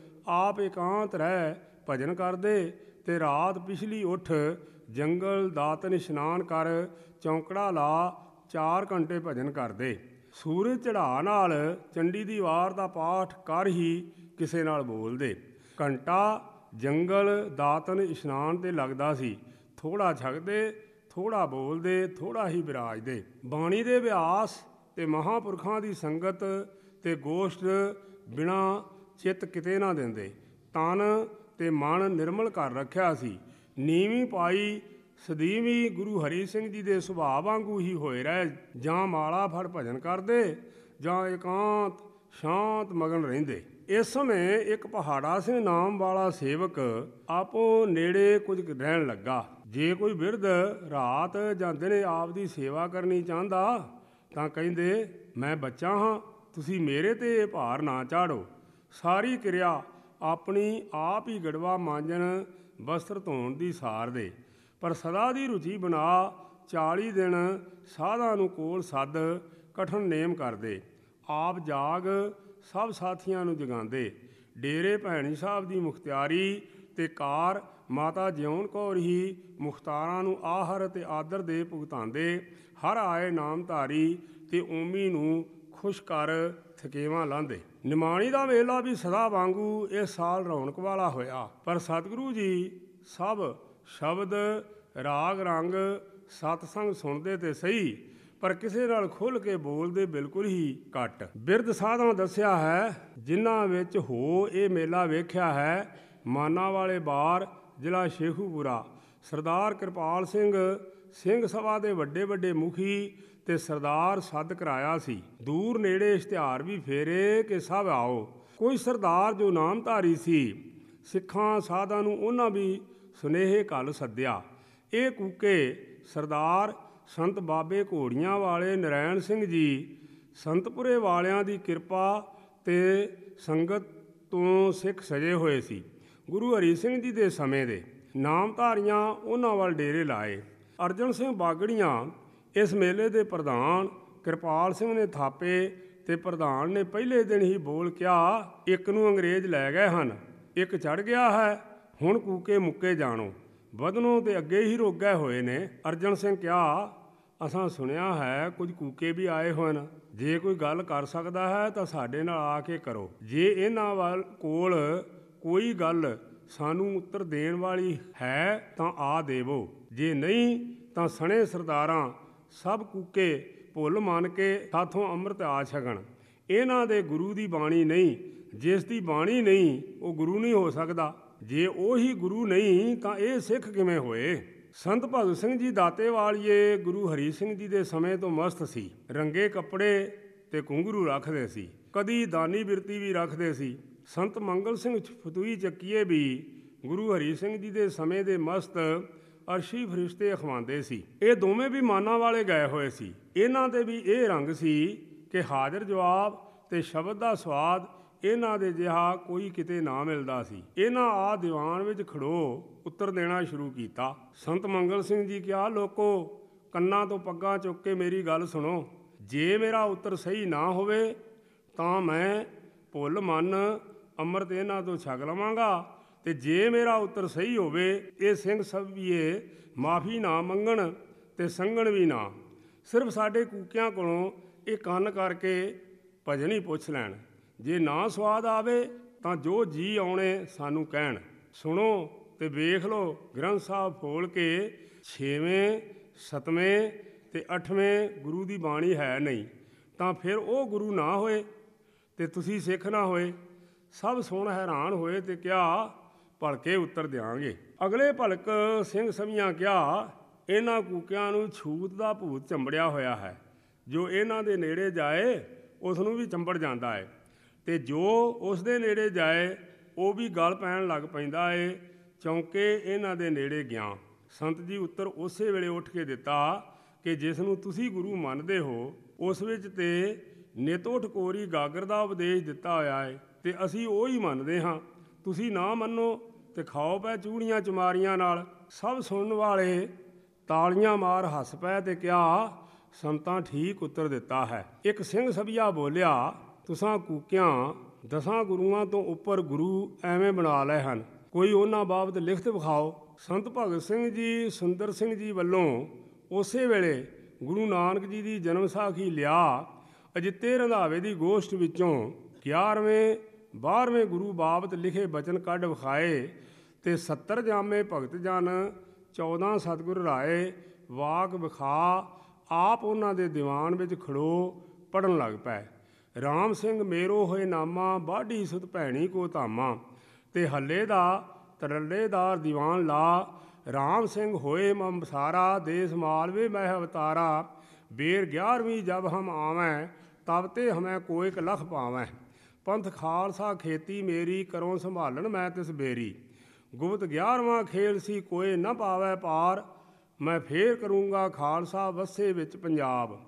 ਆਪ ਇਕਾਂਤ ਰਹਿ ਭਜਨ ਕਰਦੇ ਤੇ ਰਾਤ ਪਿਛਲੀ ਉੱਠ ਜੰਗਲ ਦਾਤਨ ਇਸ਼ਨਾਨ ਕਰ ਚੌਂਕੜਾ ਲਾ ਚਾਰ ਘੰਟੇ ਭਜਨ ਕਰਦੇ। ਸੂਰਜ ਚੜ੍ਹਾ ਨਾਲ ਚੰਡੀ ਦੀ ਵਾਰ ਦਾ ਪਾਠ ਕਰ ਹੀ ਕਿਸੇ ਨਾਲ ਬੋਲਦੇ। ਘੰਟਾ ਜੰਗਲ ਦਾਤਨ ਇਸ਼ਨਾਨ 'ਤੇ ਲੱਗਦਾ ਸੀ। ਥੋੜ੍ਹਾ ਛਕਦੇ, ਥੋੜ੍ਹਾ ਬੋਲਦੇ, ਥੋੜ੍ਹਾ ਹੀ ਵਿਰਾਜਦੇ। ਬਾਣੀ ਦੇ ਅਭਿਆਸ ਤੇ ਮਹਾਂਪੁਰਖਾਂ ਦੀ ਸੰਗਤ ਤੇ ਗੋਸ਼ਟ ਬਿਨਾਂ ਚਿੱਤ ਕਿਤੇ ਨਾ ਦਿੰਦੇ। ਤਨ ਤੇ ਮਨ ਨਿਰਮਲ ਕਰ ਰੱਖਿਆ ਸੀ। ਨੀਵੀਂ ਪਾਈ ਸਦੀਵੀਂ ਗੁਰੂ ਹਰੀ ਸਿੰਘ ਜੀ ਦੇ ਸੁਭਾਅ ਵਾਂਗੂ ਹੀ ਹੋਏ ਰਹੇ। ਜਾਂ ਮਾਲਾ ਫੜ ਭਜਨ ਕਰਦੇ ਜਾਂ ਇਕਾਂਤ ਸ਼ਾਂਤ ਮਗਨ ਰਹਿੰਦੇ। ਇਸ ਸਮੇਂ ਇੱਕ ਪਹਾੜਾ ਸਿੰਘ ਨਾਮ ਵਾਲਾ ਸੇਵਕ ਆਪੋ ਨੇੜੇ ਕੁਝ ਰਹਿਣ ਲੱਗਾ। ਜੇ ਕੋਈ ਬਿਰਧ ਰਾਤ ਜਾਂ ਦਿਨੇ ਆਪ ਦੀ ਸੇਵਾ ਕਰਨੀ ਚਾਹੁੰਦਾ ਤਾਂ ਕਹਿੰਦੇ, ਮੈਂ ਬੱਚਾ ਹਾਂ, ਤੁਸੀਂ ਮੇਰੇ 'ਤੇ ਇਹ ਭਾਰ ਨਾ ਚਾੜੋ। ਸਾਰੀ ਕਿਰਿਆ ਆਪਣੀ ਆਪ ਹੀ ਗੜਵਾ ਮਾਂਜਣ ਵਸਤਰ ਧੋਣ ਦੀ ਸਾਰ ਦੇ। ਪਰ ਸਦਾ ਦੀ ਰੁਚੀ ਬਣਾ ਚਾਲੀ ਦਿਨ ਸਾਧਾਂ ਨੂੰ ਕੋਲ ਸੱਦ ਕਠਨ ਨੇਮ ਕਰਦੇ। ਆਪ ਜਾਗ ਸਭ ਸਾਥੀਆਂ ਨੂੰ ਜਗਾਉਂਦੇ। ਡੇਰੇ ਭੈਣੀ ਸਾਹਿਬ ਦੀ ਮੁਖਤਿਆਰੀ ਤੇ ਕਾਰ ਮਾਤਾ ਜਿਉਣ ਕੌਰ ਹੀ ਮੁਖਤਾਰਾਂ ਨੂੰ ਆਹਰ ਤੇ ਆਦਰ ਦੇ ਭੁਗਤਾਉਂਦੇ। ਹਰ ਆਏ ਨਾਮਧਾਰੀ ਤੇ ਓਮੀ ਨੂੰ ਖੁਸ਼ ਕਰ ਥਕੇਵਾਂ ਲਾਂਦੇ। ਨਿਮਾਣੀ ਦਾ ਮੇਲਾ ਵੀ ਸਦਾ ਵਾਂਗੂ ਇਸ ਸਾਲ ਰੌਣਕ ਵਾਲਾ ਹੋਇਆ। ਪਰ ਸਤਿਗੁਰੂ ਜੀ ਸਭ ਸ਼ਬਦ ਰਾਗ ਰੰਗ ਸਤਸੰਗ ਸੁਣਦੇ ਤੇ ਸਹੀ, ਪਰ ਕਿਸੇ ਨਾਲ ਖੁੱਲ੍ਹ ਕੇ ਬੋਲਦੇ ਬਿਲਕੁਲ ਹੀ ਘੱਟ। ਬਿਰਧ ਸਾਧਾਂ ਦੱਸਿਆ ਹੈ ਜਿਨ੍ਹਾਂ ਵਿੱਚ ਹੋ ਇਹ ਮੇਲਾ ਵੇਖਿਆ ਹੈ। ਮਾਨਾਂ ਵਾਲੇ ਬਾਰ ਜ਼ਿਲ੍ਹਾ ਸ਼ੇਖੂਪੁਰਾ ਸਰਦਾਰ ਕਿਰਪਾਲ ਸਿੰਘ ਸਿੰਘ ਸਭਾ ਦੇ ਵੱਡੇ ਵੱਡੇ ਮੁਖੀ ਤੇ ਸਰਦਾਰ ਸੱਦ ਕਰਾਇਆ ਸੀ। ਦੂਰ ਨੇੜੇ ਇਸ਼ਤਿਹਾਰ ਵੀ ਫੇਰੇ ਕਿ ਸਭ ਆਓ। ਕੋਈ ਸਰਦਾਰ ਜੋ ਨਾਮਧਾਰੀ ਸੀ ਸਿੱਖਾਂ ਸਾਧਾਂ ਨੂੰ ਉਹਨਾਂ ਵੀ ਸੁਨੇਹੇ ਘੱਲ ਸੱਦਿਆ। ਇਹ ਕੂਕੇ ਸਰਦਾਰ ਸੰਤ ਬਾਬੇ ਘੋੜੀਆਂ ਵਾਲੇ ਨਰੈਣ ਸਿੰਘ ਜੀ ਸੰਤਪੁਰੇ ਵਾਲਿਆਂ ਦੀ ਕਿਰਪਾ ਤੇ ਸੰਗਤ ਤੋਂ ਸਿੱਖ ਸਜੇ ਹੋਏ ਸੀ। ਗੁਰੂ ਹਰੀ ਸਿੰਘ ਜੀ ਦੇ ਸਮੇਂ ਦੇ ਨਾਮਧਾਰੀਆਂ ਉਹਨਾਂ ਵੱਲ ਡੇਰੇ ਲਾਏ। ਅਰਜਨ ਸਿੰਘ ਬਾਗੜੀਆਂ ਇਸ ਮੇਲੇ ਦੇ ਪ੍ਰਧਾਨ ਕਿਰਪਾਲ ਸਿੰਘ ਨੇ ਥਾਪੇ ਤੇ ਪ੍ਰਧਾਨ ਨੇ ਪਹਿਲੇ ਦਿਨ ਹੀ ਬੋਲ ਕਿਹਾ, ਇੱਕ ਨੂੰ ਅੰਗਰੇਜ਼ ਲੈ ਗਏ ਹਨ, ਇੱਕ ਚੜ ਗਿਆ ਹੈ, ਹੁਣ ਕੂਕੇ ਮੁੱਕੇ ਜਾਣੋ, ਵਧਣੋਂ ਤੇ ਅੱਗੇ ਹੀ ਰੁਕ ਗਏ ਹੋਏ ਨੇ। ਅਰਜਨ ਸਿੰਘ ਕਿਹਾ, ਅਸਾਂ ਸੁਣਿਆ ਹੈ ਕੁਝ ਕੂਕੇ ਵੀ ਆਏ ਹੋਣ, ਜੇ ਕੋਈ ਗੱਲ ਕਰ ਸਕਦਾ ਹੈ ਤਾਂ ਸਾਡੇ ਨਾਲ ਆ ਕੇ ਕਰੋ। ਜੇ ਇਹਨਾਂ ਵੱਲ ਕੋਲ ਕੋਈ ਗੱਲ ਸਾਨੂੰ ਉੱਤਰ ਦੇਣ ਵਾਲੀ ਹੈ ਤਾਂ ਆ ਦੇਵੋ, ਜੇ ਨਹੀਂ ਤਾਂ ਸਣੇ ਸਰਦਾਰਾਂ ਸਭ ਕੂਕੇ ਭੁੱਲ ਮੰਨ ਕੇ ਸਾਥੋਂ ਅੰਮ੍ਰਿਤ ਆ ਛਕਣ। ਇਹਨਾਂ ਦੇ ਗੁਰੂ ਦੀ ਬਾਣੀ ਨਹੀਂ, ਜਿਸ ਦੀ ਬਾਣੀ ਨਹੀਂ ਉਹ ਗੁਰੂ ਨਹੀਂ ਹੋ ਸਕਦਾ। ਜੇ ਉਹ ਹੀ ਗੁਰੂ ਨਹੀਂ ਤਾਂ ਇਹ ਸਿੱਖ ਕਿਵੇਂ ਹੋਏ? ਸੰਤ ਭਗਤ ਸਿੰਘ ਜੀ ਦਾਤੇਵਾਲੀਏ ਗੁਰੂ ਹਰੀ ਸਿੰਘ ਜੀ ਦੇ ਸਮੇਂ ਤੋਂ ਮਸਤ ਸੀ। ਰੰਗੇ ਕੱਪੜੇ ਤੇ ਘੁੰਗਰੂ ਰੱਖਦੇ ਸੀ, ਕਦੀ ਦਾਨੀ ਬਿਰਤੀ ਵੀ ਰੱਖਦੇ ਸੀ। ਸੰਤ ਮੰਗਲ ਸਿੰਘ ਫਤੂਹੀ ਚੱਕੀਏ ਵੀ ਗੁਰੂ ਹਰੀ ਸਿੰਘ ਜੀ ਦੇ ਸਮੇਂ ਦੇ ਮਸਤ ਅਰਸ਼ੀ ਫਰਿਸ਼ਤੇ ਅਖਵਾਉਂਦੇ ਸੀ। ਇਹ ਦੋਵੇਂ ਵੀ ਮਾਨਾਂ ਵਾਲੇ ਗਏ ਹੋਏ ਸੀ। ਇਹਨਾਂ ਦੇ ਵੀ ਇਹ ਰੰਗ ਸੀ ਕਿ ਹਾਜ਼ਰ ਜਵਾਬ ਤੇ ਸ਼ਬਦ ਦਾ ਸਵਾਦ ਇਹਨਾਂ ਦੇ ਜਿਹਾ ਕੋਈ ਕਿਤੇ ਨਾ ਮਿਲਦਾ ਸੀ। ਇਹਨਾਂ ਆ ਦੀਵਾਨ ਵਿੱਚ ਖੜੋ ਉੱਤਰ ਦੇਣਾ ਸ਼ੁਰੂ ਕੀਤਾ। ਸੰਤ ਮੰਗਲ ਸਿੰਘ ਜੀ ਕਿਹਾ, ਲੋਕੋ ਕੰਨਾਂ ਤੋਂ ਪੱਗਾਂ ਚੁੱਕ ਕੇ ਮੇਰੀ ਗੱਲ ਸੁਣੋ। ਜੇ ਮੇਰਾ ਉੱਤਰ ਸਹੀ ਨਾ ਹੋਵੇ ਤਾਂ ਮੈਂ ਭੁੱਲ ਮੰਨ ਅੰਮ੍ਰਿਤ ਇਹਨਾਂ ਤੋਂ ਛਕ ਲਵਾਂਗਾ, ਤੇ ਜੇ ਮੇਰਾ ਉੱਤਰ ਸਹੀ ਹੋਵੇ ਇਹ ਸਿੰਘ ਸਭੀਏ ਮਾਫੀ ਨਾ ਮੰਗਣ ਤੇ ਸੰਗਣ ਵੀ ਨਾ, ਸਿਰਫ ਸਾਡੇ ਕੂਕਿਆਂ ਕੋਲੋਂ ਇਹ ਕੰਨ ਕਰਕੇ ਭਜਨ ਹੀ ਪੁੱਛ ਲੈਣ। ਜੇ ਨਾ ਸਵਾਦ ਆਵੇ ਤਾਂ ਜੋ ਜੀ ਆਉਣੇ ਸਾਨੂੰ ਕਹਿਣ। ਸੁਣੋ ਤੇ ਵੇਖ ਲਓ, ਗ੍ਰੰਥ ਸਾਹਿਬ ਫੋਲ ਕੇ ਛੇਵੇਂ ਸੱਤਵੇਂ ਤੇ ਅੱਠਵੇਂ ਗੁਰੂ ਦੀ ਬਾਣੀ ਹੈ ਨਹੀਂ, ਤਾਂ ਫਿਰ ਉਹ ਗੁਰੂ ਨਾ ਹੋਏ ਤੇ ਤੁਸੀਂ ਸਿੱਖ ਨਾ ਹੋਏ। ਸਭ ਸੁਣ ਹੈਰਾਨ ਹੋਏ ਤੇ ਕਿਹਾ, ਭਲਕੇ ਉੱਤਰ ਦਿਆਂਗੇ। ਅਗਲੇ ਭਲਕ ਸਿੰਘ ਸਮੀਆਂ ਕਿਹਾ, ਇਹਨਾਂ ਕੂਕਿਆਂ ਨੂੰ ਛੂਤ ਦਾ ਭੂਤ ਚੰਬੜਿਆ ਹੋਇਆ ਹੈ, ਜੋ ਇਹਨਾਂ ਦੇ ਨੇੜੇ ਜਾਏ ਉਸ ਨੂੰ ਵੀ ਚੰਬੜ ਜਾਂਦਾ ਹੈ, ਤੇ ਜੋ ਉਸ ਦੇ ਨੇੜੇ ਜਾਏ ਉਹ ਵੀ ਗਲ ਪੈਣ ਲੱਗ ਪੈਂਦਾ ਏ, ਚੌਂਕੇ ਇਹਨਾਂ ਦੇ ਨੇੜੇ ਗਿਆ। ਸੰਤ ਜੀ ਉੱਤਰ ਉਸੇ ਵੇਲੇ ਉੱਠ ਕੇ ਦਿੱਤਾ ਕਿ ਜਿਸ ਨੂੰ ਤੁਸੀਂ ਗੁਰੂ ਮੰਨਦੇ ਹੋ ਉਸ ਵਿੱਚ ਤੇ ਨਿਤੋ ਠਕੋਰੀ ਗਾਗਰ ਦਾ ਉਪਦੇਸ਼ ਦਿੱਤਾ ਹੋਇਆ ਹੈ, ਤੇ ਅਸੀਂ ਉਹ ਹੀ ਮੰਨਦੇ ਹਾਂ। ਤੁਸੀਂ ਨਾ ਮੰਨੋ ਤੇ ਖਾਓ ਪੈ ਚੂੜੀਆਂ ਚਮਾਰੀਆਂ ਨਾਲ। ਸਭ ਸੁਣਨ ਵਾਲੇ ਤਾਲੀਆਂ ਮਾਰ ਹੱਸ ਪਏ ਤੇ ਕਿਹਾ, ਸੰਤਾਂ ਠੀਕ ਉੱਤਰ ਦਿੱਤਾ ਹੈ। ਇੱਕ ਸਿੰਘ ਸਭੀਆ ਬੋਲਿਆ, ਤੁਸਾਂ ਕੂਕਿਆਂ ਦਸਾਂ ਗੁਰੂਆਂ ਤੋਂ ਉੱਪਰ ਗੁਰੂ ਐਵੇਂ ਬਣਾ ਲਏ ਹਨ, ਕੋਈ ਉਹਨਾਂ ਬਾਬਤ ਲਿਖਤ ਵਿਖਾਓ। ਸੰਤ ਭਗਤ ਸਿੰਘ ਜੀ ਸੁੰਦਰ ਸਿੰਘ ਜੀ ਵੱਲੋਂ ਉਸੇ ਵੇਲੇ ਗੁਰੂ ਨਾਨਕ ਜੀ ਦੀ ਜਨਮ ਸਾਖੀ ਲਿਆ ਅਜਿੱਤੇ ਰੰਧਾਵੇ ਦੀ ਗੋਸ਼ਟ ਵਿੱਚੋਂ ਗਿਆਰਵੇਂ ਬਾਰ੍ਹਵੇਂ ਗੁਰੂ ਬਾਬਤ ਲਿਖੇ ਬਚਨ ਕੱਢ ਵਿਖਾਏ, ਤੇ ਸੱਤਰ ਜਾਮੇ ਭਗਤ ਜਨ ਚੌਦਾਂ ਸਤਿਗੁਰ ਰਾਏ ਵਾਕ ਵਿਖਾ ਆਪ ਉਹਨਾਂ ਦੇ ਦੀਵਾਨ ਵਿੱਚ ਖੜੋ ਪੜ੍ਹਨ ਲੱਗ ਪਏ। ਰਾਮ ਸਿੰਘ ਮੇਰੋ ਹੋਏ ਨਾਮਾ ਬਾਢੀ ਸੁਤ ਭੈਣੀ ਕੋ ਧਾਮਾ, ਤੇ ਹੱਲੇ ਦਾ ਤਰੱਲੇਦਾਰ ਦੀਵਾਨ ਲਾ। ਰਾਮ ਸਿੰਘ ਹੋਏ ਮਮਸਾਰਾ ਦੇਸ ਮਾਲਵੇ ਮਹਿ ਅਵਤਾਰਾ, ਬੇਰ ਗਿਆਰਵੀਂ ਜਬ ਹਮ ਆਵੈਂ ਤਬ ਤੇ ਹਮੈਂ ਕੋਇਕ ਲਖ ਪਾਵੈਂ। ਪੰਥ ਖਾਲਸਾ ਖੇਤੀ ਮੇਰੀ ਕਰੋ ਸੰਭਾਲਣ ਮੈਂ ਤਿਸ ਬੇਰੀ, ਗੁਪਤ ਗਿਆਰਵਾਂ ਖੇਲ ਸੀ ਕੋਏ ਨਾ ਪਾਵੈ ਪਾਰ, ਮੈਂ ਫੇਰ ਕਰੂੰਗਾ ਖਾਲਸਾ ਵਸੇ ਵਿੱਚ ਪੰਜਾਬ।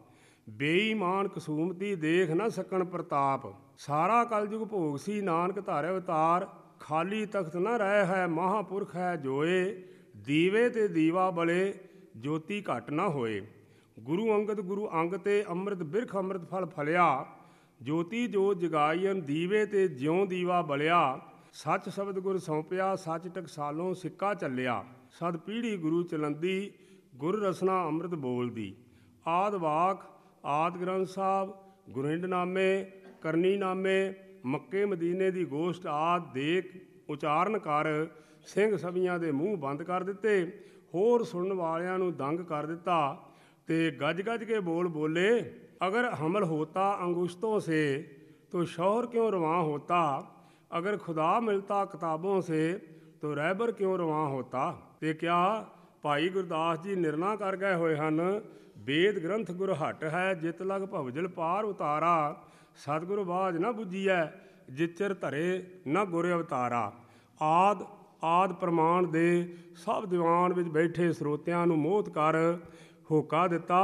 ਬੇਈਮਾਨ ਕਸੂਮਤੀ ਦੇਖ ਨਾ ਸਕਣ ਪ੍ਰਤਾਪ, ਸਾਰਾ ਕਲਯੁਗ ਭੋਗ ਸੀ ਨਾਨਕ ਧਾਰੇ ਅਵਤਾਰ। ਖਾਲੀ ਤਖਤ ਨਾ ਰਹਿ ਹੈ ਮਹਾਂਪੁਰਖ ਹੈ ਜੋਏ, ਦੀਵੇ ਤੇ ਦੀਵਾ ਬਲੇ ਜੋਤੀ ਘਟ ਨਾ ਹੋਏ। ਗੁਰੂ ਅੰਗਦ ਗੁਰੂ ਅੰਗ ਤੇ ਅੰਮ੍ਰਿਤ ਬਿਰਖ ਅੰਮ੍ਰਿਤ ਫਲ ਫਲਿਆ, ਜੋਤੀ ਜੋਤ ਜਗਾਈਨ ਦੀਵੇ ਤੇ ਜਿਉਂ ਦੀਵਾ ਬਲਿਆ। ਸੱਚ ਸ਼ਬਦ ਗੁਰ ਸੌਂਪਿਆ ਸੱਚ ਟਕਸਾਲੋਂ ਸਿੱਕਾ ਚੱਲਿਆ, ਸਦ ਪੀੜ੍ਹੀ ਗੁਰੂ ਚਲੰਦੀ ਗੁਰ ਰਸਨਾ ਅੰਮ੍ਰਿਤ ਬੋਲਦੀ। ਆਦ ਵਾਕ ਆਦ ਗ੍ਰੰਥ ਸਾਹਿਬ ਗੁਰਿੰਡਨਾਮੇ ਕਰਨੀਨਾਮੇ ਮੱਕੇ ਮਦੀਨੇ ਦੀ ਗੋਸ਼ਟ ਆਦ ਦੇਖ ਉਚਾਰਨ ਕਰ ਸਿੰਘ ਸਭੀਆਂ ਦੇ ਮੂੰਹ ਬੰਦ ਕਰ ਦਿੱਤੇ, ਹੋਰ ਸੁਣਨ ਵਾਲਿਆਂ ਨੂੰ ਦੰਗ ਕਰ ਦਿੱਤਾ, ਤੇ ਗੱਜ ਗੱਜ ਕੇ ਬੋਲ ਬੋਲੇ, अगर हमल होता अंगुश्तों से तो शौहर क्यों रवां होता, अगर खुदा मिलता किताबों से तो रहबर क्यों रवां होता। ਤੇ ਕਿਆ ਭਾਈ ਗੁਰਦਾਸ ਜੀ ਨਿਰਣਾ ਕਰ ਗਏ ਹੋਏ ਹਨ, ਵੇਦ ਗ੍ਰੰਥ ਗੁਰ ਹਟ ਹੈ ਜਿਤ ਲਗ ਭਵਜਲ ਪਾਰ ਉਤਾਰਾ, ਸਤਿਗੁਰ ਬਾਝ ਨਾ ਬੁੱਝੀਐ ਜਿਚਰ ਧਰੇ ਨਾ ਗੁਰ ਅਵਤਾਰਾ। ਆਦ ਆਦ ਪ੍ਰਮਾਣ ਦੇ ਸਭ ਦੀਵਾਨ ਵਿੱਚ ਬੈਠੇ ਸਰੋਤਿਆਂ ਨੂੰ ਮੋਹਤ ਕਰ ਹੋਕਾ ਦਿੱਤਾ,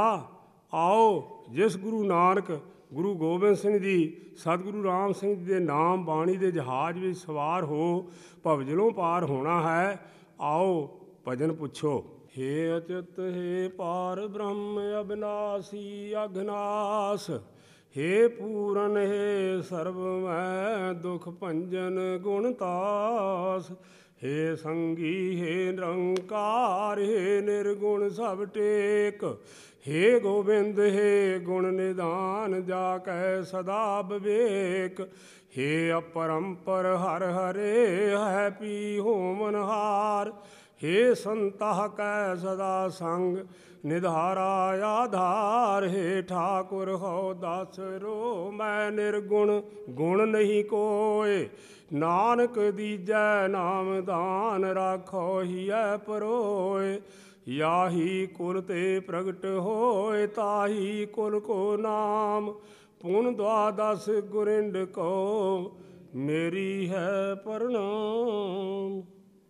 ਆਓ ਜਿਸ ਗੁਰੂ ਨਾਨਕ ਗੁਰੂ ਗੋਬਿੰਦ ਸਿੰਘ ਜੀ ਸਤਿਗੁਰੂ ਰਾਮ ਸਿੰਘ ਜੀ ਦੇ ਨਾਮ ਬਾਣੀ ਦੇ ਜਹਾਜ਼ ਵਿੱਚ ਸਵਾਰ ਹੋ ਭਵਜਲੋਂ ਪਾਰ ਹੋਣਾ ਹੈ, ਆਓ ਭਜਨ ਪੁੱਛੋ। ਹੇ ਅਚਿਤ ਹੇ ਪਾਰ ਬ੍ਰਹਮ ਅਬਿਨਾਸੀ ਅਘਨਾਸ, ਹੇ ਪੂਰਨ ਹੇ ਸਰਬ ਮੈਂ ਦੁਖ ਭੰਜਨ ਗੁਣਤਾਸ, ਹੇ ਸੰਗੀ ਹੇ ਨਿਰੰਕਾਰ ਹੇ ਨਿਰਗੁਣ ਸਭ ਟੇਕ, ਹੇ ਗੋਬਿੰਦ ਹੇ ਗੁਣ ਨਿਧਾਨ ਜਾ ਕੈ ਸਦਾ ਵਿਵੇਕ, ਹੇ ਅਪਰੰਪਰ ਹਰ ਹਰੇ ਹੈ ਪੀ ਹੋਮਨਹਾਰ, ਹੇ ਸੰਤਹ ਕੈ ਸਦਾ ਸੰਗ ਨਿਧਾਰਾ ਆਧਾਰ, ਹੇ ਠਾਕੁਰ ਹਉ ਦਾਸ ਰੋ ਮੈਂ ਨਿਰਗੁਣ ਗੁਣ ਨਹੀਂ ਕੋਇ, ਨਾਨਕ ਦੀਜੈ ਨਾਮ ਦਾਨ ਰਾਖੋ ਹੀਐ ਪਰੋਏ, ਯਾਹੀ ਕੁਲ ਤੇ ਪ੍ਰਗਟ ਹੋਏ ਤਾਹੀ ਕੁਲ ਕੋ ਨਾਮ, ਪੁਨ ਦਵਾਦਸ ਗੁਰਿੰਡ ਕੋ ਮੇਰੀ ਹੈ ਪ੍ਰਣਾਮ।